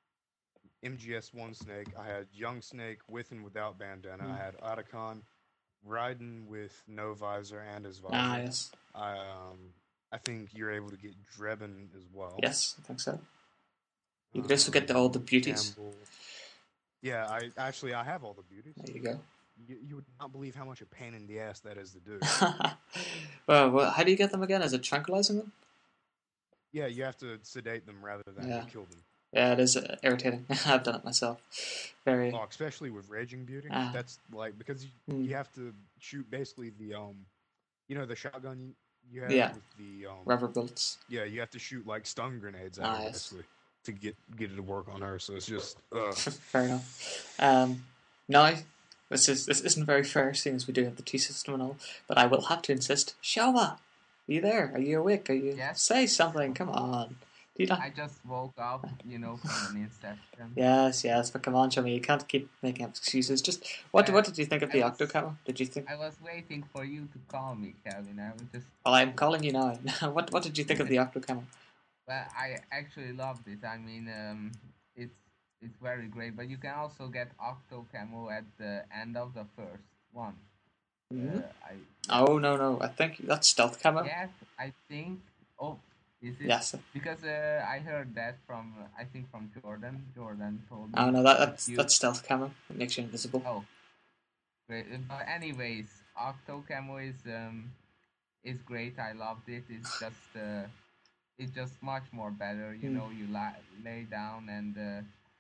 M G S one Snake. I had Young Snake with and without bandana. Mm. I had Otacon, Raiden with no visor and his visor. Ah, yes. I, um, I think you're able to get Drebin as well. Yes, I think so. You could also get the, all the beauties. Campbell. Yeah, I actually I have all the beauties. There you go. You, you would not believe how much a pain in the ass that is to do. well, well, how do you get them again? Is it tranquilizing them? Yeah, you have to sedate them rather than Yeah. kill them. Yeah, it is uh, irritating. I've done it myself. Very. Oh, especially with Raging Beauty. Ah. That's like because you, Mm. you have to shoot basically the um, you know the shotgun you, you have Yeah. with the um Rubber bullets. Yeah, you have to shoot like stun grenades at Ah, her yes. basically to get get it to work on her. So it's just uh. Fair enough. Um, now, this is this isn't very fair, seeing as we do have the T system and all. But I will have to insist. Shoma, are you there? Are you awake? Are you? Yes. Say something. Come on. Do you not? I just woke up, you know, from an inception. Yes, yes. But come on, Shoma. You can't keep making up excuses. Just what? Uh, what did you think of the I was- Octocamo? Did you think? I was waiting for you to call me, Calvin. I was just. Well, I'm calling you now. what What did you think of the Octocamo? Well, I actually loved it. I mean, um, it's it's very great. But you can also get Octo Camo at the end of the first one. Mhm. Uh, I Oh no, no. I think that's stealth camo. yes, I think. Oh, is it? Yes. Because uh, I heard that from uh, I think from Jordan. Jordan told me. Oh no, that, that's you- that's stealth camo. It makes you invisible. Oh, great. Uh, But anyways, Octo Camo is um is great. I loved it. It's just uh, it's just much more better. You Hmm. know, you la- lay down and uh,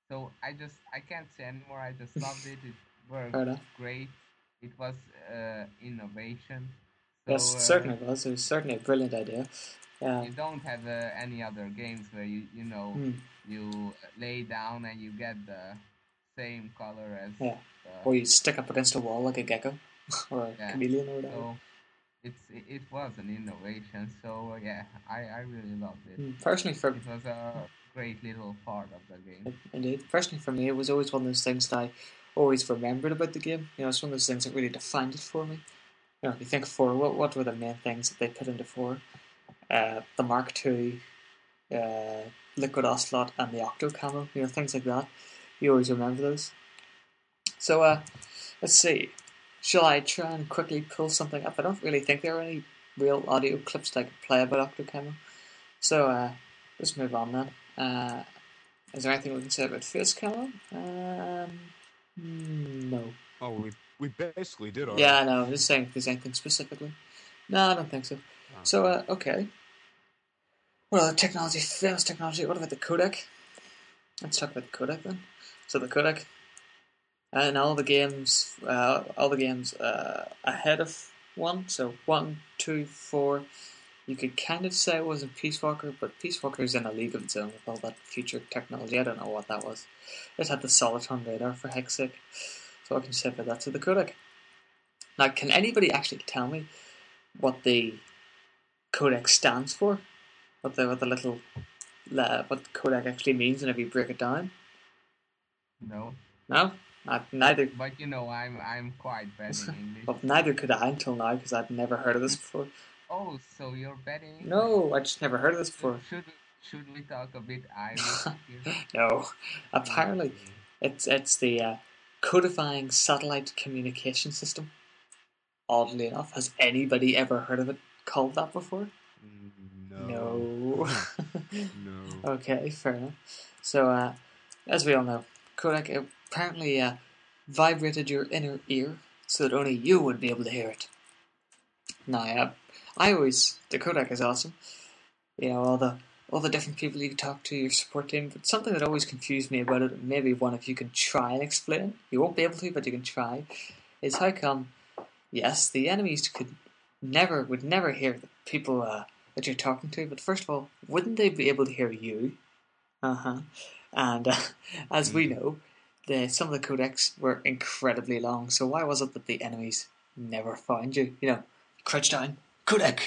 So I just I can't say anymore. I just loved it. It Fair worked enough. great. It was uh, innovation. Yes, So it uh, certainly was. It was certainly a brilliant idea. Yeah. you don't have uh, any other games where you you know Hmm. you lay down and you get the same color as Yeah. the Or you stick up against a wall like a gecko or a yeah. chameleon or whatever. So it's it, it was an innovation. So uh, yeah, I I really loved it. Hmm. Personally, for It was a great little part of the game. indeed, personally for me, it was always one of those things that I always remembered about the game. You know, it's one of those things that really defined it for me. You know, if you think of four, what what were the main things that they put into four? Uh, the Mark Two, uh, Liquid Ocelot, and the Octo Camo. You know, things like that. You always remember those. So, uh, let's see. Shall I try and quickly pull something up? I don't really think there are any real audio clips that I could play about Octo Camo. So, uh, let's move on then. Uh, is there anything we can say about Face Camo? Um, no. Oh, we we basically did already. Yeah, I know. I'm just saying if there's anything specifically. No, I don't think so. So, uh, okay. What other technology? Famous technology. What about the codec? Let's talk about the codec then. So the codec, and all the games, uh, all the games uh, ahead of one. So one, two, four. You could kind of say it was in Peace Walker, but Peace Walker is in a league of its own with all that future technology. I don't know what that was. It had the Soliton radar for heck's sake. So I can say about that. So the codec. Now, can anybody actually tell me what the codec stands for? What the what the little uh, what the codec actually means, and if you break it down? No. No, Not, neither. But you know, I'm I'm quite bad in English. Well, neither could I until now because I'd never heard of this before. Oh, so you're betting? No, I just never heard of this before. Should should we talk a bit Irish here? No, apparently it's it's the uh, codifying satellite communication system. Oddly enough, has anybody ever heard of it called that before? No. No. No. Okay, fair enough. So, uh, as we all know, codec apparently uh, vibrated your inner ear so that only you would be able to hear it. Now, uh, I always the codec is awesome. You know, all the all the different people you talk to, your support team. But something that always confused me about it, and maybe one of you can try and explain. You won't be able to, but you can try. Is how come? Yes, the enemies could never would never hear the people uh, that you're talking to. But first of all, wouldn't they be able to hear you? Uh huh. And uh, as we know, the some of the codecs were incredibly long. So why was it that the enemies never found you? You know, crouch down, codec,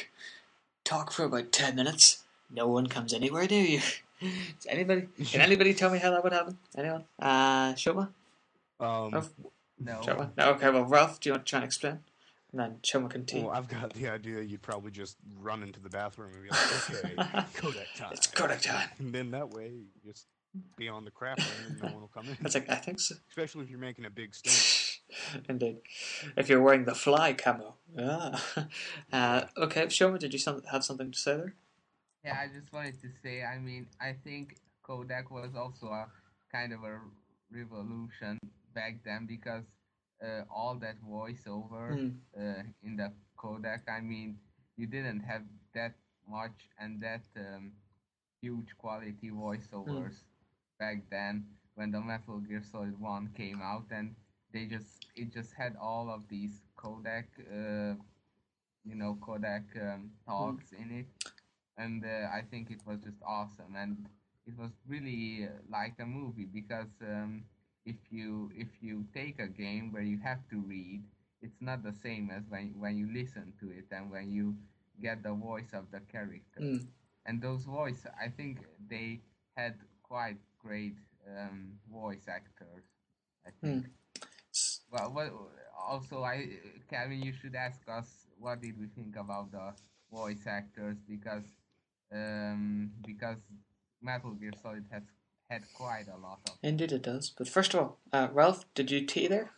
talk for about ten minutes. No one comes anywhere near you. Does anybody? Can anybody tell me how that would happen? Anyone? Uh, Shoma? Um, Ralph? No. Shoma? No. Okay. Well, Ralph, do you want to try and explain? And then Shoma can teach. Well, I've got the idea you'd probably just run into the bathroom and be like, okay, codec time. It's codec time. And then that way, you just be on the craft room and no one will come in. That's like, I think so. Especially if you're making a big stink. Indeed. If you're wearing the fly camo. Ah. Uh, okay, Shoma, did you some, have something to say there? Yeah, I just wanted to say, I mean, I think codec was also a kind of a revolution back then because uh, all that voiceover Mm. uh, in the codec, I mean, you didn't have that much and that um, huge quality voiceovers back then when the Metal Gear Solid one came out, and they just it just had all of these codec, uh, you know, codec um, talks in it. And uh, I think it was just awesome, and it was really uh, like a movie because um, if you if you take a game where you have to read, it's not the same as when when you listen to it and when you get the voice of the character. Mm. And those voice, I think they had quite great um, voice actors. I think. Mm. Well, what, also, I Calvin, you should ask us what did we think about the voice actors because. Um, because Metal Gear Solid has had quite a lot of. Indeed, it does. But first of all, uh, Ralph, did you tea there?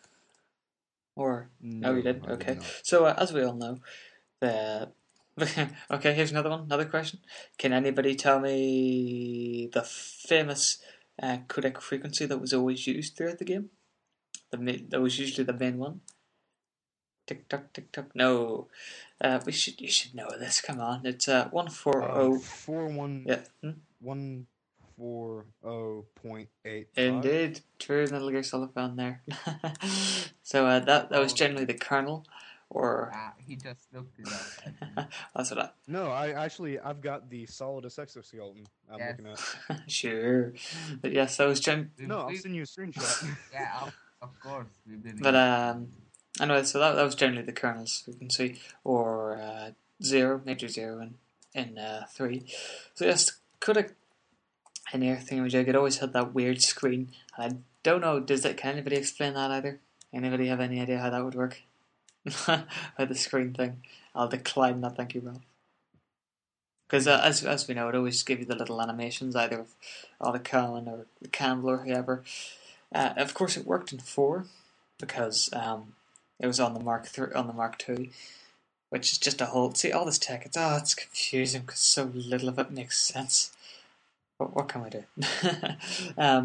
Or no, No, you didn't. I did Okay. not. So uh, as we all know, the okay. Here's another one. Another question. Can anybody tell me the famous uh, codec frequency that was always used throughout the game? The ma- that was usually the main one. Tick tock, tick tock. No, uh, we should. You should know this. Come on, it's uh one four Uh, zero. four one Yeah. Hmm? one four zero point eight. Indeed, true Metal Gear Solid fan there. So uh, that that was generally the kernel, or Uh, he just looked it up. that's what I. No, I actually I've got the Solidus exoskeleton I'm Yes. looking at. Sure, but yes, that was gen. We- No, I'll we- send you a screenshot. Yeah, of, of course we believe. But um, anyway, so that that was generally the kernels we can see, or uh, zero, major zero in in uh, three. So yes, could have in here thingamajig. It always had that weird screen, and I don't know. Does that? Can anybody explain that either? Anybody have any idea how that would work? How the screen thing? I'll decline that. Thank you, Rob. Because uh, as as we know, it always give you the little animations either of Otacon or the Campbell or whoever. Uh, of course, it worked in four because um, it was on the Mark three, on the Mark two, which is just a whole. See, all this tech, it's oh, it's confusing because so little of it makes sense. What what can we do? um,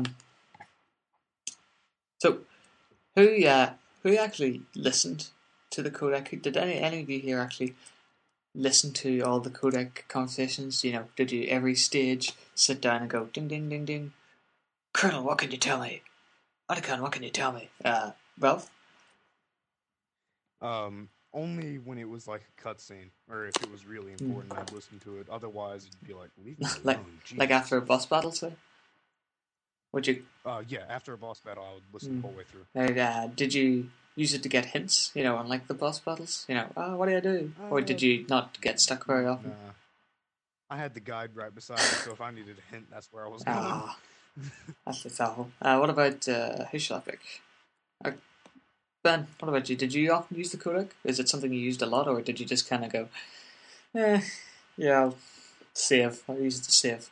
so, who uh, who actually listened to the codec? Did any any of you here actually listen to all the codec conversations? You know, did you every stage sit down and go ding ding ding ding? Colonel, what can you tell me? Otacon, what can you tell me? Uh, Ralph? Um, only when it was like a cutscene, or if it was really important, I'd listen to it. Otherwise, it'd be like, leave me like alone. like Jesus. after a boss battle, say? Would you? Uh, yeah, after a boss battle, I would listen Mm. the whole way through. Like, uh, did you use it to get hints? You know, unlike the boss battles. You know, oh, what do I do? Or did Uh, you not get stuck very often? Nah. I had the guide right beside me, so if I needed a hint, that's where I was going. Ah, that's that's awful. Uh, what about uh, who shall I pick? Uh, Ben, what about you? Did you often use the codec? Is it something you used a lot, or did you just kind of go, eh, yeah, I'll save. I'll use it to save.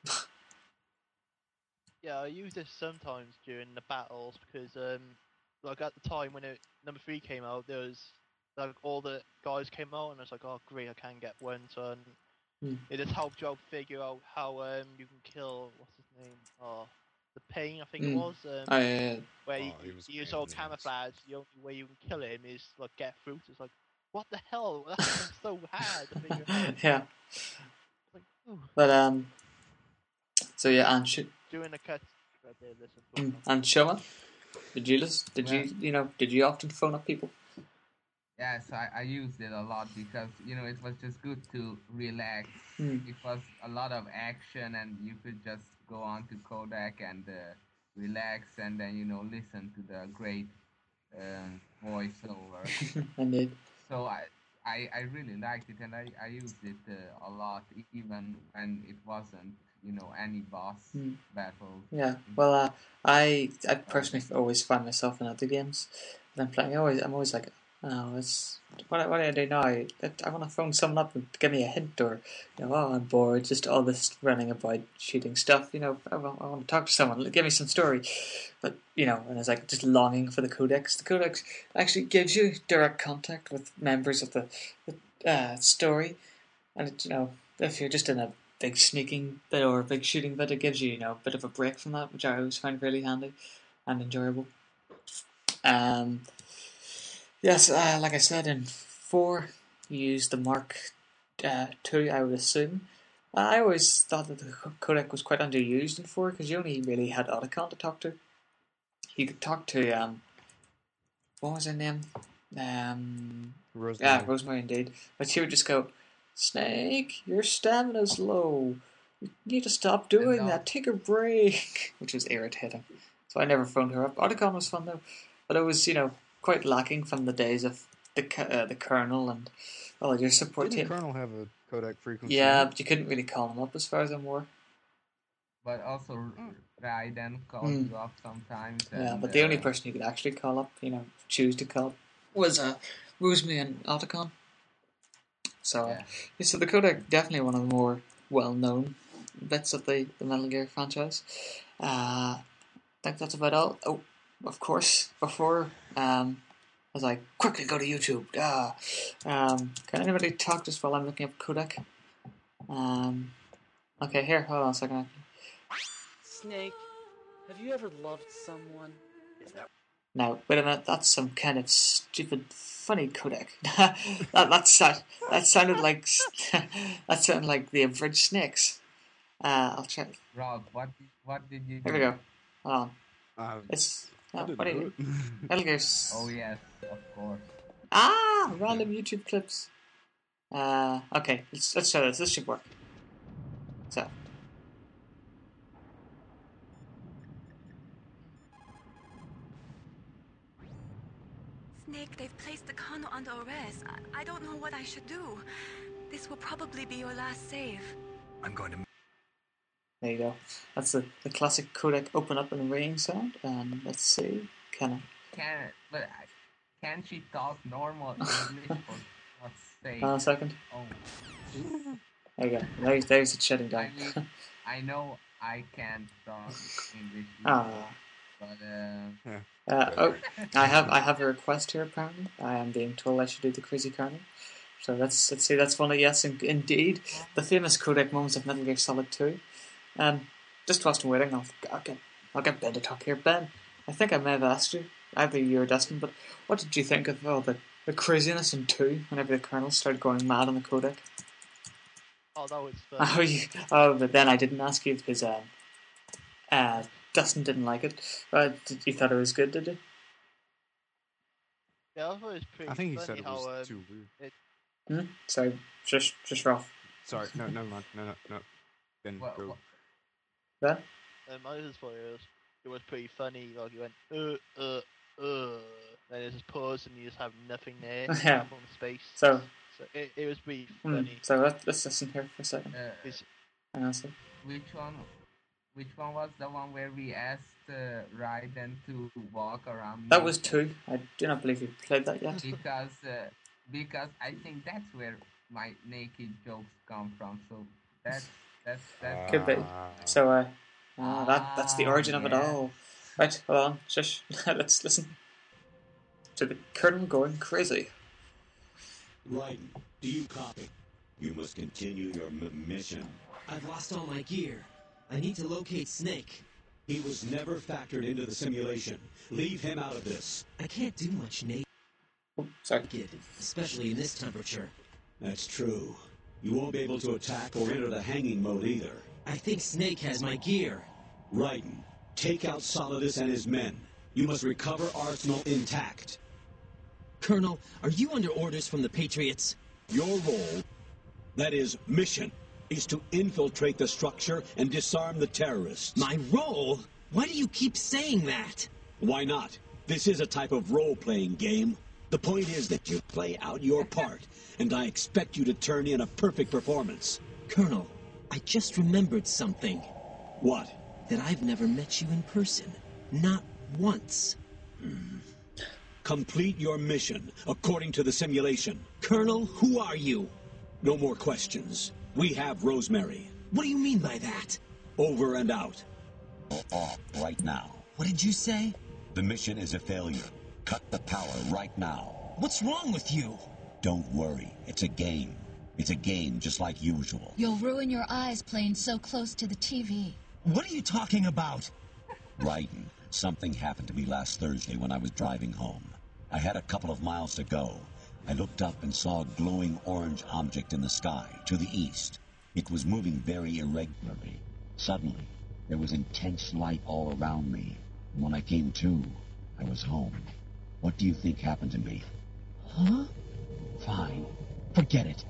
Yeah, I use this sometimes during the battles because, um, like at the time when it, number three came out, there was like all the guys came out, and I was like, oh great, I can get one. So um, Hmm. it just helped you out figure out how um you can kill what's his name? Oh, the Pain, I think it Hmm. was. Um, Oh, yeah, yeah. where Oh, you, he was a you use pain all in the ass. camouflage. The only way you can kill him is like get through. It's like, what the hell? That's so hard to figure out. Yeah. Like, ooh, But um, so yeah, and sh- doing a cut right there. Listen to mm, it. and Shoma, did you listen? Did Well- you you know? Did you often phone up people? Yes, I, I used it a lot because, you know, it was just good to relax. Hmm. It was a lot of action and you could just go on to Kodak and uh, relax and then, you know, listen to the great um, voiceover. Indeed. So I, I, I really liked it and I, I used it uh, a lot even when it wasn't, you know, any boss Hmm. battle. Yeah. Well, uh, I I personally always find myself in other games that I'm playing. I always I'm always like, oh, it's what what do I do now? I, I want to phone someone up and give me a hint, or you know, oh, I'm bored. Just all this running about shooting stuff. You know, I want, I want to talk to someone. Give me some story. But you know, and it's like just longing for the codex. The codex actually gives you direct contact with members of the, the uh, story, and it, you know, if you're just in a big sneaking bit or a big shooting bit, it gives you, you know, a bit of a break from that, which I always find really handy and enjoyable. Um, yes, uh, like I said, in four, you use the Mark uh, two, I would assume. Uh, I always thought that the co- codec was quite underused in four because you only really had Otacon to talk to. You could talk to, um, what was her name? Um, Rosemary. yeah, Rosemary indeed. But she would just go, Snake, your stamina's low. You need to stop doing that. Take a break. Which was irritating. So I never phoned her up. Otacon was fun though. But it was, you know, quite lacking from the days of the uh, the Colonel and all your support Didn't team. Colonel have a codec frequency? Yeah, but you couldn't really call him up as far as I'm aware. But also Raiden called Mm. you up sometimes. Yeah, and, but the only uh, person you could actually call up, you know, choose to call up, was uh, Rosemary and Otacon. So, uh, Yeah. yeah, so the codec definitely one of the more well-known bits of the, the Metal Gear franchise. Uh, I think that's about all. Oh, of course, before, um, as I quickly go to YouTube, ah, um, can anybody talk just while I'm looking up codec? Um, okay, here, hold on a second. Snake, have you ever loved someone? Now, wait a minute, that's some kind of stupid, funny codec. that, that, that, that sounded like that sounded like the abridged snakes. Uh, I'll check. Rob, what did, what did you do? Here we go. Hold on. Uh, It's I oh, didn't what do do you? it. Metal Gear. S- Oh yes, of course. Ah, random YouTube clips. Uh, okay, let's let's show this. This should work. So. Snake, they've placed the Colonel under arrest. I, I don't know what I should do. This will probably be your last save. I'm going to... There you go. That's the, the classic codec open up and ringing sound. And let's see. Can I? Can but I- can she talk normal English for God's sake? Hold on a second. Oh, There you go. There's, there's it shutting I down. mean, I know I can't talk English, Ah. but uh, Uh, oh, I have I have a request here. Apparently, I am being told I should do the crazy corner. So let's let's see. That's one of yes, in, indeed, the famous codec moments of Metal Gear Solid Two. Um, just whilst I'm waiting, I'll, I'll get I'll get Ben to talk here. Ben, I think I may have asked you, either you or Dustin, but what did you think of all the, the craziness in Two whenever the Colonel started going mad on the codec? Oh, that was fun. Oh, you, oh, but then I didn't ask you because um, uh, Dustin didn't like it. Uh, did, you thought it was good, did you? Yeah, I thought it was pretty I think he funny said it how, was um, too weird. It, Hmm? Sorry, just just rough. Sorry, no, never mind. No, no, no. Ben, What- go. what- Ben? um, I just thought it was, it was pretty funny. Like you went, uh, uh, uh, then there's just pause and you just have nothing there. Yeah. On the space. So, So it, it was pretty hmm, funny. so let, let's listen here for a second. uh, It's, And I'll see. which one? Which one was the one where we asked uh, Raiden to walk around? That was naked? two. I do not believe you played that yet. Because uh, because I think that's where my naked jokes come from. So that's that's that's Could be. So, uh, ah, that that's the origin of it yeah. all. Right, hold on. Shush. Let's listen to the Colonel going crazy. Raiden, do you copy? You must continue your m- mission. I've lost all my gear. I need to locate Snake. He was never factored into the simulation. Leave him out of this. I can't do much naked, Oh, sorry. especially in this temperature. That's true. You won't be able to attack or enter the hanging mode either. I think Snake has my gear. Raiden, take out Solidus and his men. You must recover Arsenal intact. Colonel, are you under orders from the Patriots? Your role, that is, mission, is to infiltrate the structure and disarm the terrorists. My role? Why do you keep saying that? Why not? This is a type of role-playing game. The point is that you play out your part, and I expect you to turn in a perfect performance. Colonel, I just remembered something. What? That I've never met you in person. Not once. Complete your mission, according to the simulation. Colonel, who are you? No more questions. We have Rosemary. What do you mean by that? Over and out. Off right now. What did you say? The mission is a failure. Cut the power right now. What's wrong with you? Don't worry. It's a game. It's a game just like usual. You'll ruin your eyes playing so close to the T V. What are you talking about? Raiden, something happened to me last Thursday when I was driving home. I had a couple of miles to go. I looked up and saw a glowing orange object in the sky to the east. It was moving very irregularly. Suddenly, there was intense light all around me. And when I came to, I was home. What do you think happened to me? Huh? Fine. Forget it.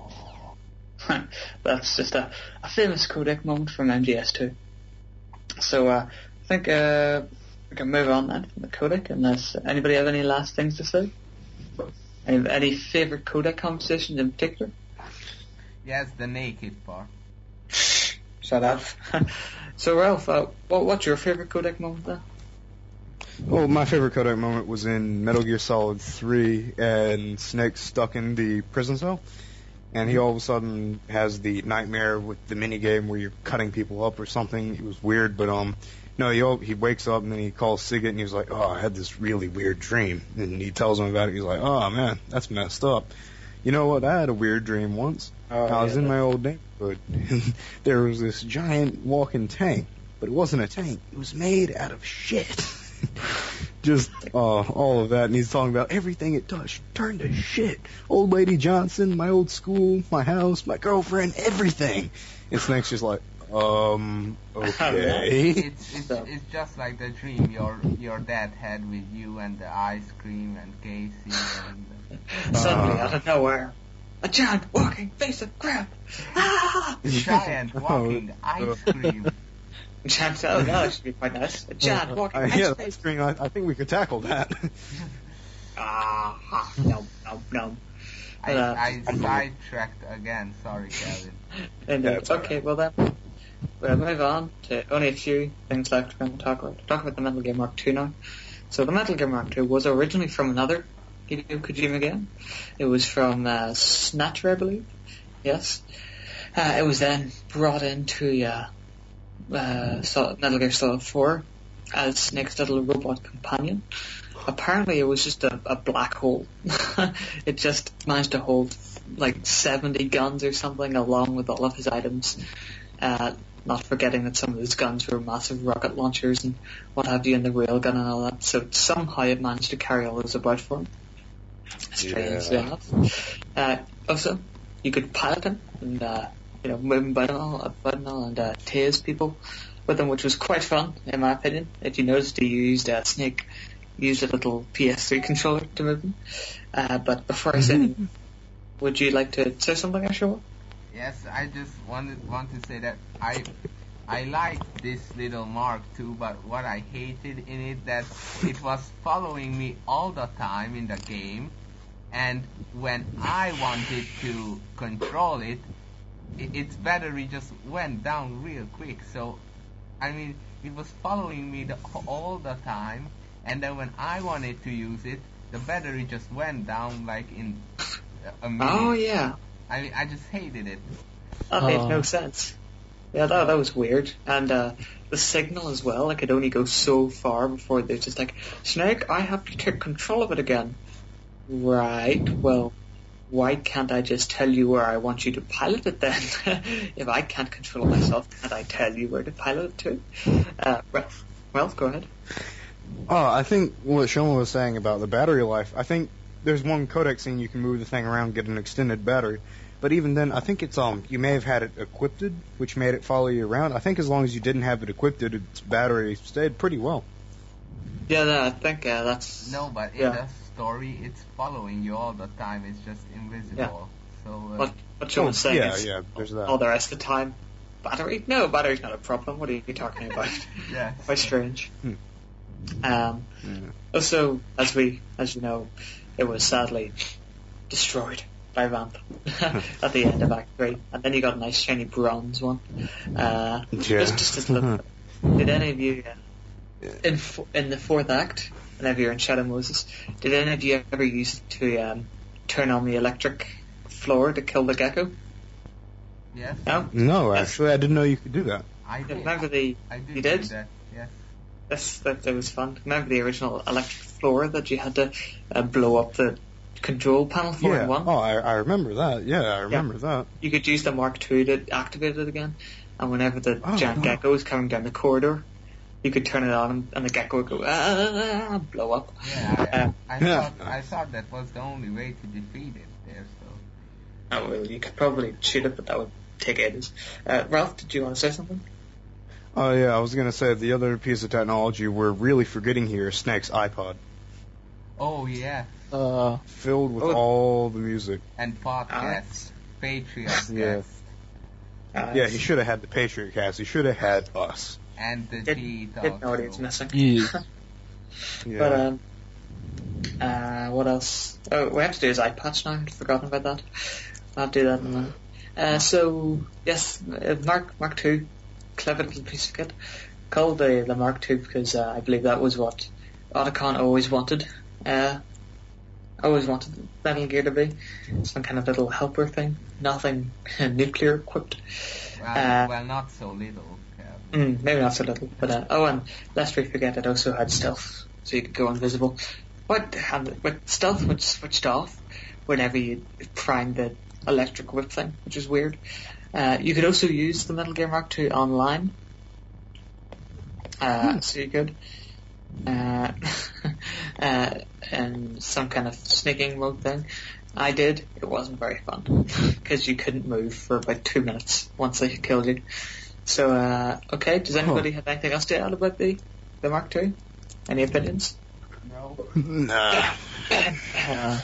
That's just a, a famous codec moment from M G S two. So uh, I think uh, we can move on then from the codec, unless anybody have any last things to say? Any, any favourite codec conversations in particular? Yes, the naked part. Shut up. So Ralph, uh, what, what's your favourite codec moment then? Well, my favorite codec moment was in Metal Gear Solid three, and Snake's stuck in the prison cell, and he all of a sudden has the nightmare with the minigame where you're cutting people up or something. It was weird, but um, no, he all, he wakes up and then he calls Sigget and he's like, oh, I had this really weird dream, and he tells him about it. He's like, oh man, that's messed up. You know what? I had a weird dream once. Oh, I was yeah, in my old neighborhood, and there was this giant walking tank, but it wasn't a tank. It was made out of shit. Just uh, all of that, and he's talking about everything it touched turned to shit. Old Lady Johnson, my old school, my house, my girlfriend, everything. And Snake's just like, Um. Okay. It's it's, it's just like the dream your your dad had with you and the ice cream and Casey and. Suddenly, out of nowhere, a giant walking face of crab. Ah! Giant walking Oh, ice cream. Giant, oh no, that should be quite nice. A giant walking Uh, ice yeah, cream. that's green. I, I think we could tackle that. Ah, ha, no, no, no. I, Uh, I sidetracked again. Sorry, Kevin. Indeed. That's all Okay, well then, we'll move on to only a few things left we're going to talk about. Talk about the Metal Gear Mark two now. So the Metal Gear Mark two was originally from another Hideo Kojima game. It was from uh, Snatcher, I believe. Yes. Uh, it was then brought into uh, uh, Sol- Metal Gear Solid four as Snake's little robot companion. Apparently it was just a, a black hole. It just managed to hold like seventy guns or something along with all of his items. Uh, not forgetting that some of his guns were massive rocket launchers and what have you, and the railgun and all that. So somehow it managed to carry all those about for him. Strangely Yeah. enough. Uh, also, you could pilot him and uh, you know move him about and all, about and, all, and uh, tase people with him, which was quite fun in my opinion. If you noticed, he used uh, Snake used a little P S three controller to move him. Uh, but before I say anything, would you like to say something, Ashura? Yes, I just wanted want to say that I I liked this little Mark two, but what I hated in it that it was following me all the time in the game, and when I wanted to control it, it its battery just went down real quick. So, I mean, it was following me the, all the time, and then when I wanted to use it, the battery just went down like in a minute. Oh yeah, I mean, I just hated it. that made Oh. no sense. Yeah, that that was weird. And uh, the signal as well, it could only go so far before they're just like, Snake, I have to take control of it again. Right, well, why can't I just tell you where I want you to pilot it then? If I can't control it myself, can't I tell you where to pilot it to? Uh, well, well, go ahead. Oh, I think what Shoma was saying about the battery life, I think there's one codec scene you can move the thing around, get an extended battery. But even then, I think it's um you may have had it equipped, which made it follow you around. I think as long as you didn't have it equipped, its battery stayed pretty well. Yeah, no, I think uh, that's... No, but in yeah. the story, it's following you all the time. It's just invisible. So uh, What, what Sean Oh, was saying yeah, is, yeah, there's that. all the rest of the time, battery? No, battery's not a problem. What are you talking about? yeah. Quite strange. Hmm. Um, Yeah. also, as we, as you know, it was sadly destroyed by Vamp at the end of Act Three, and then you got a nice shiny bronze one. Uh, Yeah. Just, just a little. Did any of you uh, in f- in the fourth act, whenever you're in Shadow Moses, did any of you ever use it to um, turn on the electric floor to kill the gecko? Yes. No. No, Yes. actually, I didn't know you could do that. I did. Remember the? I did You do did? that. Yes. That's, that, that was fun. Remember the original electric floor that you had to uh, blow up the control panel for Yeah. in one? Oh, I, I remember that. Yeah, I remember that. You could use the Mark two to activate it again, and whenever the Oh, giant no. gecko was coming down the corridor, you could turn it on and, and the gecko would go, ah, blow up. Yeah. I, Uh, I Yeah. thought I thought that was the only way to defeat it there. So. oh, well, you could probably shoot it, but that would take ages. Uh, Ralph, did you want to say something? Oh, yeah, I was going to say the other piece of technology we're really forgetting here is Snake's iPod. Oh yeah. Uh, Filled with Oh. all the music. And podcasts, Patreon Yeah. guests, Uh, Yeah, he should have had the Patriot cast. He should have had us. and the Did, G didn't know what he was talk. missing. yeah. Yeah. But, um, uh, what else? Oh, we have to do his eye patch now. I'd forgotten about that. I'll do that in a minute. Uh, so, yes, uh, Mark Mark two, clever little piece of kit. Called the, the Mark two because uh, I believe that was what Otacon always wanted. Uh, always wanted Metal Gear to be. Some kind of little helper thing. Nothing nuclear equipped. Well, Uh, well, not so little. Yeah. Mm, maybe not so little, but uh, oh, and lest we forget, it also had stealth, so you could go invisible. What and with stealth was switched off whenever you prime the electric whip thing, which is weird. Uh, you could also use the Metal Gear Mark two online, uh, Hmm. so you could, uh, uh, and some kind of sneaking mode thing. I did. It wasn't very fun because you couldn't move for about two minutes once they killed you. So, uh, okay, does anybody have anything else to add about the, the Mark two? Any opinions? No. Nah. uh,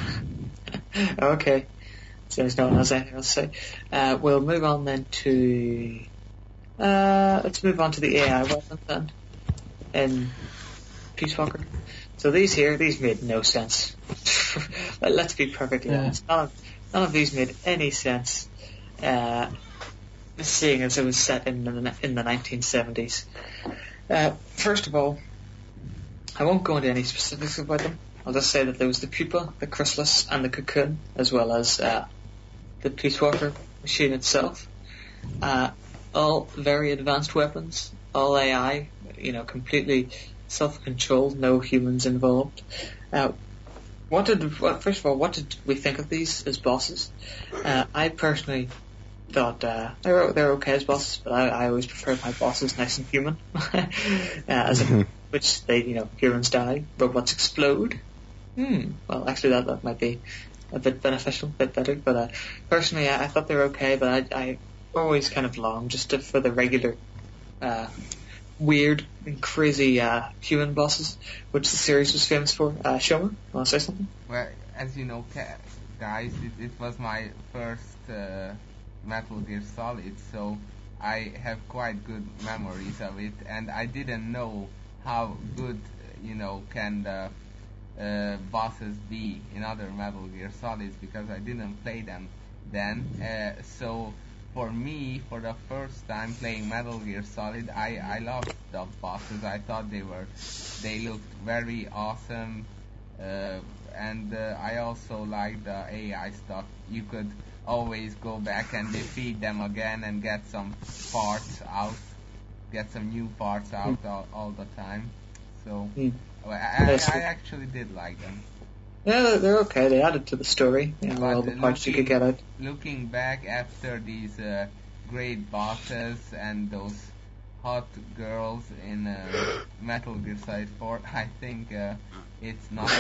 okay. Since no one has anything else to say. Uh, we'll move on then to... Uh, let's move on to the A I weapons then. In Peace Walker. So these here, these made no sense. Let's be perfectly Yeah. honest. None of, none of these made any sense. Uh, seeing as it was set in the, in the nineteen seventies. Uh, first of all, I won't go into any specifics about them. I'll just say that there was the pupa, the chrysalis, and the cocoon, as well as uh, the Peace Walker machine itself. Uh, all very advanced weapons, all A I, you know, completely self-controlled, no humans involved. Uh, what did, well, first of all, what did we think of these as bosses? Uh, I personally thought uh, they were they're okay as bosses, but I, I always preferred my bosses nice and human, uh, as a, which they, you know, humans die, robots explode. Hmm. Well, actually, that that might be a bit beneficial, a bit better. But uh, personally, I, I thought they were okay. But I, I always kind of longed just to, for the regular, uh, weird and crazy uh, human bosses, which the series was famous for. Uh, Shoma, want to say something? Well, as you know, ca- guys, it, it was my first uh, Metal Gear Solid, so I have quite good memories of it, and I didn't know how good, you know, can the uh, bosses be in other Metal Gear Solids, because I didn't play them then. Uh, so for me, for the first time playing Metal Gear Solid, I, I loved the bosses. I thought they were, they looked very awesome, uh, and uh, I also liked the A I stuff. You could always go back and defeat them again and get some parts out, get some new parts out all, all the time. So Mm. well, I, I, I actually did like them. Yeah, they're, they're okay. They added to the story, you know, But all the parts you looking, could get out. looking back after these uh, great bosses and those hot girls in uh, Metal Gear Solid four, I think uh, it's not.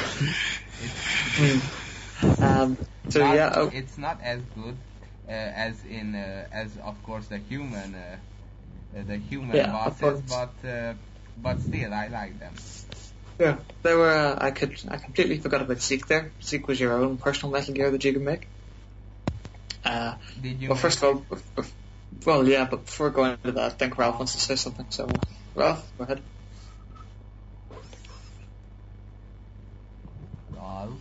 It's, Mm. Um, so not, yeah, oh, it's not as good uh, as in uh, as of course the human uh, uh, the human Yeah, of bosses, course. but uh, but still I like them. yeah, they were. Uh, I could. I completely forgot about Zeke there. Zeke was your own personal Metal Gear that you could make. Uh, Did you? well, make first of all, bef- bef- well, yeah, but before going into that, I think Ralph wants to say something. So, uh, Ralph, go ahead. Ralph?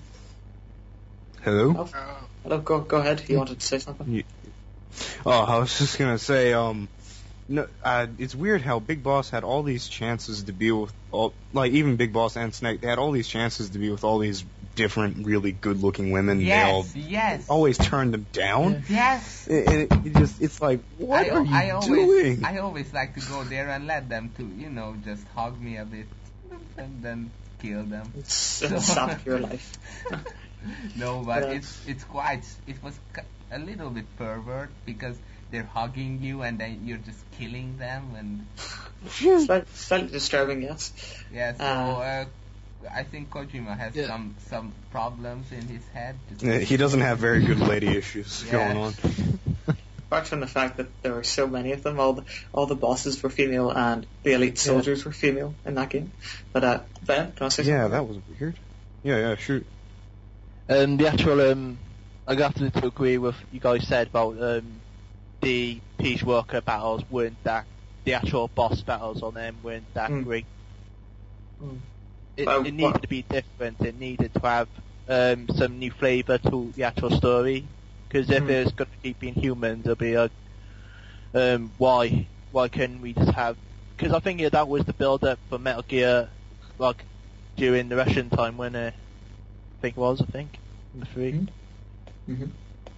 Hello? Ralph? Hello, go go ahead. You wanted to say something? You- Oh, I was just gonna say, um, no, uh, it's weird how Big Boss had all these chances to be with all, like even Big Boss and Snake, they had all these chances to be with all these different, really good-looking women. They all Yes, yes, always turned them down. yes. And it, it just, it's like, what I, are you I always, doing? I always like to go there and let them to, you know, just hug me a bit and then kill them. It's a sap your life. No, but Yeah. it's it's quite, it was ki- a little bit pervert because they're hugging you and then you're just killing them and Slightly, slightly disturbing, yes. yeah. So Uh, uh, I think Kojima has Yeah. some some problems in his head. Just- Yeah, he doesn't have very good lady issues Yeah. going on. Apart from the fact that there were so many of them, all the, all the bosses were female and the elite soldiers were female in that game. But uh, Ben, do you want to say Yeah, something? that was weird. Yeah, yeah, shoot. Um, the actual, um, I have to, to agree with you guys said about um, the Peace Walker battles weren't that, the actual boss battles on them weren't that Mm. great. Mm. It, Well, it needed what- to be different. It needed to have um, some new flavour to the actual story. Because if Mm. it's going to keep being humans, it'll be like, um, why? Why couldn't we just have? Because I think yeah, that was the build-up for Metal Gear, like during the Russian time when uh, I think it was, I think, the three. Mm-hmm. Mm-hmm.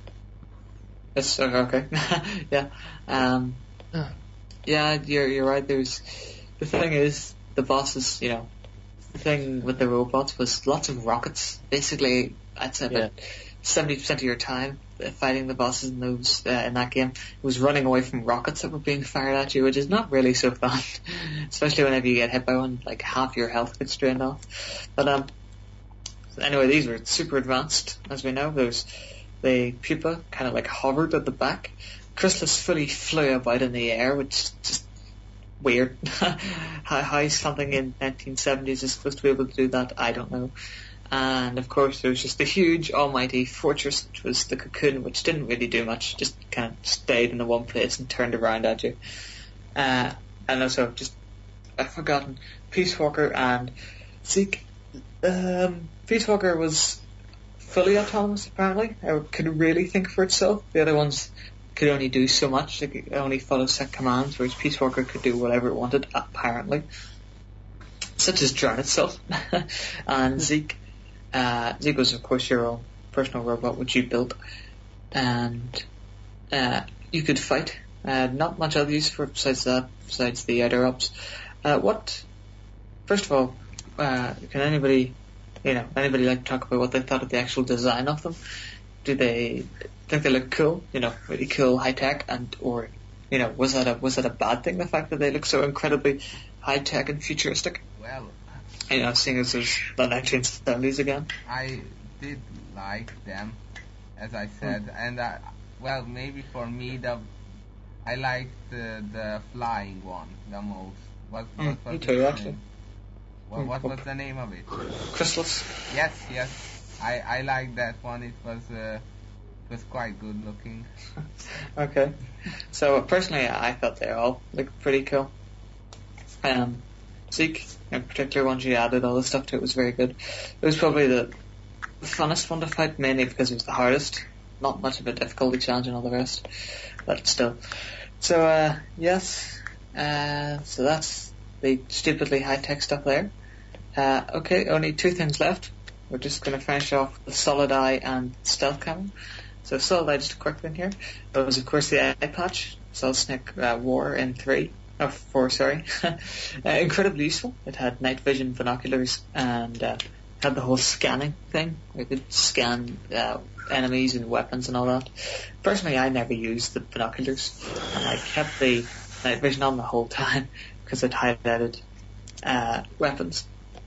Yes, okay. okay. yeah. Um, yeah, you're you're right. There's the thing is the bosses. You know, the thing with the robots was lots of rockets. Basically, I'd say about seventy percent of your time uh, fighting the bosses in those uh, in that game was running away from rockets that were being fired at you, which is not really so fun. Especially whenever you get hit by one, like half your health gets drained off. But um. Anyway, these were super advanced, as we know. There's the pupa kind of like hovered at the back, Chrysalis fully flew about in the air, which is just weird. how, how something in nineteen seventies is supposed to be able to do that, I don't know. And of course there was just the huge almighty fortress, which was the cocoon, which didn't really do much, just kind of stayed in the one place and turned around at you. Uh, and also just, I've forgotten, Peace Walker and Zeke. Um, Peace Walker was fully autonomous apparently, it could really think for itself. The other ones could only do so much, like it only follow set commands, whereas Peace Walker could do whatever it wanted, apparently. Such as drown itself. And Zeke, uh, Zeke was of course your own personal robot which you built, and uh, you could fight. Uh, not much other use for besides that, besides the outer ups. Uh, what, first of all, uh, can anybody, you know, anybody like to talk about what they thought of the actual design of them? Do they think they look cool? You know, really cool, high tech, and or, you know, was that a was that a bad thing? The fact that they look so incredibly high tech and futuristic. Well, you know, seeing as there's the nineteen seventies again. I did like them, as I said, mm. and I, well, maybe for me the I liked the the flying one the most. What, what mm, was me too, actually. What, what was the name of it? Chrysalis. Yes, yes. I, I liked that one. It was uh, it was quite good looking. Okay. So personally, I thought they all looked pretty cool. Um, Zeke, in particular, once you added all the stuff to it, was very good. It was probably the funnest one to fight, mainly because it was the hardest. Not much of a difficulty challenge and all the rest, but still. So uh, yes. Uh, so that's the stupidly high-tech stuff there. Uh, okay, only two things left. We're just going to finish off the Solid Eye and Stealth Camo. So Solid Eye, just a quick thing here. That was of course the eye patch. Solid Snake uh, wore in three. Oh, four, sorry. uh, incredibly useful. It had night vision binoculars and uh, had the whole scanning thing. We could scan uh, enemies and weapons and all that. Personally, I never used the binoculars. And I kept the night vision on the whole time because it highlighted uh, weapons.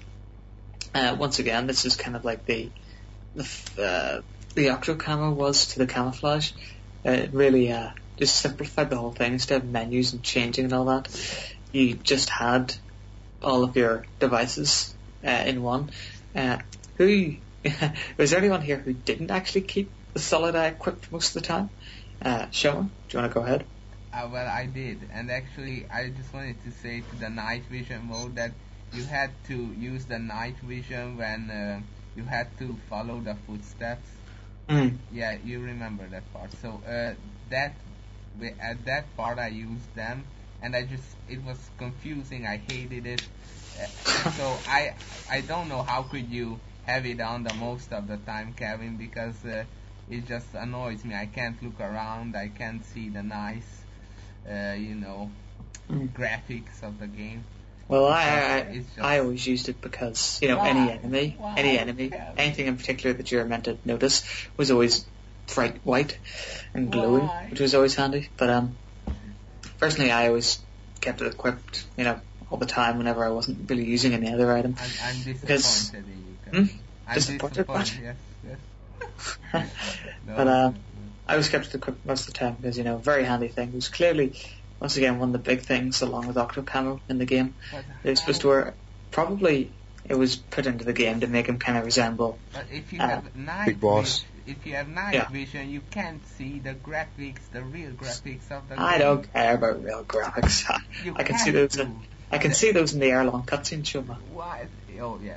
Uh, once again, this is kind of like the the, uh, the Octo Camo was to the camouflage. Uh, it really uh, just simplified the whole thing. Instead of menus and changing and all that, you just had all of your devices uh, in one. Uh, who was there anyone here who didn't actually keep the Solid Eye equipped most of the time? Uh, Shoma, do you want to go ahead? Uh, well, I did, and actually, I just wanted to say to the night vision mode that you had to use the night vision when uh, you had to follow the footsteps. Mm. Yeah, you remember that part. So uh, that at that part I used them, and I just it was confusing. I hated it. Uh, so I I don't know how could you have it on the most of the time, Kevin, because uh, it just annoys me. I can't look around. I can't see the nice, uh, you know, mm. graphics of the game. Well, I I, I always used it because, you know, Why? any enemy, Why? any enemy, anything in particular that you're meant to notice was always bright white and glowing, Why? which was always handy. But um, personally, I always kept it equipped, you know, all the time whenever I wasn't really using any other item. I'm, I'm disappointed because, in you. Hmm? I'm Disappointed? disappointed. Yes, yes. No. But um, I always kept it equipped most of the time because, you know, very handy thing. It was clearly, once again, one of the big things along with Octo Camo in the game. It was supposed to wear, probably it was put into the game to make him kind of resemble. But if you uh, have night Big Boss. vision, if you have night Yeah. vision, you can't see the graphics, the real graphics of the I game. don't care about real graphics. You I can have see those. to. In, I can see those in the hour long cutscene, Shuma. Why? Oh yes.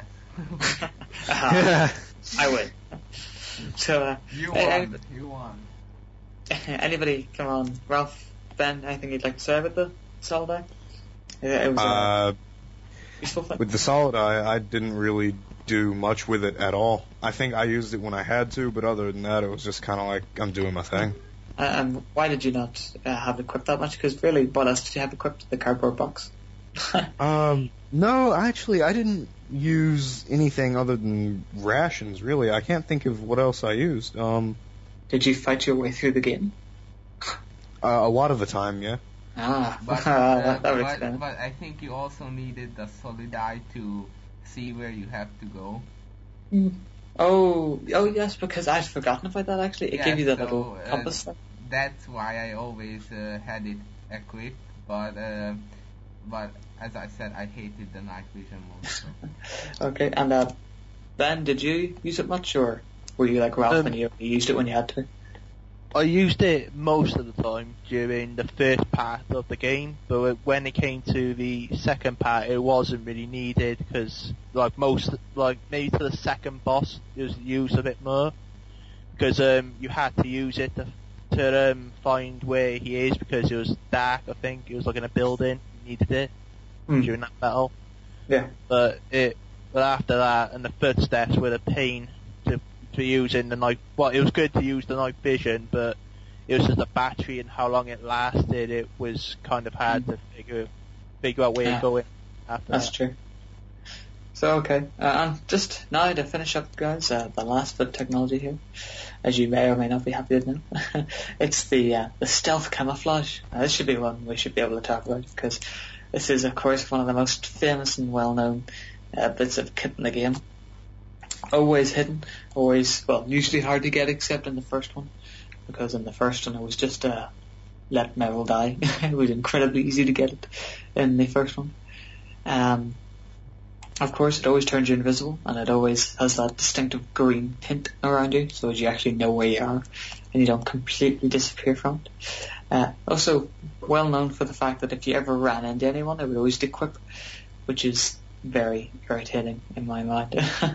uh, I win. So, uh, You a- won. anybody, You won. anybody, come on, Ralph, Ben, anything you'd like to say about the Solid Eye? Yeah, it was a Uh, useful thing. with the Solid Eye, I didn't really do much with it at all. I think I used it when I had to, but other than that, it was just kind of like I'm doing my thing. Uh, and why did you not uh, have it equipped that much? Because really, what else did you have equipped? The cardboard box. Um, no, actually, I didn't use anything other than rations. Really, I can't think of what else I used. Um, Did you fight your way through the game? uh, a lot of the time, yeah. Ah, But, uh, uh, that, that would but, explain it. but I think you also needed the Solid Eye to see where you have to go. Oh, oh yes, because I'd forgotten about that actually. It Yeah, gave you the so, little uh, compass thing. that's why I always uh, had it equipped. But uh, but as I said, I hated the night vision mode. So. Okay, and uh, Ben, did you use it much, or were you like Ralph Um, and you only used it when you had to? I used it most of the time during the first part of the game, but when it came to the second part, it wasn't really needed because, like most, like maybe to the second boss, it was used a bit more because um, you had to use it to to um, find where he is because it was dark. I think it was like in a building. You needed it Hmm. during that battle. Yeah. But it, but after that, and the footsteps were a pain to to use in the night. Well, it was good to use the night vision, but it was just the battery and how long it lasted. It was kind of hard to figure figure out where Yeah. you're going after That's that. true. So, okay, uh, and just now to finish up, guys, uh, the last bit of technology here, as you may or may not be happy to know, it's the uh, the stealth camouflage. Now, this should be one we should be able to talk about, because this is, of course, one of the most famous and well-known uh, bits of kit in the game. Always hidden, always, well, usually hard to get, except in the first one, because in the first one it was just uh, let Meryl die. It was incredibly easy to get it in the first one. Um, Of course, it always turns you invisible, and it always has that distinctive green tint around you, so that you actually know where you are, and you don't completely disappear from it. Uh, also, well known for the fact that if you ever ran into anyone, it would always dequip, which is very irritating in my mind.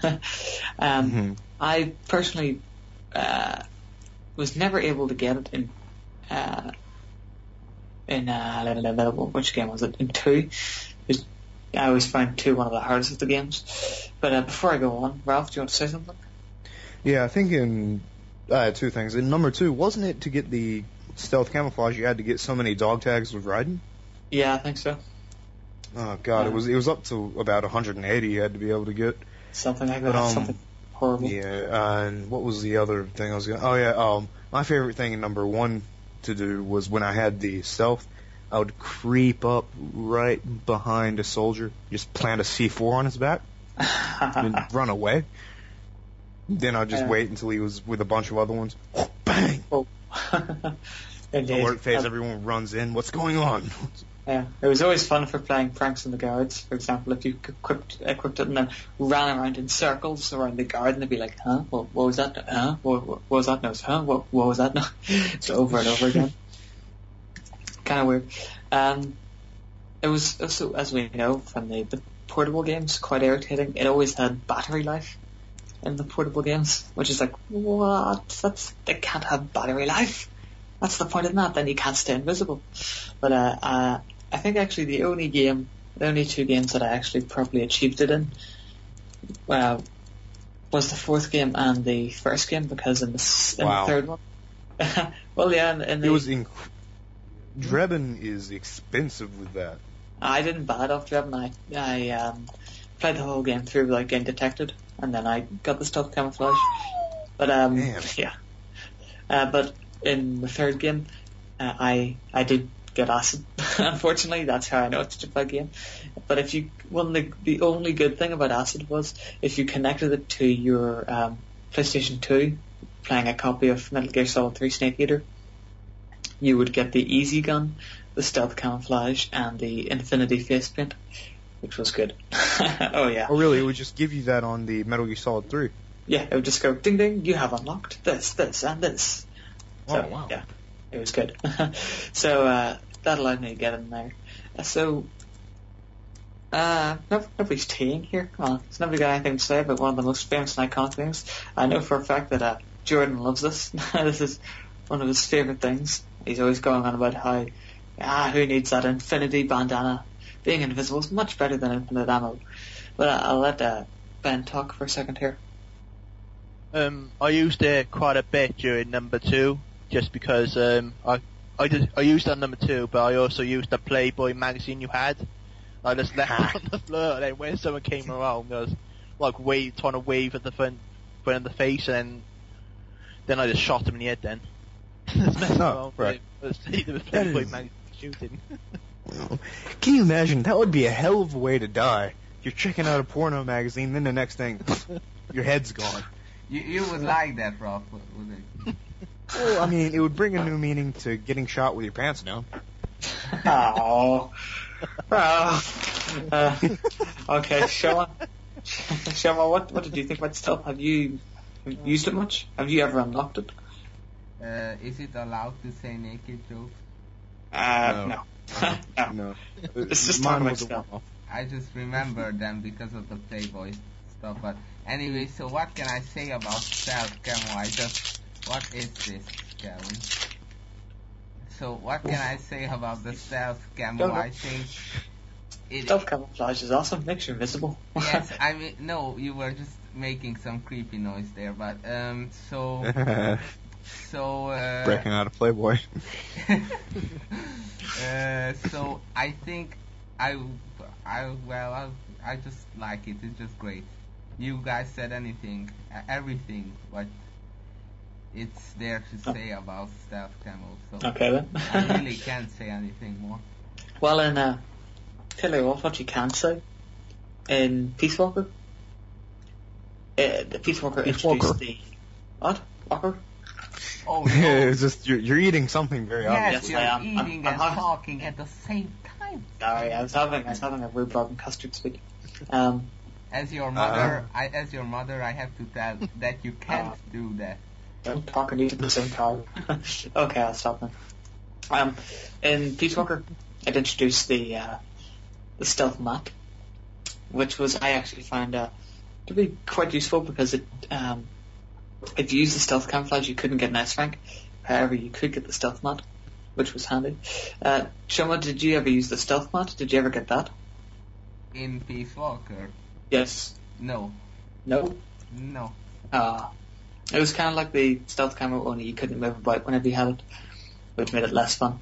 um, Mhm. I personally uh, was never able to get it in uh, in uh, which game was it? In two. It I always find two one of the hardest of the games. But uh, before I go on, Ralph, do you want to say something? Yeah, I think in uh, two things. In number two, wasn't it to get the stealth camouflage you had to get so many dog tags with riding? Yeah, I think so. Oh god, it was it was up to about one hundred eighty you had to be able to get. Something like But, that. um, something horrible. Yeah, uh, and what was the other thing I was gonna? Oh yeah, um, my favorite thing in number one to do was when I had the stealth, I would creep up right behind a soldier, just plant a C four on his back, and run away. Then I'd just Yeah. wait until he was with a bunch of other ones. Bang! Oh. Indeed. Alert phase, Um, everyone runs in. What's going on? Yeah, it was always fun for playing pranks on the guards. For example, if you equipped, equipped it and then ran around in circles around the guard, and they'd be like, "Huh? What, what was that? Huh? What, what, what was that noise? Huh? What, what was that?" So over and over again. Kind of weird. Um, it was also, as we know from the, the portable games, quite irritating. It always had battery life in the portable games, which is like, what? That's they can't have battery life. That's the point of that. Then you can't stay invisible. But uh, uh, I think actually the only game, the only two games that I actually properly achieved it in, well, was the fourth game and the first game, because in the, s- in Wow. the third one, well, yeah, in, in the, It was inc- Drebin is expensive with that. I didn't buy it off Drebin. I I um, played the whole game through without getting detected, and then I got the stealth camouflage. But um, Damn. yeah. Uh, but in the third game, uh, I I did get acid. Unfortunately, that's how I know it's such a bad game. But if you, one the the only good thing about acid was if you connected it to your um, PlayStation two, playing a copy of Metal Gear Solid three Snake Eater, you would get the easy gun, the stealth camouflage, and the infinity face paint, which was good. Oh yeah. Oh really? It would just give you that on the Metal Gear Solid three. Yeah, it would just go ding ding. You have unlocked this, this, and this. So, Oh, wow. Yeah, it was good. So uh, that allowed me to get in there. Uh, so uh, no, nobody's teeing here. Come on, has nobody got anything to say about one of the most famous and iconic things? I know for a fact that uh, Jordan loves this. This is one of his favorite things. He's always going on about how ah, who needs that infinity bandana? Being invisible is much better than infinite ammo. But uh, I'll let uh, Ben talk for a second here. Um, I used it quite a bit during number two, just because um, I I did I used that number two, but I also used the Playboy magazine you had. I just left it on the floor, and then when someone came around, I was like wave, trying to wave at the front, front of the face, and then I just shot him in the head. Then just messing Oh, around right. with it. The That Playboy is- magazine shooting. Can you imagine? That would be a hell of a way to die. You're checking out a porno magazine, then the next thing, your head's gone. You you would like that, Rob, would- would Well, I mean, it would bring a new meaning to getting shot with your pants down. Oh. Oh. Uh, okay, Shoma. Shoma, what, what did you think about stealth? Have you used it much? Have you ever unlocked it? Uh, is it allowed to say naked jokes? Uh, no. No. No. It's just Mine talking about was a stealth. one-off. I just remember them because of the Playboy stuff. But anyway, so what can I say about stealth camo? I just, what is this, Kevin? So what can I say about the stealth camo? I think it. Stealth camouflage is awesome. Makes you invisible. Yes, I mean no, you were just making some creepy noise there, but um, so so uh, Breaking out of Playboy. uh, so I think I I well I I just like it. It's just great. You guys said anything, uh, everything, what it's there to say about stealth camo. So Okay then. I really can't say anything more. Well, in uh, tell you what, what you can say in Peace Walker. Uh, the Peace Walker Peace introduced Walker. the what Walker? Oh Yeah, no! it's just you're, you're eating something very Yes, obvious. you're I am. eating I'm- and I'm hungry. talking at the same time. Sorry, I was having I was having a rhubarb and custard sweet. Um, As your mother, I as your mother, I have to tell that you can't Uh. do that. don't talk and eat at the same time. Okay, I'll stop now. Um, in Peace Walker, it introduced the uh, the stealth map, which was I actually found uh, to be quite useful because it um, if you use the stealth camouflage, you couldn't get an S rank. However, you could get the stealth mat, which was handy. Uh, Shoma, did you ever use the stealth mat? Did you ever get that? In Peace Walker, Yes. no, No. no. Uh, it was kind of like the stealth camera, only you couldn't move about whenever you had it, which made it less fun.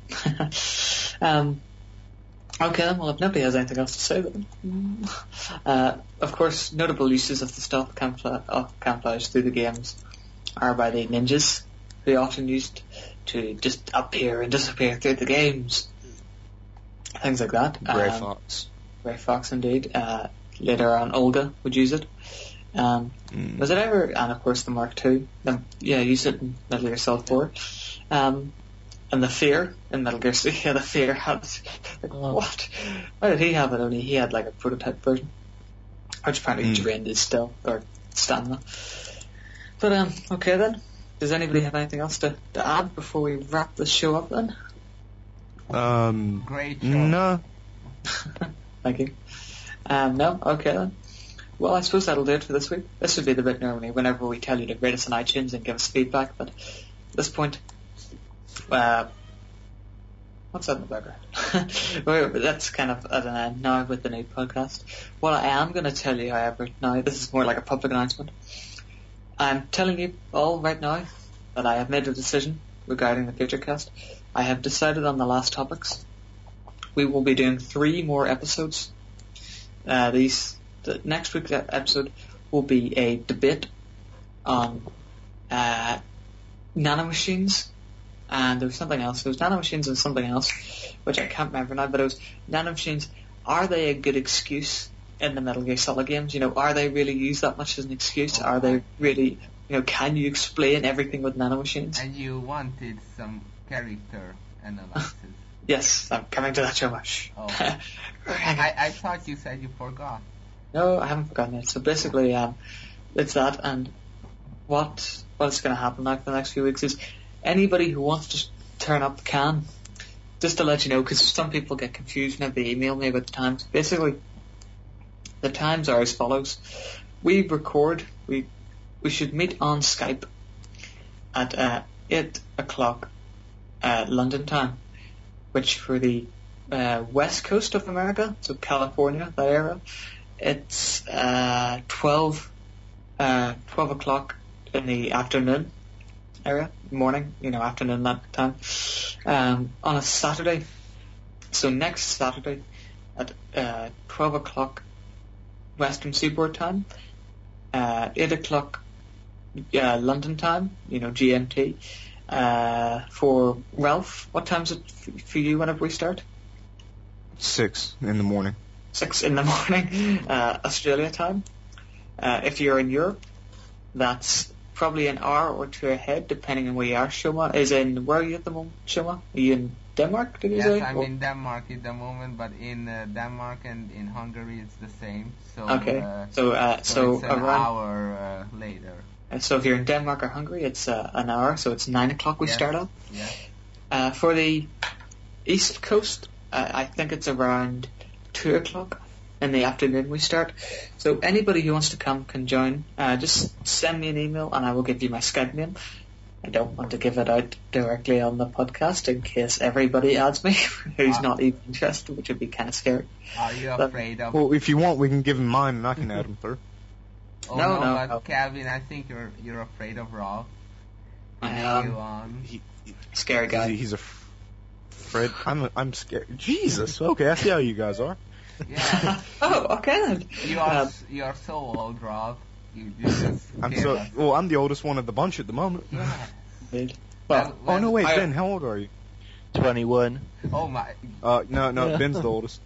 um, okay, then, well, if nobody has anything else to say, then. Uh, of course, notable uses of the stealth camouflage, of camouflage through the games are by the ninjas, who often used to just appear and disappear through the games. Things like that. Grey Um, Fox. Grey Fox, indeed. Uh, later on, Olga would use it. Um, Mm. Was it ever? And of course, the Mark two. The, yeah, used it in Metal Gear Solid four. Um, and the Fear in Metal Gear. Yeah, the Fear had. Like, what? Why did he have it? Only he had like a prototype version, which apparently Mm. drained his still or stamina. But um, okay then. Does anybody have anything else to, to add before we wrap this show up then? Um, Great show. no. Thank you. Um, no? Okay then. Well, I suppose that'll do it for this week. This would be the bit normally whenever we tell you to rate us on iTunes and give us feedback, but at this point, uh, what's that in the background? Well, that's kind of at an end now with the new podcast. What I am going to tell you, however, now, this is more like a public announcement. I'm telling you all right now that I have made a decision regarding the future cast. I have decided on the last topics. We will be doing three more episodes. Uh, these the next week's episode will be a debate on uh, nanomachines, and there was something else. There was nanomachines and something else, which I can't remember now. But it was nanomachines. Are they a good excuse in the Metal Gear Solid games? You know, are they really used that much as an excuse? Are they really? You know, can you explain everything with nanomachines? And you wanted some character analysis. Yes, I'm coming to that so much. Oh. I, I thought you said you forgot. No, I haven't forgotten it. So basically, um, it's that, and what what's going to happen now for the next few weeks is anybody who wants to turn up can. Just to let you know, because some people get confused whenever they email me about the times. Basically, the times are as follows. We record, we we should meet on Skype at uh, eight o'clock uh, London time, which for the uh, west coast of America, so California, that area, it's uh, twelve, uh, twelve o'clock in the afternoon area, morning, you know, afternoon that time, um, on a Saturday. So next Saturday at uh, twelve o'clock Western Seaboard time, uh, eight o'clock uh, London time, you know, G M T. Uh, for Ralph, what time is it f- for you whenever we start? Six in the morning. Six in the morning, uh, Australia time. Uh, if you're in Europe, that's probably an hour or two ahead, depending on where you are. Shoma is in, where are you at the moment, Shoma? Are you in Denmark, did you yes, say? I'm or? in Denmark at the moment, but in uh, Denmark and in Hungary it's the same. So Okay, uh, so, uh, so, so it's an around, hour uh, later. and so if you're in Denmark or Hungary, it's uh, an hour, so it's nine o'clock we Yes, start up. yes. Uh, for the East Coast, uh, I think it's around two o'clock in the afternoon we start. So anybody who wants to come can join. Uh, just send me an email and I will give you my Skype name. I don't want to give it out directly on the podcast in case everybody adds me who's Uh, not even interested, which would be kind of scary. Are you But- afraid of? Well, if you want, we can give him mine and I can add him through. Oh No, no, no, but no. Calvin, I think you're you're afraid of Rob. I You am on? He, scary guy. he- he's a f- Fred. I'm I'm scared. Jesus. Okay, I see how you guys are. Yeah. Oh, okay then. You are Um, s- you are so old, Rob. You, you just I'm scared so us. well. I'm the oldest one of the bunch at the moment. Yeah. Well, Well, Oh no, wait, I- Ben, how old are you? twenty-one. Oh my. Uh, no, no, Yeah. Ben's the oldest.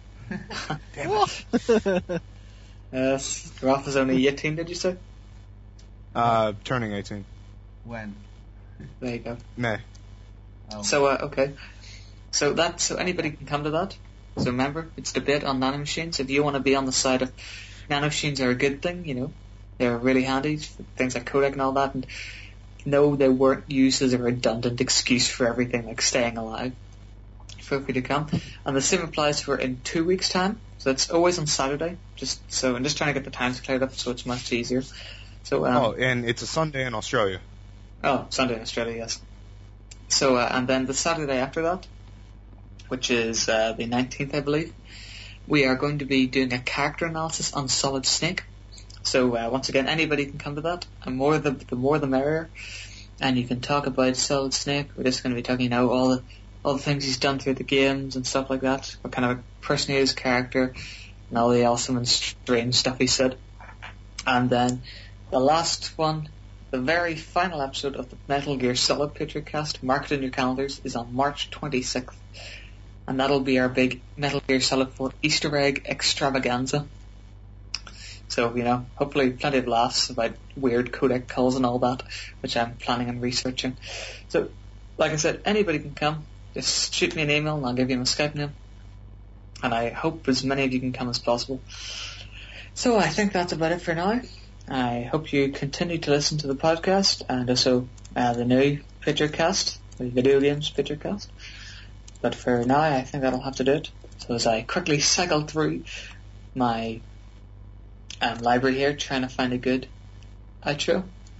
yes, Ralph is only eighteen, did you say? Uh, turning eighteen. When? There you go. May. Oh. So, uh, okay. So that, so anybody can come to that. So remember, it's debate on nanomachines. If you want to be on the side of nanomachines are a good thing, you know, they're really handy, things like codec and all that, and no, they weren't used as a redundant excuse for everything like staying alive. Feel free to come. And the same applies for in two weeks' time. So it's always on Saturday. Just so I'm just trying to get the times cleared up so it's much easier. So um, Oh, and it's a Sunday in Australia. Oh, Sunday in Australia, yes. So, uh, and then the Saturday after that, which is uh, the nineteenth, I believe, we are going to be doing a character analysis on Solid Snake. So, uh, once again, anybody can come to that. And more the, the more the merrier. And you can talk about Solid Snake. We're just going to be talking, you know, all the all the things he's done through the games and stuff like that. What kind of a person he is, character, and all the awesome and strange stuff he said. And then the last one, the very final episode of the Metal Gear Solid Picture Cast, mark it in your calendars, is on March twenty-sixth. And that'll be our big Metal Gear Solid four Easter egg extravaganza. So, you know, hopefully plenty of laughs about weird codec calls and all that, which I'm planning on researching. So, like I said, anybody can come. Just shoot me an email and I'll give you my Skype name. And I hope as many of you can come as possible. So I think that's about it for now. I hope you continue to listen to the podcast and also uh, the new Picture Cast, the video games Picture Cast. But for now, I think that'll have to do it. So as I quickly cycle through my um, library here, trying to find a good outro,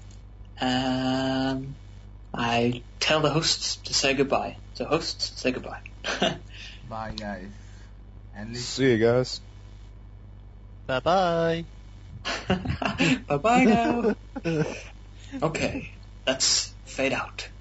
um, I tell the hosts to say goodbye. So hosts, say goodbye. Bye, guys. And listen. See you guys. Bye bye. Bye bye now. Okay, let's fade out.